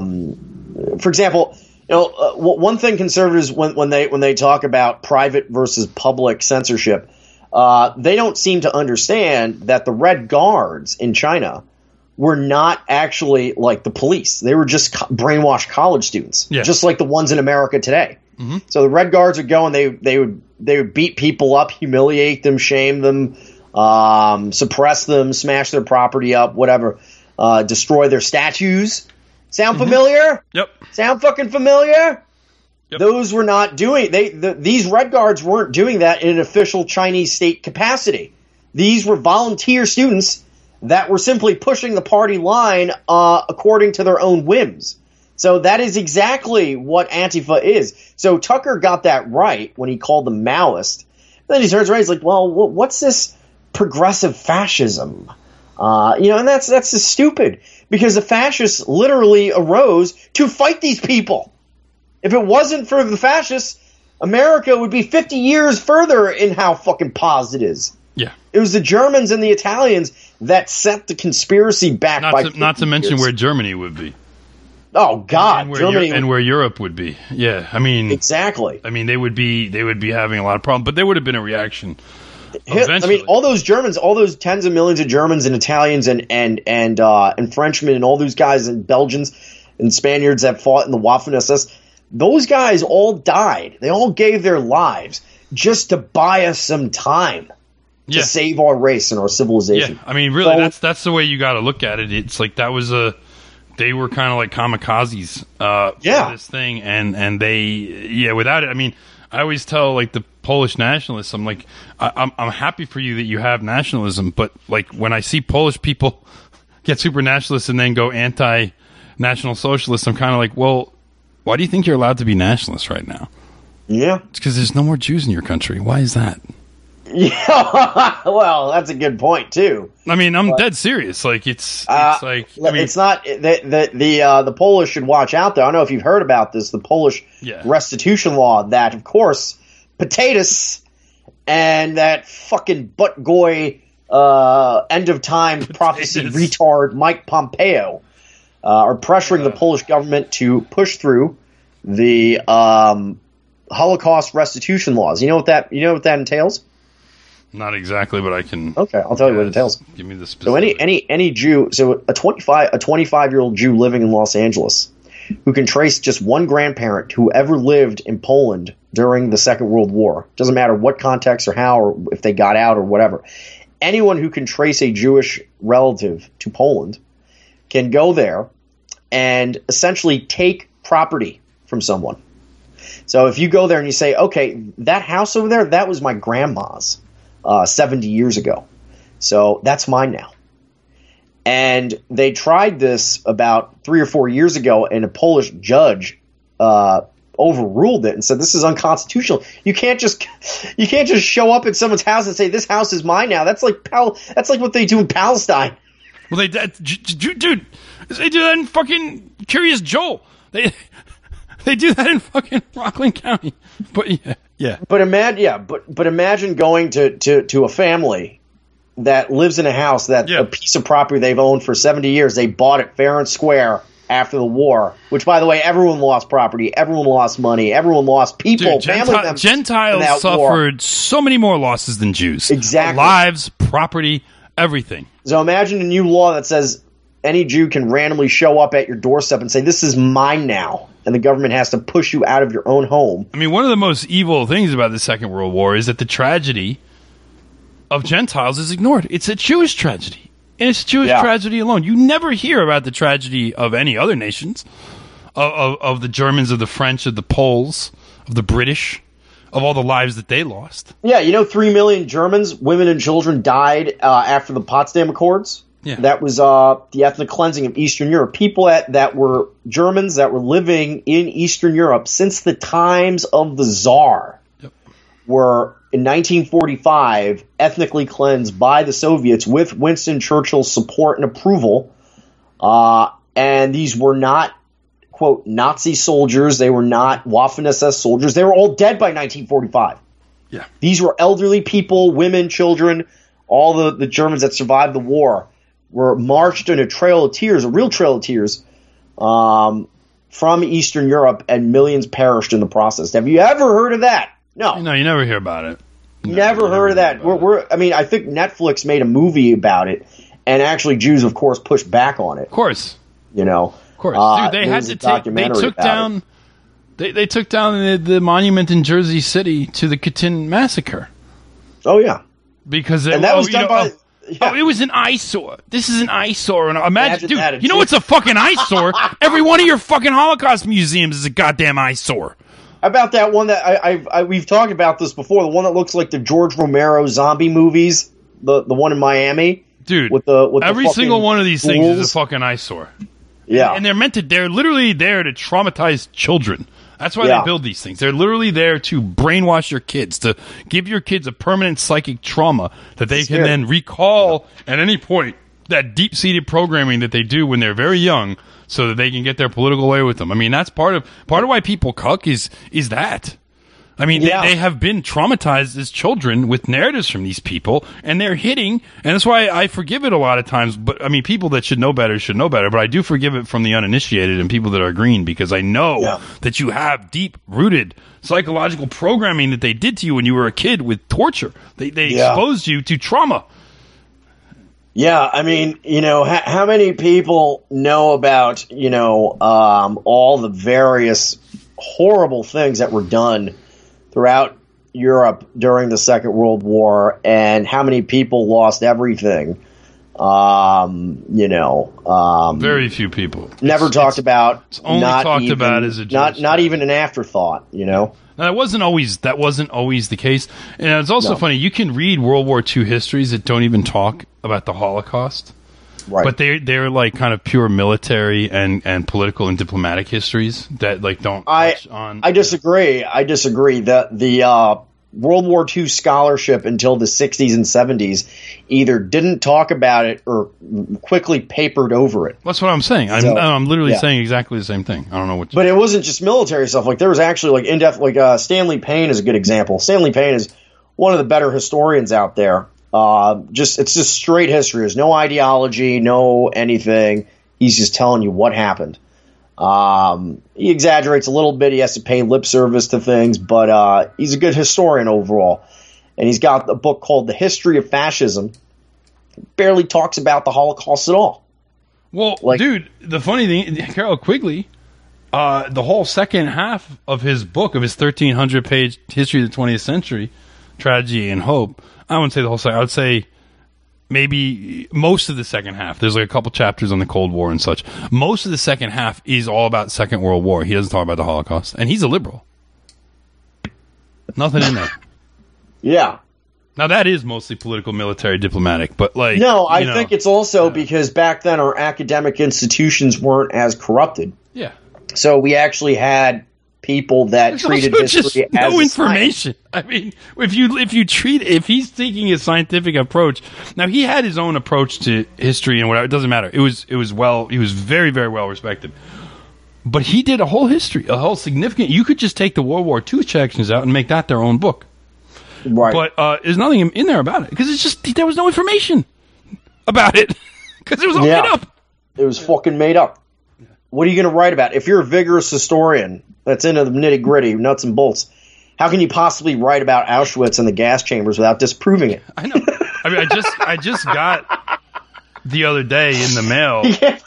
for example, one thing conservatives, when they talk about private versus public censorship, they don't seem to understand that the Red Guards in China were not actually like the police. They were just brainwashed college students, just like the ones in America today. Mm-hmm. So the Red Guards would go and they would beat people up, humiliate them, shame them, suppress them, smash their property up, whatever, destroy their statues. Sound familiar? Yep. Sound fucking familiar? Yep. Those were not doing. These Red Guards weren't doing that in an official Chinese state capacity. These were volunteer students that were simply pushing the party line according to their own whims. So that is exactly what Antifa is. So Tucker got that right when he called them Maoist. Then he turns around, he's like, well, what's this progressive fascism? And that's just stupid, because the fascists literally arose to fight these people. If it wasn't for the fascists, America would be 50 years further in how fucking pause it is. Yeah. It was the Germans and the Italians that set the conspiracy back. Not to mention where Germany would be. Oh God, and Germany and where Europe would be. Yeah, I mean exactly. I mean they would be having a lot of problems, but there would have been a reaction. Eventually. I mean, all those Germans, all those tens of millions of Germans and Italians and Frenchmen and all those guys and Belgians and Spaniards that fought in the Waffen-SS, those guys all died. They all gave their lives just to buy us some time to save our race and our civilization. Yeah, I mean, really, that's the way you got to look at it. It's like they were kind of like kamikazes for this thing, and they without it. I mean, I always tell like the Polish nationalists, I'm like, I'm happy for you that you have nationalism, but like when I see Polish people get super nationalists and then go anti-national socialist, I'm kind of like, well, why do you think you're allowed to be nationalist right now? Yeah, it's because there's no more Jews in your country. Why is that? Yeah, well, that's a good point too. I mean, I'm dead serious. Like it's like I mean, it's not the Polish should watch out though. I don't know if you've heard about this. The Polish restitution law that, of course, potatoes and that fucking butt goy end of time prophecy retard Mike Pompeo are pressuring the Polish government to push through the Holocaust restitution laws. You know what that entails? Not exactly, but I can. Okay, I'll tell you what it entails. Give me the specifics. So any Jew, so a 25-year-old Jew living in Los Angeles, who can trace just one grandparent who ever lived in Poland during the Second World War. Doesn't matter what context or how or if they got out or whatever. Anyone who can trace a Jewish relative to Poland can go there and essentially take property from someone. So if you go there and you say, okay, that house over there, that was my grandma's 70 years ago. So that's mine now. And they tried this about 3 or 4 years ago, and a Polish judge overruled it and said this is unconstitutional. You can't just show up at someone's house and say this house is mine now. That's like what they do in Palestine. Well, they do that in fucking Curious Joel. They do that in fucking Rockland County. But yeah. But imagine going to a family that lives in a house that a piece of property they've owned for 70 years. They bought it fair and square after the war, which, by the way, everyone lost property, everyone lost money, everyone lost people, family members. Gentiles suffered so many more losses than Jews. Exactly. Lives, property, everything. So imagine a new law that says any Jew can randomly show up at your doorstep and say, this is mine now. And the government has to push you out of your own home. I mean, one of the most evil things about the Second World War is that the tragedy of Gentiles is ignored. It's a Jewish tragedy. And it's a Jewish tragedy alone. You never hear about the tragedy of any other nations, of the Germans, of the French, of the Poles, of the British, of all the lives that they lost. Yeah, 3 million Germans, women and children died after the Potsdam Accords. Yeah. That was the ethnic cleansing of Eastern Europe. People that were Germans that were living in Eastern Europe since the times of the Tsar were, in 1945, ethnically cleansed by the Soviets with Winston Churchill's support and approval. And these were not, quote, Nazi soldiers. They were not Waffen-SS soldiers. They were all dead by 1945. Yeah. These were elderly people, women, children, all the Germans that survived the war were marched in a trail of tears, a real trail of tears, from Eastern Europe, and millions perished in the process. Have you ever heard of that? No. No, you never hear about it. Never heard of that. I think Netflix made a movie about it, and actually Jews, of course, pushed back on it. Of course. Of course. Dude, they had to take, they took down the monument in Jersey City to the Katyn massacre. Oh, yeah. Because that was done by... Yeah. Oh, it was an eyesore. This is an eyesore. And imagine dude, you know what's a fucking eyesore? Every one of your fucking Holocaust museums is a goddamn eyesore. How about that one that we've talked about this before, the one that looks like the George Romero zombie movies, the one in Miami? Dude, with every single one of these things is a fucking eyesore. Yeah. And they're literally there to traumatize children. That's why they build these things. They're literally there to brainwash your kids, to give your kids a permanent psychic trauma that they can then recall at any point that deep-seated programming that they do when they're very young, so that they can get their political way with them. I mean, that's part of why people cuck is that. I mean, they have been traumatized as children with narratives from these people, and they're hitting, and that's why I forgive it a lot of times. But I mean, people that should know better, but I do forgive it from the uninitiated and people that are green, because I know that you have deep-rooted psychological programming that they did to you when you were a kid with torture. They exposed you to trauma. Yeah, I mean, how many people know about, all the various horrible things that were done throughout Europe during the Second World War, and how many people lost everything? Very few people. Never talked about. It's only talked about as a joke. Not even an afterthought. Now, that wasn't always the case, and it's also funny. You can read World War II histories that don't even talk about the Holocaust. Right. But they're like kind of pure military and political and diplomatic histories that like don't touch on. I disagree. The World War II scholarship until the 60s and 70s either didn't talk about it or quickly papered over it. That's what I'm saying. I'm literally saying exactly the same ththing. I don't know what. But it wasn't just military stuff. Like there was actually like in-depth. Like Stanley Payne is a good example. Stanley Payne is one of the better historians out there. It's just straight history. There's no ideology, no anything. He's just telling you what happened. He exaggerates a little bit. He has to pay lip service to things, but he's a good historian overall. And he's got a book called The History of Fascism. Barely talks about the Holocaust at all. Well, dude, the funny thing, Carroll Quigley, the whole second half of his book, of his 1,300-page History of the 20th Century, Tragedy and Hope, I wouldn't say the whole second. I would say maybe most of the second half. There's like a couple chapters on the Cold War and such. Most of the second half is all about Second World War. He doesn't talk about the Holocaust. And he's a liberal. Nothing in there. Yeah. Now, that is mostly political, military, diplomatic. But like, no, I think it's also because back then our academic institutions weren't as corrupted. Yeah. So we actually had people that treated history as no information. I mean, if he's taking his scientific approach, now he had his own approach to history and whatever. It doesn't matter. He was very, very well respected. But he did a whole history, a whole significant. You could just take the World War II sections out and make that their own book. Right. But there's nothing in there about it because it's just there was no information about it because it was all made up. It was fucking made up. What are you going to write about? If you're a vigorous historian that's into the nitty gritty, nuts and bolts, how can you possibly write about Auschwitz and the gas chambers without disproving it? I know. I mean, I just got the other day in the mail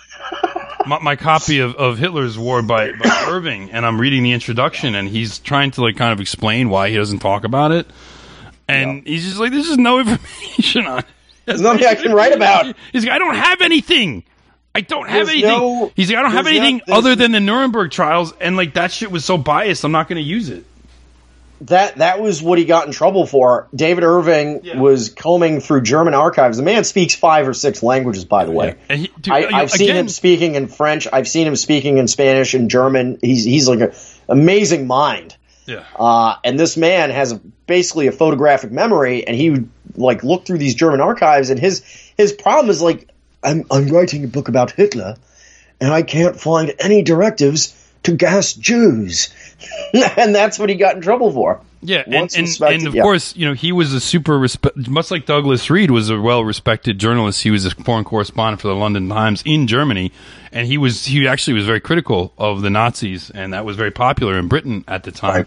my copy of Hitler's War by Irving, and I'm reading the introduction, and he's trying to like kind of explain why he doesn't talk about it, and he's just like, "There's just no information on it. There's nothing I can write about." He's like, "I don't have anything." I don't have anything. He's like, I don't have anything other than the Nuremberg trials, and like that shit was so biased, I'm not going to use it. That was what he got in trouble for. David Irving was combing through German archives. The man speaks 5 or 6 languages, by the way. And I've seen him speaking in French. I've seen him speaking in Spanish and German. He's like an amazing mind. Yeah. And this man has basically a photographic memory, and he would like look through these German archives, and his problem is like, I'm writing a book about Hitler, and I can't find any directives to gas Jews. And that's what he got in trouble for. Yeah, and of course, he was a super much like Douglas Reed was a well-respected journalist. He was a foreign correspondent for the London Times in Germany, and he actually was very critical of the Nazis, and that was very popular in Britain at the time.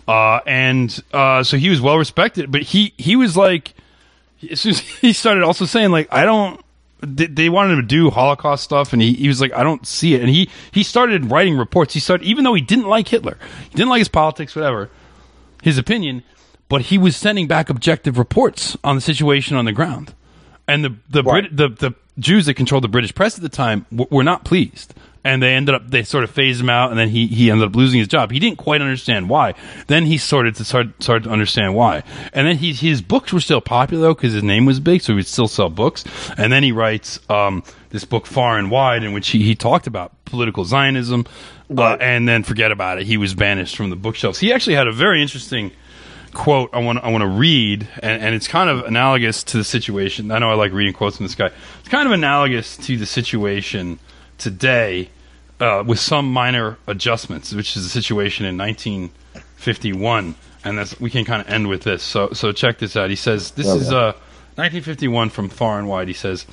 Right. So he was well-respected, but he was like, as soon as he started also saying like, they wanted him to do Holocaust stuff, and he was like, I don't see it. And he started writing reports. Even though he didn't like Hitler, he didn't like his politics, whatever, his opinion, but he was sending back objective reports on the situation on the ground. And the Jews that controlled the British press at the time were not pleased. And they sort of phased him out, and then he ended up losing his job. He didn't quite understand why. Then he started to understand why. And then his books were still popular, though, because his name was big, so he would still sell books. And then he writes this book, Far and Wide, in which he talked about political Zionism, and then forget about it. He was banished from the bookshelves. He actually had a very interesting quote I want to read, and it's kind of analogous to the situation. I know I like reading quotes from this guy. It's kind of analogous to the situation today, with some minor adjustments, which is the situation in 1951, and we can kind of end with this. So check this out. He says this is 1951 from Far and Wide. He says,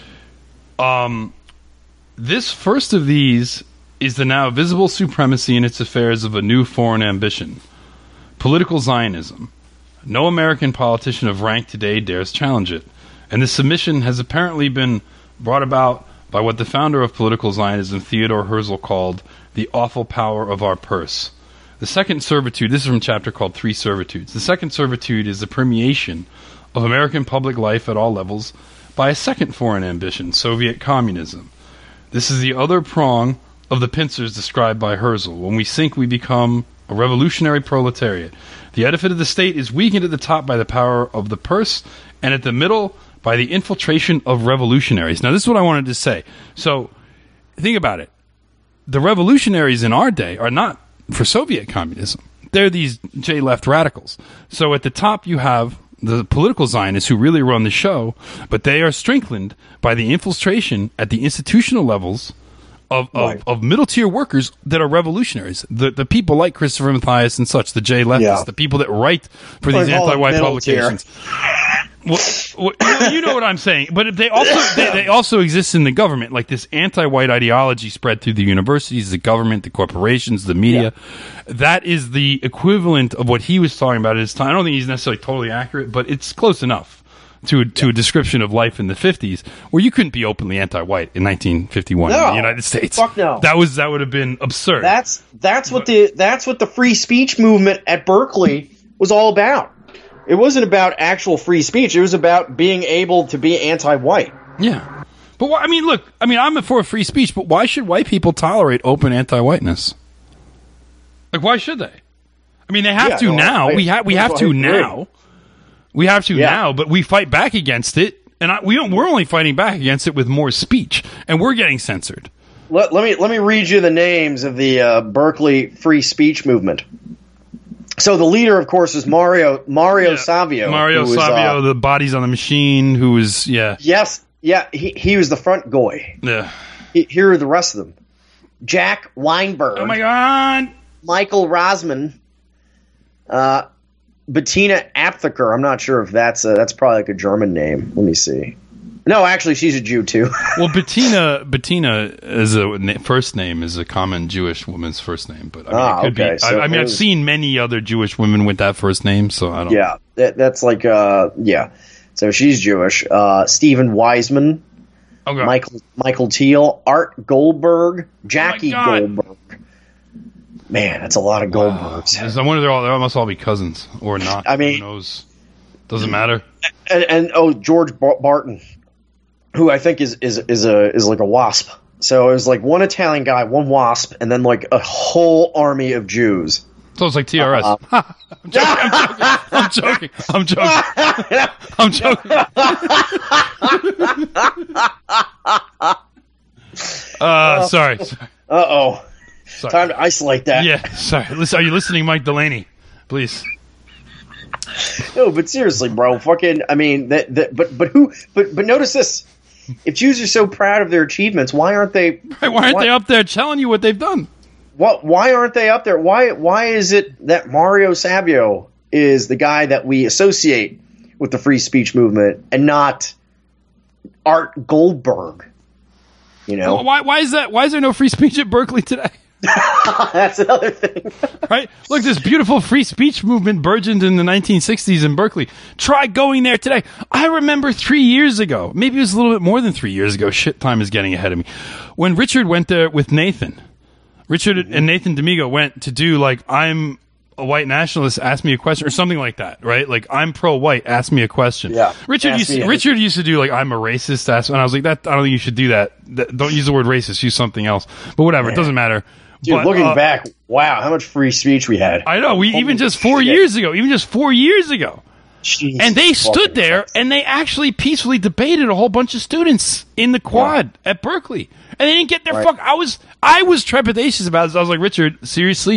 "This first of these is the now visible supremacy in its affairs of a new foreign ambition, political Zionism. No American politician of rank today dares challenge it, and this submission has apparently been brought about by what the founder of political Zionism, Theodore Herzl, called the awful power of our purse. The second servitude," this is from a chapter called Three Servitudes, "the second servitude is the permeation of American public life at all levels by a second foreign ambition, Soviet communism. This is the other prong of the pincers described by Herzl. When we sink, we become a revolutionary proletariat. The edifice of the state is weakened at the top by the power of the purse, and at the middle by the infiltration of revolutionaries." Now, this is what I wanted to say. So, think about it. The revolutionaries in our day are not for Soviet communism. They're these J-left radicals. So, at the top, you have the political Zionists who really run the show, but they are strengthened by the infiltration at the institutional levels of middle-tier workers that are revolutionaries. The people like Christopher Mathias and such, the J-leftists, the people that write for these anti-white publications. Well, you know what I'm saying, but they also exist in the government, like this anti-white ideology spread through the universities, the government, the corporations, the media. Yeah. That is the equivalent of what he was talking about at his time. I don't think he's necessarily totally accurate, but it's close enough to a description of life in the 50s, where you couldn't be openly anti-white in 1951 in the United States. Fuck no. That would have been absurd. That's what the free speech movement at Berkeley was all about. It wasn't about actual free speech. It was about being able to be anti-white. Yeah. But, I'm for free speech, but why should white people tolerate open anti-whiteness? Like, why should they? I mean, they have to now. We have to now. We have to now, but we fight back against it, and we're only fighting back against it with more speech, and we're getting censored. Let me read you the names of the Berkeley free speech movement. So the leader, of course, is Mario Savio. Mario Savio, the Bodies on the Machine, who was, Yes, he was the front guy. Yeah. Here are the rest of them. Jack Weinberg. Oh, my God. Michael Rosman. Bettina Aptheker. I'm not sure if that's probably like a German name. Let me see. No, actually, she's a Jew too. Well, Bettina as a first name is a common Jewish woman's first name, but it could be. So I've seen many other Jewish women with that first name, so I don't. Yeah, that's like So she's Jewish. Stephen Wiseman, Michael Thiel, Art Goldberg, Jackie Goldberg. Man, that's a lot of Goldbergs. I wonder they must all be cousins or not. I mean, who knows? Doesn't matter. And George Barton, who I think is like a WASP. So it was like one Italian guy, one WASP, and then like a whole army of Jews. So it's like TRS. I'm joking. Sorry. Uh-oh. Sorry. Time to isolate that. Yeah, sorry. Are you listening, Mike Delaney? Please. No, but seriously, bro. Fucking, I mean, but notice this. If Jews are so proud of their achievements, why aren't they? Right, why aren't they up there telling you what they've done? Why aren't they up there? Why is it that Mario Savio is the guy that we associate with the free speech movement and not Art Goldberg? You know, why is that? Why is there no free speech at Berkeley today? That's another thing. Right? Look, this beautiful free speech movement burgeoned in the 1960s in Berkeley. Try going there today. I remember 3 years ago, maybe it was a little bit more than 3 years ago. Shit, time is getting ahead of me. When Richard went there with Nathan. Richard and Nathan D'Amigo went to do, like, I'm a white nationalist, ask me a question, or something like that, right? Like, I'm pro-white, ask me a question. Yeah. Richard used to do, like, I'm a racist, and I was like, I don't think you should do that. Don't use the word racist, use something else. But whatever, it doesn't matter. Dude, looking back, wow, how much free speech we had. I know, even just 4 years ago. Jeez, and they stood there and they actually peacefully debated a whole bunch of students in the quad at Berkeley. And they didn't get their fuck. I was trepidatious about this. I was like, Richard, seriously,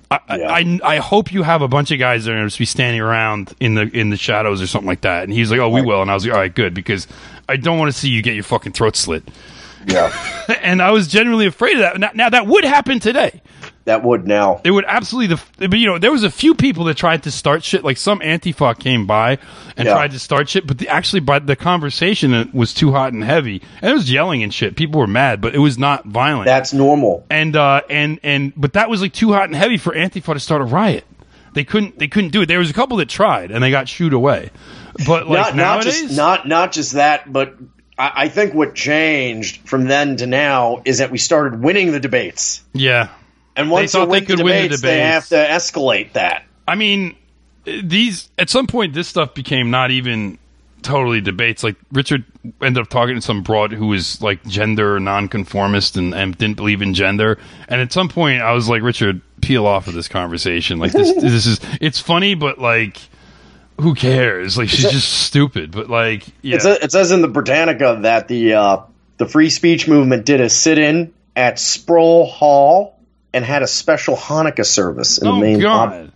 I hope you have a bunch of guys that are going to be standing around in the shadows or something like that. And he's like, oh, we will. And I was like, all right, good, because I don't want to see you get your fucking throat slit. Yeah. And I was genuinely afraid of that. Now that would happen today. That would now. It would absolutely. But there was a few people that tried to start shit. Like some Antifa came by and tried to start shit, but by the conversation was too hot and heavy, and it was yelling and shit. People were mad, but it was not violent. That's normal. And but that was like too hot and heavy for Antifa to start a riot. They couldn't do it. There was a couple that tried and they got shooed away. But like nowadays, not just that, but I think what changed from then to now is that we started winning the debates. Yeah. And once they win the debates, they have to escalate that. I mean, at some point, this stuff became not even totally debates. Like, Richard ended up talking to some broad who was, like, gender nonconformist and didn't believe in gender. And at some point, I was like, Richard, peel off of this conversation. Like, this is, it's funny, but, like, who cares? Like, she's just stupid. But, like, yeah. It says in the Britannica that the free speech movement did a sit-in at Sproul Hall and had a special Hanukkah service in the main God.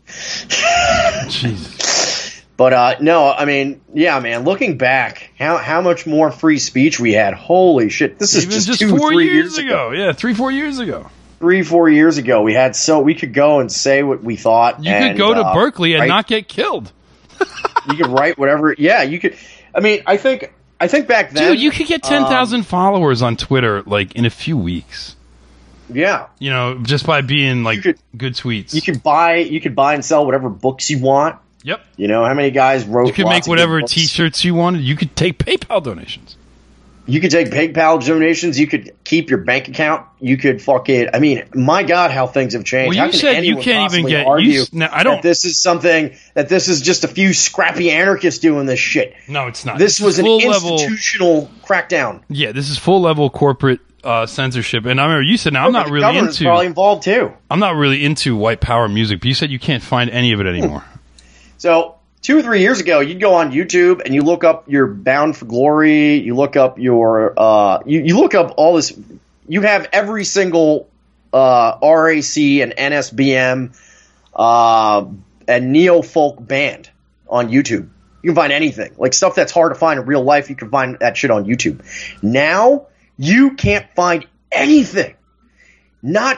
Jesus. But no, I mean, yeah, man. Looking back, how much more free speech we had. Holy shit! This is just 4 years ago. Yeah, 3-4 years ago. 3-4 years ago, we could go and say what we thought. You could go to Berkeley and not get killed. You could write whatever. Yeah, you could. I mean, I think back then, dude, you could get 10,000 followers on Twitter like in a few weeks. Yeah, just by being like good tweets. You could buy and sell whatever books you want. Yep. How many guys wrote? You could make whatever T-shirts you wanted. You could take PayPal donations. You could take PayPal donations. You could keep your bank account. You could fuck it. I mean, my God, how things have changed. Well, you said you can't even get. That this is just a few scrappy anarchists doing this shit. No, it's not. This was an institutional crackdown. Yeah, this is full level corporate censorship. And I remember you said, "Now I'm not really into." Probably involved too. I'm not really into white power music, but you said you can't find any of it anymore. So 2 or 3 years ago, you'd go on YouTube and you look up your Bound for Glory. You look up your you look up all this. You have every single RAC and NSBM and neo folk band on YouTube. You can find anything, like stuff that's hard to find in real life. You can find that shit on YouTube. Now you can't find anything. Not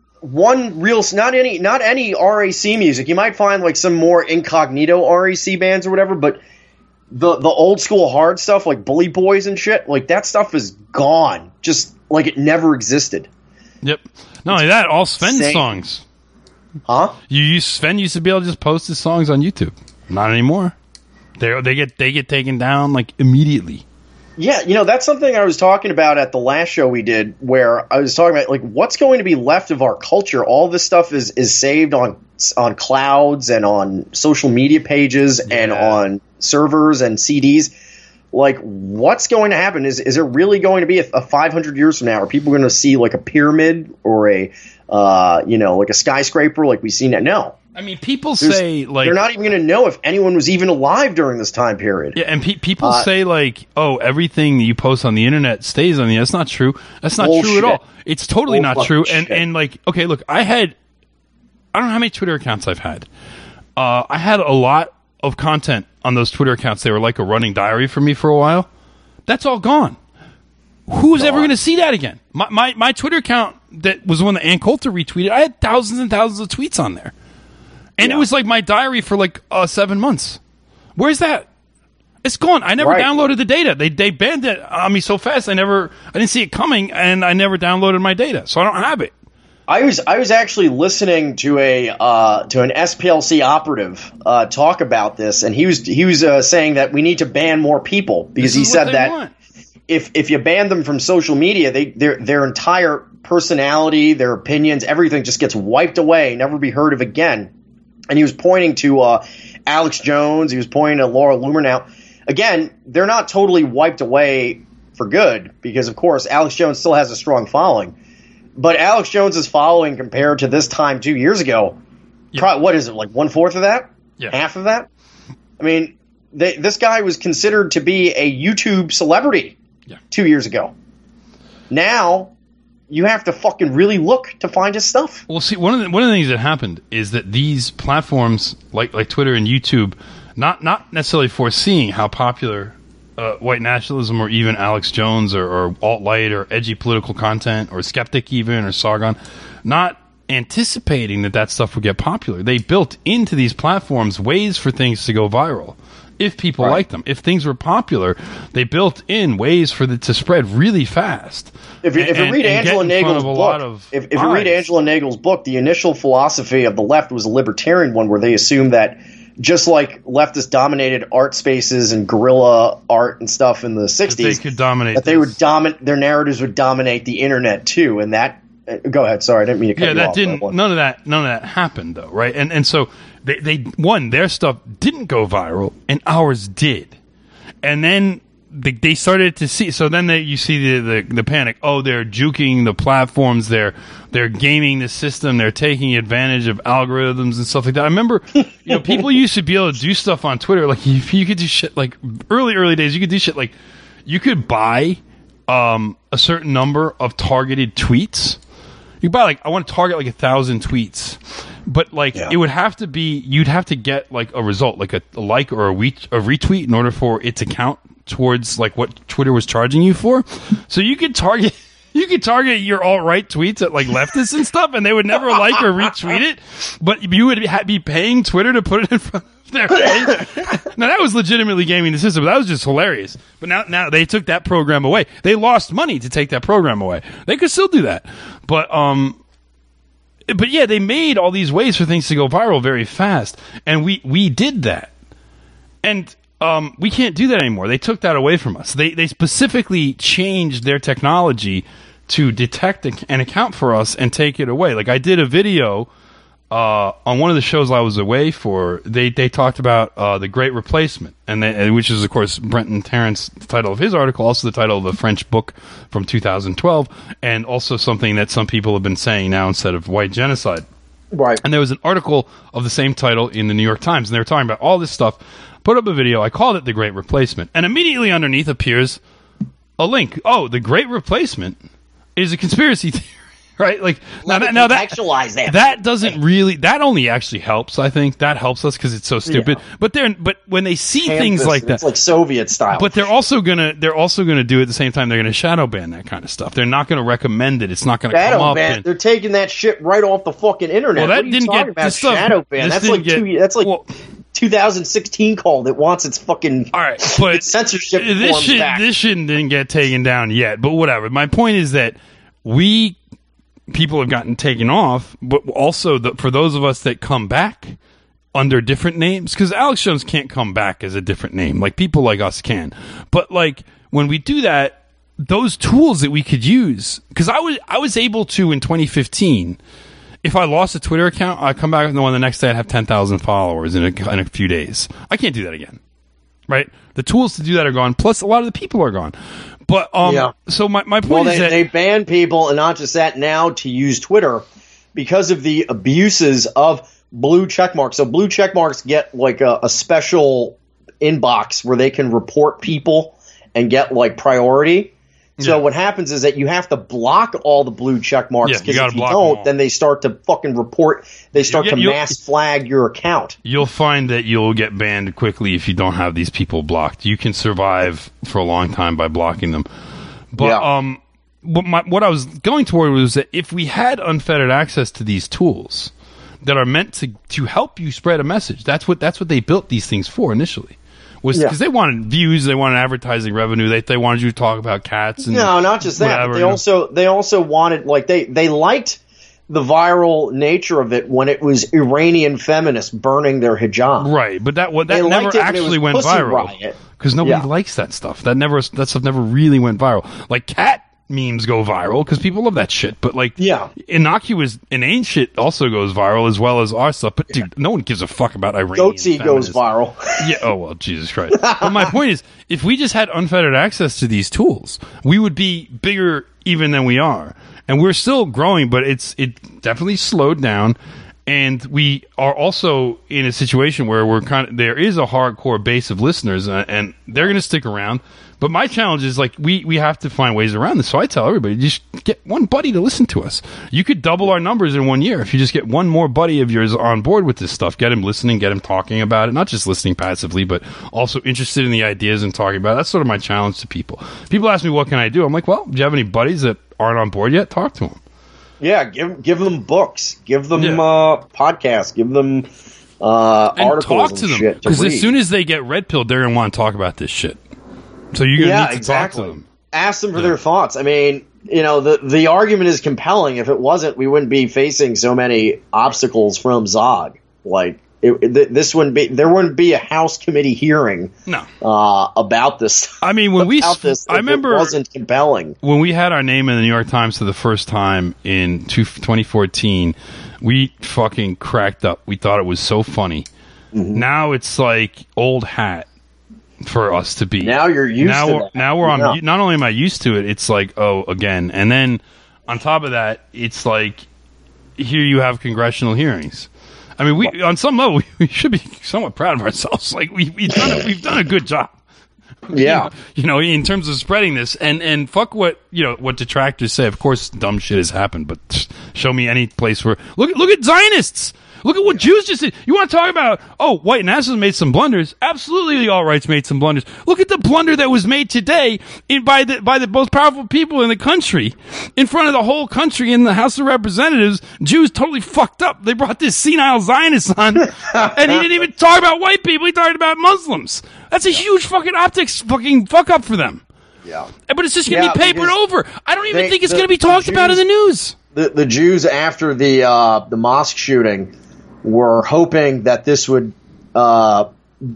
any RAC music. You might find like some more incognito RAC bands or whatever, but the old school hard stuff like Bully Boys and shit, like that stuff is gone. Just like it never existed. Yep. Not only that, all Sven songs. Huh? Sven used to be able to just post his songs on YouTube. Not anymore. They get taken down like immediately. Yeah, that's something I was talking about at the last show we did, where I was talking about like what's going to be left of our culture. All this stuff is saved on clouds and on social media pages and on servers and CDs. Like, what's going to happen? Is it really going to be a 500 years from now? Are people going to see like a pyramid or a like a skyscraper like we see now? No. I mean, people say, like... They're not even going to know if anyone was even alive during this time period. Yeah, and people say, like, oh, everything that you post on the internet stays on the internet. That's not true. That's not true at all. It's totally not true. And, like, okay, look, I don't know how many Twitter accounts I've had. I had a lot of content on those Twitter accounts. They were like a running diary for me for a while. That's all gone. Who's ever going to see that again? My Twitter account that was the one that Ann Coulter retweeted, I had thousands and thousands of tweets on there. And it was like my diary for like 7 months. Where's that? It's gone. I never downloaded the data. They banned it on me so fast. I didn't see it coming, and I never downloaded my data, so I don't have it. I was actually listening to an SPLC operative talk about this, and he was saying that we need to ban more people because he said that if you ban them from social media, their entire personality, their opinions, everything just gets wiped away, never be heard of again. And he was pointing to Alex Jones. He was pointing to Laura Loomer. Now, again, they're not totally wiped away for good because, of course, Alex Jones still has a strong following. But Alex Jones's following compared to this time 2 years ago, what is it, like 1/4 of that? Yeah. Half of that? I mean, this guy was considered to be a YouTube celebrity 2 years ago. Now, you have to fucking really look to find his stuff. Well, see, one of the things that happened is that these platforms like Twitter and YouTube, not necessarily foreseeing how popular white nationalism or even Alex Jones or alt-right or edgy political content or Skeptic even or Sargon, not anticipating that stuff would get popular. They built into these platforms ways for things to go viral if people liked them. If things were popular, they built in ways for it to spread really fast. If you read Angela Nagel's book, if you read Angela Nagel's book, the initial philosophy of the left was a libertarian one where they assumed that just like leftists dominated art spaces and guerrilla art and stuff in the 60s, they could dominate. That they would their narratives would dominate the internet too, and that. Go ahead. Sorry, I didn't mean to cut you off. Yeah, none of that happened though, right? And so their stuff didn't go viral, and ours did. And then they started to see. So then you see the panic. Oh, they're juking the platforms. They're gaming the system. They're taking advantage of algorithms and stuff like that. I remember, people used to be able to do stuff on Twitter. Like if you could do shit like early days, you could do shit like you could buy a certain number of targeted tweets. You buy I want to target 1,000 tweets, but it would have to be, you'd have to get a result, like a like or a retweet in order for it to count towards what Twitter was charging you for. So you could target your alt-right tweets at leftists and stuff, and they would never like or retweet it, but you would be paying Twitter to put it in front of their face. Now that was legitimately gaming the system. That was just hilarious. But now they took that program away. They lost money to take that program away. They could still do that, but yeah, they made all these ways for things to go viral very fast, and we did that, and we can't do that anymore. They took that away from us. They specifically changed their technology to detect and account for us and take it away. I did a video on one of the shows I was away for. They talked about the Great Replacement, which is of course Brenton Tarrant's title of his article, also the title of a French book from 2012, and also something that some people have been saying now instead of white genocide. Right. And there was an article of the same title in the New York Times, and they were talking about all this stuff. Put up a video. I called it The Great Replacement, and immediately underneath appears a link. Oh, The Great Replacement is a conspiracy theory. Right, now that doesn't really, that only actually helps. I think that helps us because it's so stupid. Yeah. But when they see things like that, it's like Soviet style. But they're also gonna do it at the same time. They're gonna shadow ban that kind of stuff. They're not gonna recommend it. It's not gonna come up. They're taking that shit right off the fucking internet. Well, that didn't get about shadow ban. That's like 2016 called. It wants its fucking all right, but censorship. This shit didn't get taken down yet. But whatever. My point is that people have gotten taken off, but also for those of us that come back under different names, because Alex Jones can't come back as a different name, people like us can. But when we do that, those tools that we could use, because I was able to in 2015, if I lost a Twitter account, I come back and the next day I'd have 10,000 followers in a few days. I can't do that again, right? The tools to do that are gone. Plus, a lot of the people are gone. But so my point is that they ban people, and not just that, now to use Twitter because of the abuses of blue checkmarks. So blue checkmarks get a special inbox where they can report people and get priority. So what happens is that you have to block all the blue check marks, because if you don't, then they start to fucking report. They start to mass flag your account. You'll find that you'll get banned quickly if you don't have these people blocked. You can survive for a long time by blocking them. But what I was going toward was that if we had unfettered access to these tools that are meant to help you spread a message, that's what they built these things for initially. Was because they wanted views, they wanted advertising revenue, they wanted you to talk about cats. And no, not just that. But they also wanted they liked the viral nature of it when it was Iranian feminists burning their hijab. Right, but that never actually went viral because nobody likes that stuff. That stuff never really went viral. Cat memes go viral because people love that shit. But innocuous, inane shit also goes viral as well as our stuff. But dude, no one gives a fuck about Iranian Goatsy goes viral. Yeah. Oh well, Jesus Christ. But my point is, if we just had unfettered access to these tools, we would be bigger even than we are. And we're still growing, but it definitely slowed down. And we are also in a situation where there is a hardcore base of listeners, and they're going to stick around. But my challenge is like we have to find ways around this. So I tell everybody, just get one buddy to listen to us. You could double our numbers in 1 year if you just get one more buddy of yours on board with this stuff. Get him listening, get him talking about it, not just listening passively, but also interested in the ideas and talking about it. That's sort of my challenge to people. People ask me, what can I do? I'm like, well, do you have any buddies that aren't on board yet? Talk to them. Yeah, give them books, give them podcasts, give them articles talk to and them. shit. Because as soon as they get red pilled, they're going to want to talk about this shit. So you're going to need to talk to them. Ask them for their thoughts. I mean, the argument is compelling. If it wasn't, we wouldn't be facing so many obstacles from Zog. Like there wouldn't be a House committee hearing. No. About this. I mean, I remember it wasn't compelling when we had our name in the New York Times for the first time in 2014. We fucking cracked up. We thought it was so funny. Mm-hmm. Now it's like old hat for us to be. Now you're used to that. Now we're on. Yeah. Not only am I used to it, it's like, oh, again. And then on top of that, it's like, here you have congressional hearings. I mean, we on some level we should be somewhat proud of ourselves. Like we've done a good job. Yeah, in terms of spreading this, and fuck what detractors say. Of course, dumb shit has happened, but show me any place where look at Zionists. Look at what Jews just did. You want to talk about, white nationalists made some blunders? Absolutely, the alt-rights made some blunders. Look at the blunder that was made today by the most powerful people in the country, in front of the whole country in the House of Representatives. Jews totally fucked up. They brought this senile Zionist on, and he didn't even talk about white people. He talked about Muslims. That's a huge fucking optics fucking fuck up for them. Yeah, but it's just going to be papered over. I don't even think it's going to be talked about in the news. The Jews after the mosque shooting were hoping that this would kind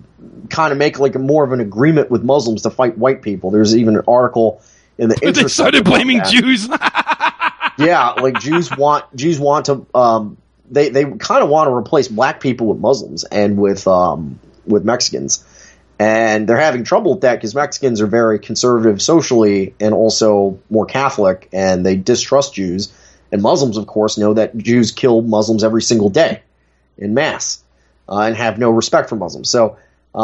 of make like more of an agreement with Muslims to fight white people. There's even an article in the Intercept. They started blaming Jews. Yeah, like Jews want to they kind of want to replace black people with Muslims and with Mexicans. And they're having trouble with that because Mexicans are very conservative socially and also more Catholic, and they distrust Jews. And Muslims, of course, know that Jews kill Muslims every single day in mass and have no respect for Muslims. So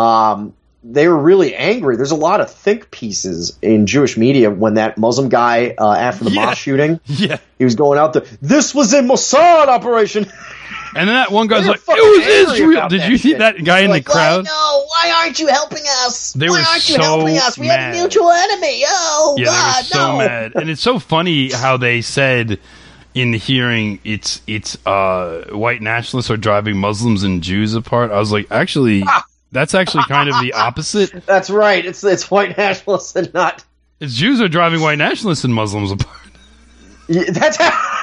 they were really angry. There's a lot of think pieces in Jewish media when that Muslim guy, after the mosque shooting, he was going out there, this was a Mossad operation. And then that one guy's like, it was Israel. Did you see that guy in the crowd? No, why aren't you helping us? Why aren't you helping us? We have a mutual enemy. Oh, God, no. They were so mad. And it's so funny how they said in the hearing it's white nationalists are driving Muslims and Jews apart. I was like, actually, that's actually kind of the opposite. That's right. It's white nationalists and not... It's Jews are driving white nationalists and Muslims apart. Yeah, that's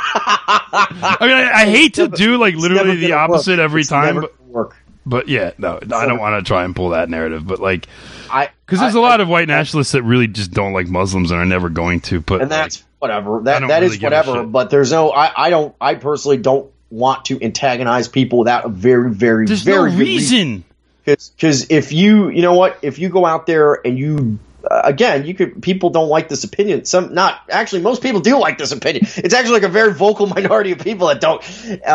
I mean, I hate to do like literally the opposite every time, but yeah, no, I don't want to try and pull that narrative. But like, because there's a lot of white nationalists that really just don't like Muslims and are never going to. But and that's whatever. That is whatever. But there's no. I personally don't want to antagonize people without a very, very, there's very no reason. Because if you know what, if you go out there and you. Again, people don't like this opinion. Most people do like this opinion. It's actually like a very vocal minority of people that don't.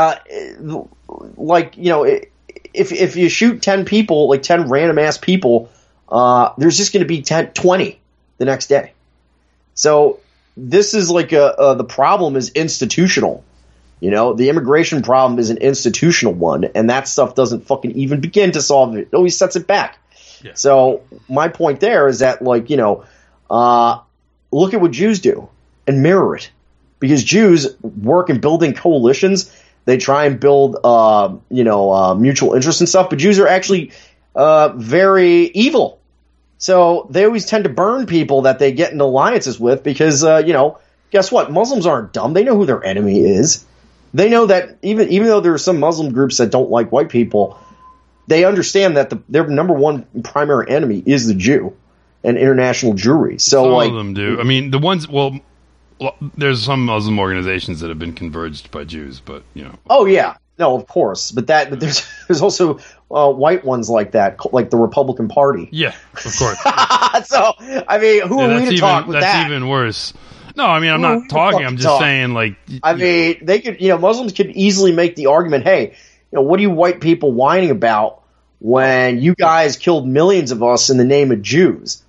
If you shoot 10 people, like 10 random ass people, there's just going to be 20 the next day. So this is like the problem is institutional. The immigration problem is an institutional one, and that stuff doesn't fucking even begin to solve it. It always sets it back. Yeah. So my point there is that, look at what Jews do and mirror it, because Jews work in building coalitions. They try and build, mutual interest and stuff. But Jews are actually very evil. So they always tend to burn people that they get into alliances with because, guess what? Muslims aren't dumb. They know who their enemy is. They know that even though there are some Muslim groups that don't like white people, they understand that their number one primary enemy is the Jew and international Jewry. So some of them do. I mean, the ones. Well, there's some Muslim organizations that have been converged by Jews, but Oh yeah, no, of course. But there's also white ones like that, like the Republican Party. Yeah, of course. So I mean, who are we to talk with that? That's even worse. No, I mean, I'm not talking. I'm just saying, like... I mean, they could, Muslims could easily make the argument, hey, what are you white people whining about when you guys killed millions of us in the name of Jews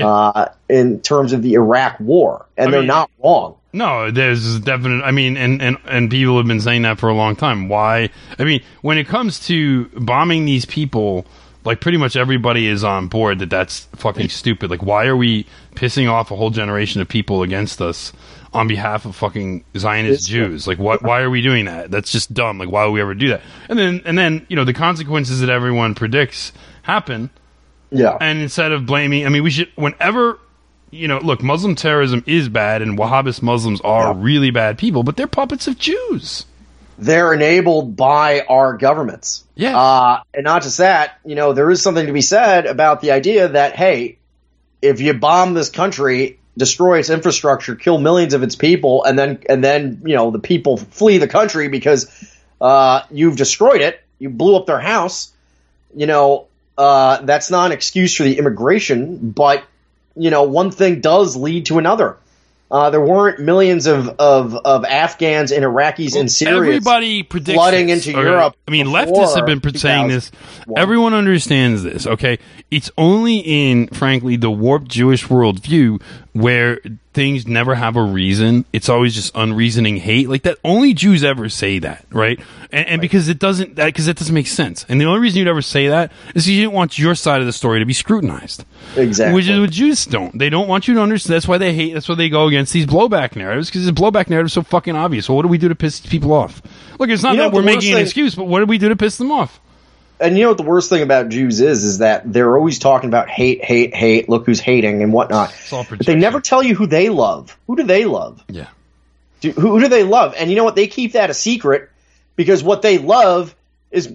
in terms of the Iraq war? And they're not wrong. No, there's definite... I mean, and people have been saying that for a long time. Why? I mean, when it comes to bombing these people... Like, pretty much everybody is on board that's fucking stupid. Like, why are we pissing off a whole generation of people against us on behalf of fucking Zionist Jews? Like, why are we doing that? That's just dumb. Like, why would we ever do that? And then the consequences that everyone predicts happen. Yeah. And instead of blaming... I mean, we should... Whenever... look, Muslim terrorism is bad, and Wahhabist Muslims are really bad people, but they're puppets of Jews. They're enabled by our governments. Yeah. And not just that, there is something to be said about the idea that, hey, if you bomb this country, destroy its infrastructure, kill millions of its people, and then the people flee the country because you've destroyed it, you blew up their house, that's not an excuse for the immigration, but, one thing does lead to another. There weren't millions of Afghans and Iraqis and Syrians everybody predicts flooding into Europe. I mean, leftists have been saying this. Everyone understands this, okay? It's only in, frankly, the warped Jewish worldview where things never have a reason. It's always just unreasoning hate. Like that, only Jews ever say that, right? And because it doesn't make sense. And the only reason you'd ever say that is because you didn't want your side of the story to be scrutinized. Exactly. Which is what Jews don't. They don't want you to understand. That's why they hate. That's why they go against these blowback narratives, because the blowback narrative is so fucking obvious. Well, what do we do to piss people off? Look, it's not that we're making an excuse, but what do we do to piss them off? And you know what the worst thing about Jews is that they're always talking about hate, hate, hate, look who's hating and whatnot. But they never tell you who they love. Who do they love? Yeah. Who do they love? And you know what? They keep that a secret because what they love is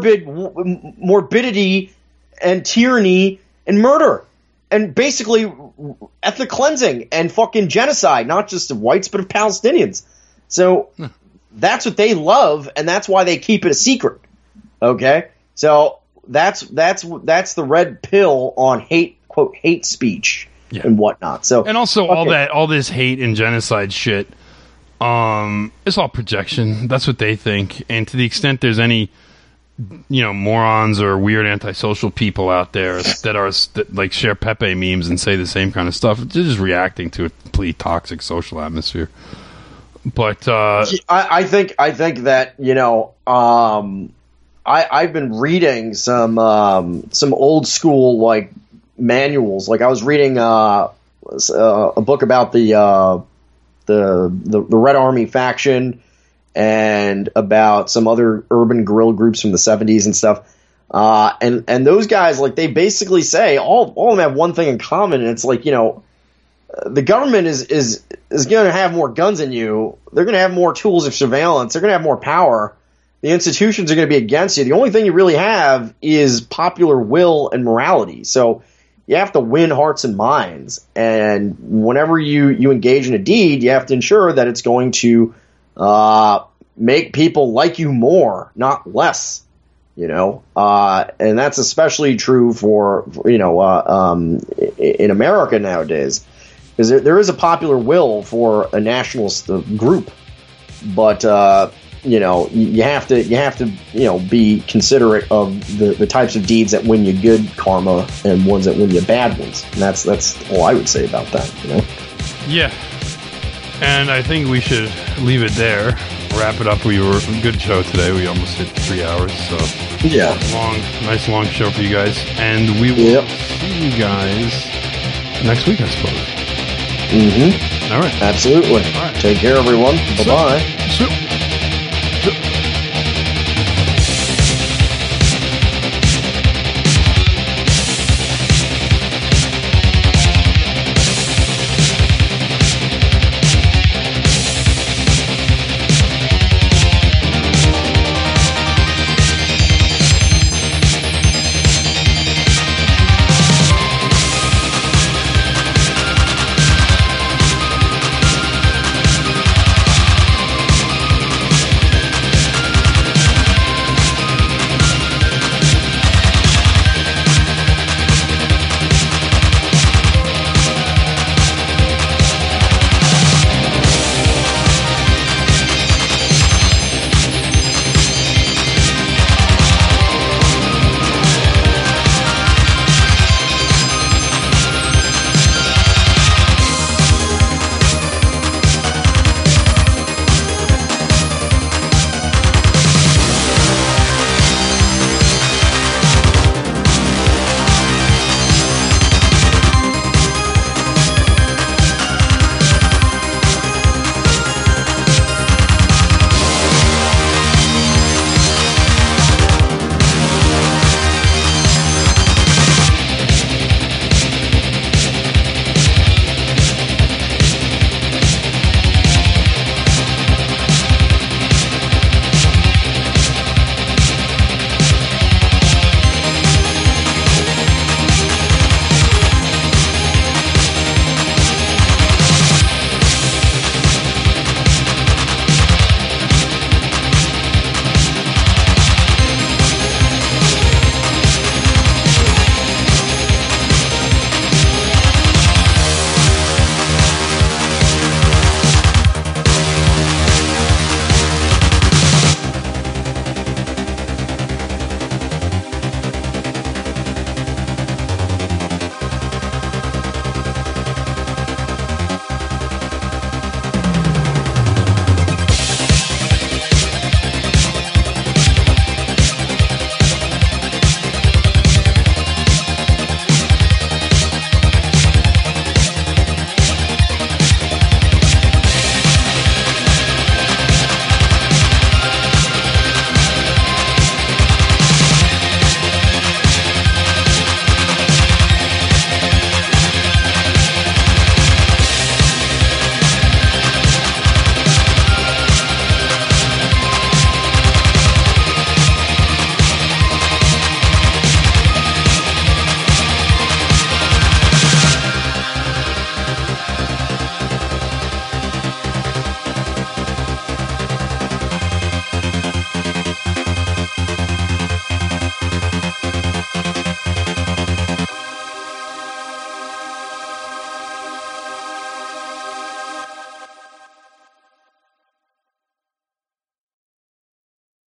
morbidity and tyranny and murder. And basically ethnic cleansing and fucking genocide, not just of whites, but of Palestinians. So that's what they love, and that's why they keep it a secret. Okay? So that's the red pill on hate, quote, hate speech and whatnot. So and also all this hate and genocide shit, it's all projection. That's what they think. And to the extent there's any morons or weird antisocial people out there that like share Pepe memes and say the same kind of stuff, they're just reacting to a completely toxic social atmosphere. But I think that I've been reading some old school like manuals. Like I was reading a book about the Red Army faction and about some other urban guerrilla groups from the 70s and stuff. And those guys, like, they basically say all of them have one thing in common, and it's like, the government is going to have more guns than you. They're going to have more tools of surveillance. They're going to have more power. The institutions are going to be against you. The only thing you really have is popular will and morality. So you have to win hearts and minds. And whenever you engage in a deed, you have to ensure that it's going to make people like you more, not less. And that's especially true for in America nowadays, because there is a popular will for a nationalist group, but you have to be considerate of the types of deeds that win you good karma and ones that win you bad ones. And that's all I would say about that. Yeah. And I think we should leave it there. Wrap it up. We were a good show today. We almost hit 3 hours. So yeah, nice long show for you guys. And we will see you guys next week, I suppose. Mm-hmm. All right. Absolutely. All right. Take care, everyone. Bye-bye.